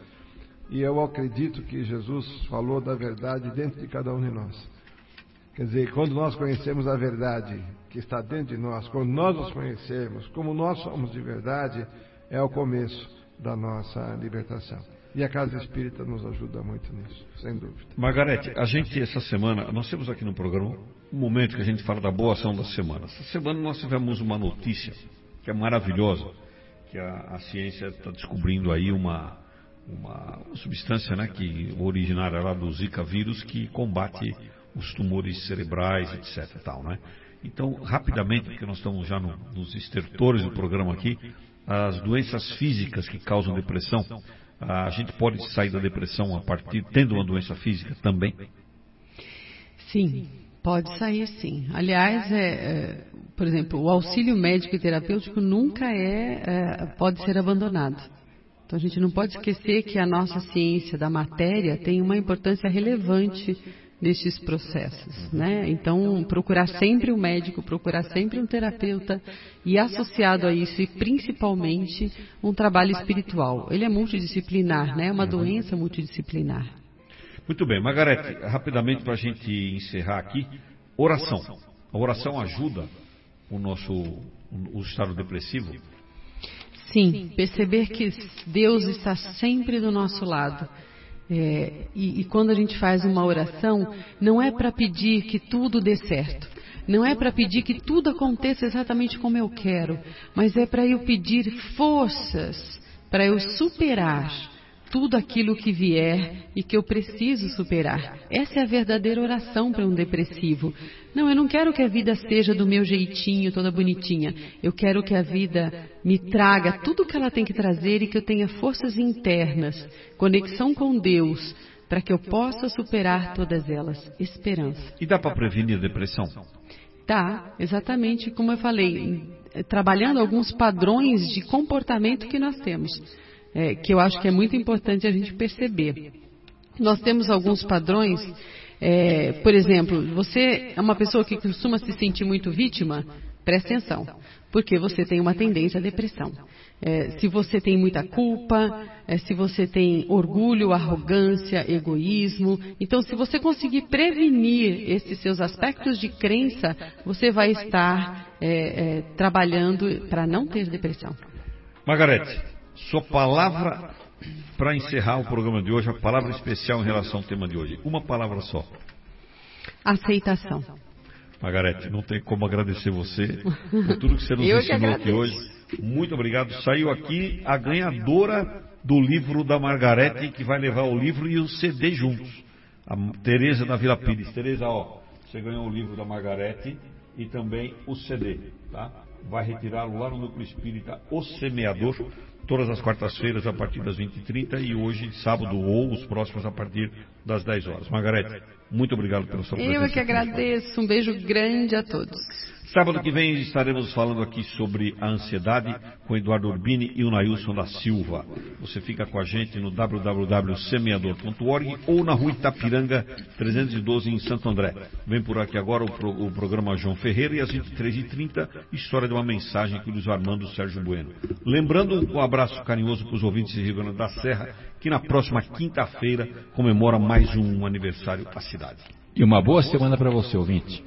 E eu acredito que Jesus falou da verdade dentro de cada um de nós. Quer dizer, quando nós conhecemos a verdade que está dentro de nós, quando nós nos conhecemos, como nós somos de verdade, é o começo da nossa libertação. E a Casa Espírita nos ajuda muito nisso, sem dúvida. Margarete, a gente essa semana, nós temos aqui no programa um momento que a gente fala da boa ação da semana. Essa semana nós tivemos uma notícia que é maravilhosa, que a, a ciência está descobrindo aí uma, uma substância, né, que originária lá do Zika vírus, que combate os tumores cerebrais, etc. Tal, né? Então, rapidamente, porque nós estamos já no, nos estertores do programa aqui, as doenças físicas que causam depressão, a gente pode sair da depressão a partir, tendo uma doença física também? Sim, pode sair sim. Aliás, é, é, por exemplo, o auxílio médico e terapêutico nunca é, é, pode ser abandonado. Então a gente não pode esquecer que a nossa ciência da matéria tem uma importância relevante nestes processos, né? Então, procurar sempre um médico, procurar sempre um terapeuta e associado a isso, e principalmente, um trabalho espiritual. Ele é multidisciplinar, né? É uma doença multidisciplinar. Muito bem, Margarete, rapidamente para a gente encerrar aqui, oração. A oração ajuda o nosso o estado depressivo? Sim, perceber que Deus está sempre do nosso lado. É, e, e quando a gente faz uma oração, não é para pedir que tudo dê certo, não é para pedir que tudo aconteça exatamente como eu quero, mas é para eu pedir forças, para eu superar tudo aquilo que vier e que eu preciso superar. Essa é a verdadeira oração para um depressivo. Não, eu não quero que a vida seja do meu jeitinho, toda bonitinha. Eu quero que a vida me traga tudo o que ela tem que trazer e que eu tenha forças internas, conexão com Deus, para que eu possa superar todas elas. Esperança. E dá para prevenir a depressão? Dá, exatamente como eu falei, trabalhando alguns padrões de comportamento que nós temos. É, que eu acho que é muito importante a gente perceber. Nós temos alguns padrões, é, por exemplo, você é uma pessoa que costuma se sentir muito vítima, preste atenção, porque você tem uma tendência à depressão. É, se você tem muita culpa, é, se você tem orgulho, arrogância, egoísmo, então se você conseguir prevenir esses seus aspectos de crença, você vai estar é, é, trabalhando para não ter depressão. Margarete, sua palavra para encerrar o programa de hoje, a palavra especial em relação ao tema de hoje. Uma palavra só. Aceitação. Margarete, não tem como agradecer você por tudo que você nos Eu ensinou aqui hoje. Muito obrigado. Saiu aqui a ganhadora do livro da Margarete, que vai levar o livro e o C D juntos. A Tereza da Vila Pires. Tereza, ó, você ganhou o livro da Margarete e também o C D, tá? Vai retirá-lo lá no Núcleo Espírita O Semeador, todas as quartas-feiras a partir das vinte e trinta e hoje, sábado ou os próximos a partir das dez horas. Margarete, muito obrigado pela sua presença. Eu é que agradeço. Um beijo grande a todos. Sábado que vem estaremos falando aqui sobre a ansiedade com Eduardo Urbini e o Nailson da Silva. Você fica com a gente no w w w ponto semeador ponto org ou na rua Itapiranga trezentos e doze em Santo André. Vem por aqui agora o, pro, o programa João Ferreira e às vinte e três e trinta, história de uma mensagem com o Luiz Armando Sérgio Bueno. Lembrando um abraço carinhoso para os ouvintes de Rio Grande da Serra, que na próxima quinta-feira comemora mais um aniversário da cidade. E uma boa semana para você, ouvinte.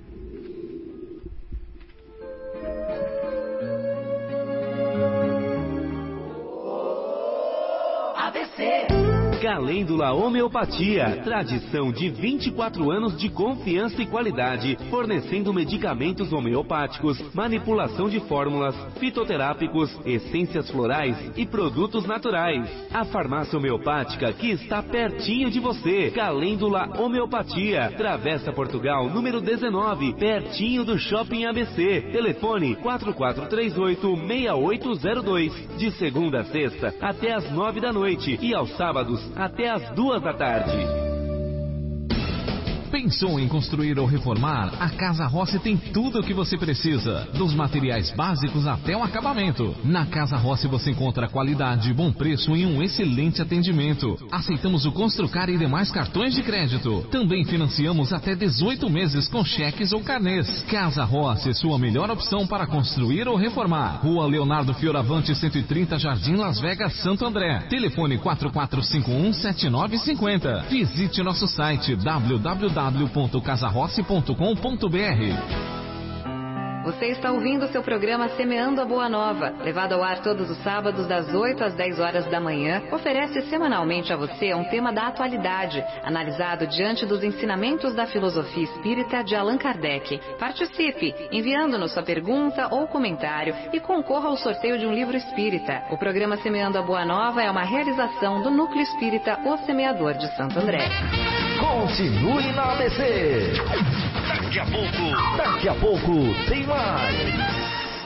Calêndula Homeopatia, tradição de vinte e quatro anos de confiança e qualidade, fornecendo medicamentos homeopáticos, manipulação de fórmulas, fitoterápicos, essências florais e produtos naturais. A farmácia homeopática que está pertinho de você. Calêndula Homeopatia, Travessa Portugal, número dezenove, pertinho do Shopping A B C. Telefone quatro quatro três oito, seis oito zero dois, de segunda a sexta até às nove da noite e aos sábados até às duas da tarde. Pensou em construir ou reformar? A Casa Rossi tem tudo o que você precisa, dos materiais básicos até o acabamento. Na Casa Rossi você encontra qualidade, bom preço e um excelente atendimento. Aceitamos o Construcar e demais cartões de crédito. Também financiamos até dezoito meses com cheques ou carnês. Casa Rossi, sua melhor opção para construir ou reformar. Rua Leonardo Fioravante, cento e trinta, Jardim Las Vegas, Santo André. Telefone quatro quatro cinco um, sete nove cinco zero. Visite nosso site w w w ponto casa rossi ponto com ponto b r. Você está ouvindo o seu programa Semeando a Boa Nova, levado ao ar todos os sábados das oito às dez horas da manhã, oferece semanalmente a você um tema da atualidade, analisado diante dos ensinamentos da filosofia espírita de Allan Kardec. Participe, enviando-nos sua pergunta ou comentário e concorra ao sorteio de um livro espírita. O programa Semeando a Boa Nova é uma realização do Núcleo Espírita O Semeador de Santo André. Continue na A B C. Daqui a pouco, daqui a pouco tem mais.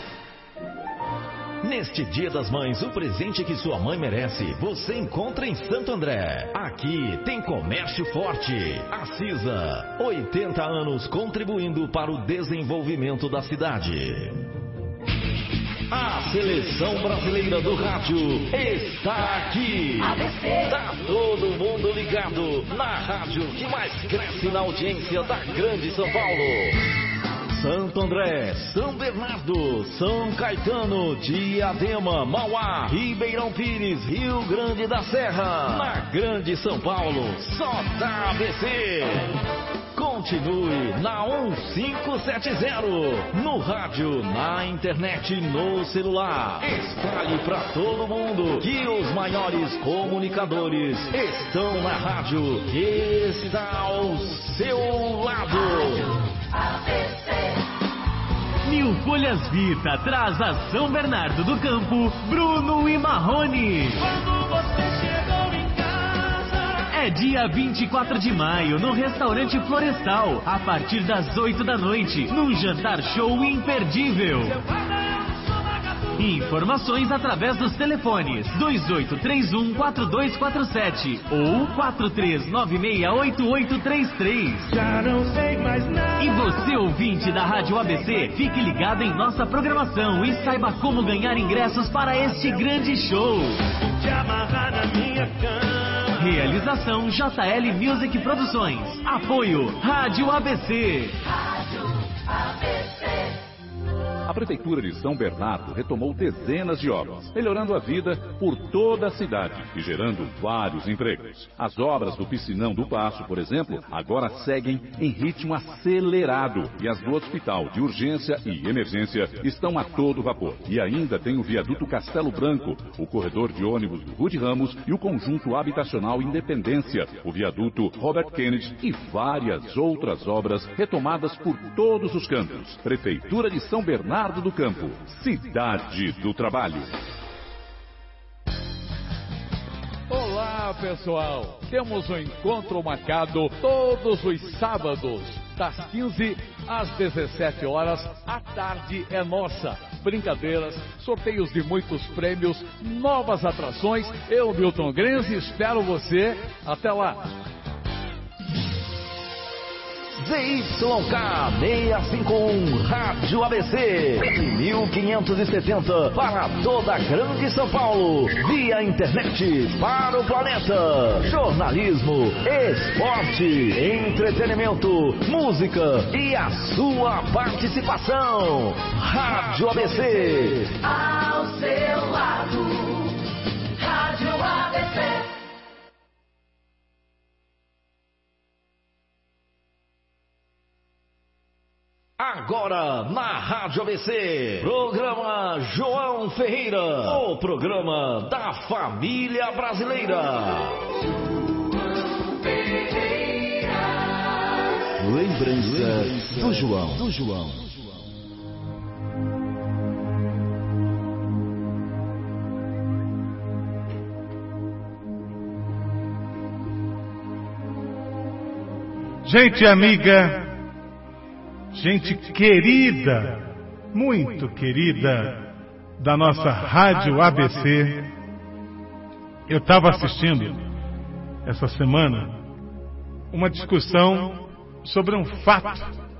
Neste Dia das Mães, o presente que sua mãe merece, você encontra em Santo André. Aqui tem comércio forte. A CISA, oitenta anos contribuindo para o desenvolvimento da cidade. A Seleção Brasileira do Rádio está aqui. Tá todo mundo ligado na rádio que mais cresce na audiência da Grande São Paulo. Santo André, São Bernardo, São Caetano, Diadema, Mauá, Ribeirão Pires, Rio Grande da Serra. Na Grande São Paulo, só dá A B C. Continue na um cinco sete zero, no rádio, na internet, no celular. Espalhe para todo mundo que os maiores comunicadores estão na rádio, que está ao seu lado. A B C. Mil Folhas Vita traz a São Bernardo do Campo, Bruno e Marrone. Quando você chegou em casa. É dia vinte e quatro de maio no Restaurante Florestal, a partir das oito da noite, num jantar show imperdível. Informações através dos telefones dois oito três um, quatro dois quatro sete ou quatro três nove seis, oito oito três três. Já não sei mais nada. E você, ouvinte da Rádio A B C, fique ligado em nossa programação e saiba como ganhar ingressos para este grande show. Te amarrar na minha cama. Realização J L Music Produções. Apoio Rádio A B C. Rádio A B C. A Prefeitura de São Bernardo retomou dezenas de obras, melhorando a vida por toda a cidade e gerando vários empregos. As obras do Piscinão do Paço, por exemplo, agora seguem em ritmo acelerado e as do Hospital de Urgência e Emergência estão a todo vapor. E ainda tem o Viaduto Castelo Branco, o corredor de ônibus do Rude Ramos e o Conjunto Habitacional Independência, o Viaduto Robert Kennedy e várias outras obras retomadas por todos os cantos. Prefeitura de São Bernardo do Campo, cidade do trabalho. Olá, pessoal! Temos um encontro marcado todos os sábados, das quinze às dezessete horas. A tarde é nossa. Brincadeiras, sorteios de muitos prêmios, novas atrações. Eu, Milton Grenze, espero você. Até lá! Z Y K seiscentos e cinquenta e um, Rádio A B C, mil quinhentos e setenta, para toda a Grande São Paulo, via internet, para o planeta. Jornalismo, esporte, entretenimento, música e a sua participação. Rádio A B C. Ao seu lado, Rádio A B C. Agora na Rádio A B C, programa João Ferreira, o programa da família brasileira. João Ferreira. Lembrança do João. Do João. Gente amiga, gente querida, muito querida da nossa Rádio A B C, eu estava assistindo essa semana uma discussão sobre um fato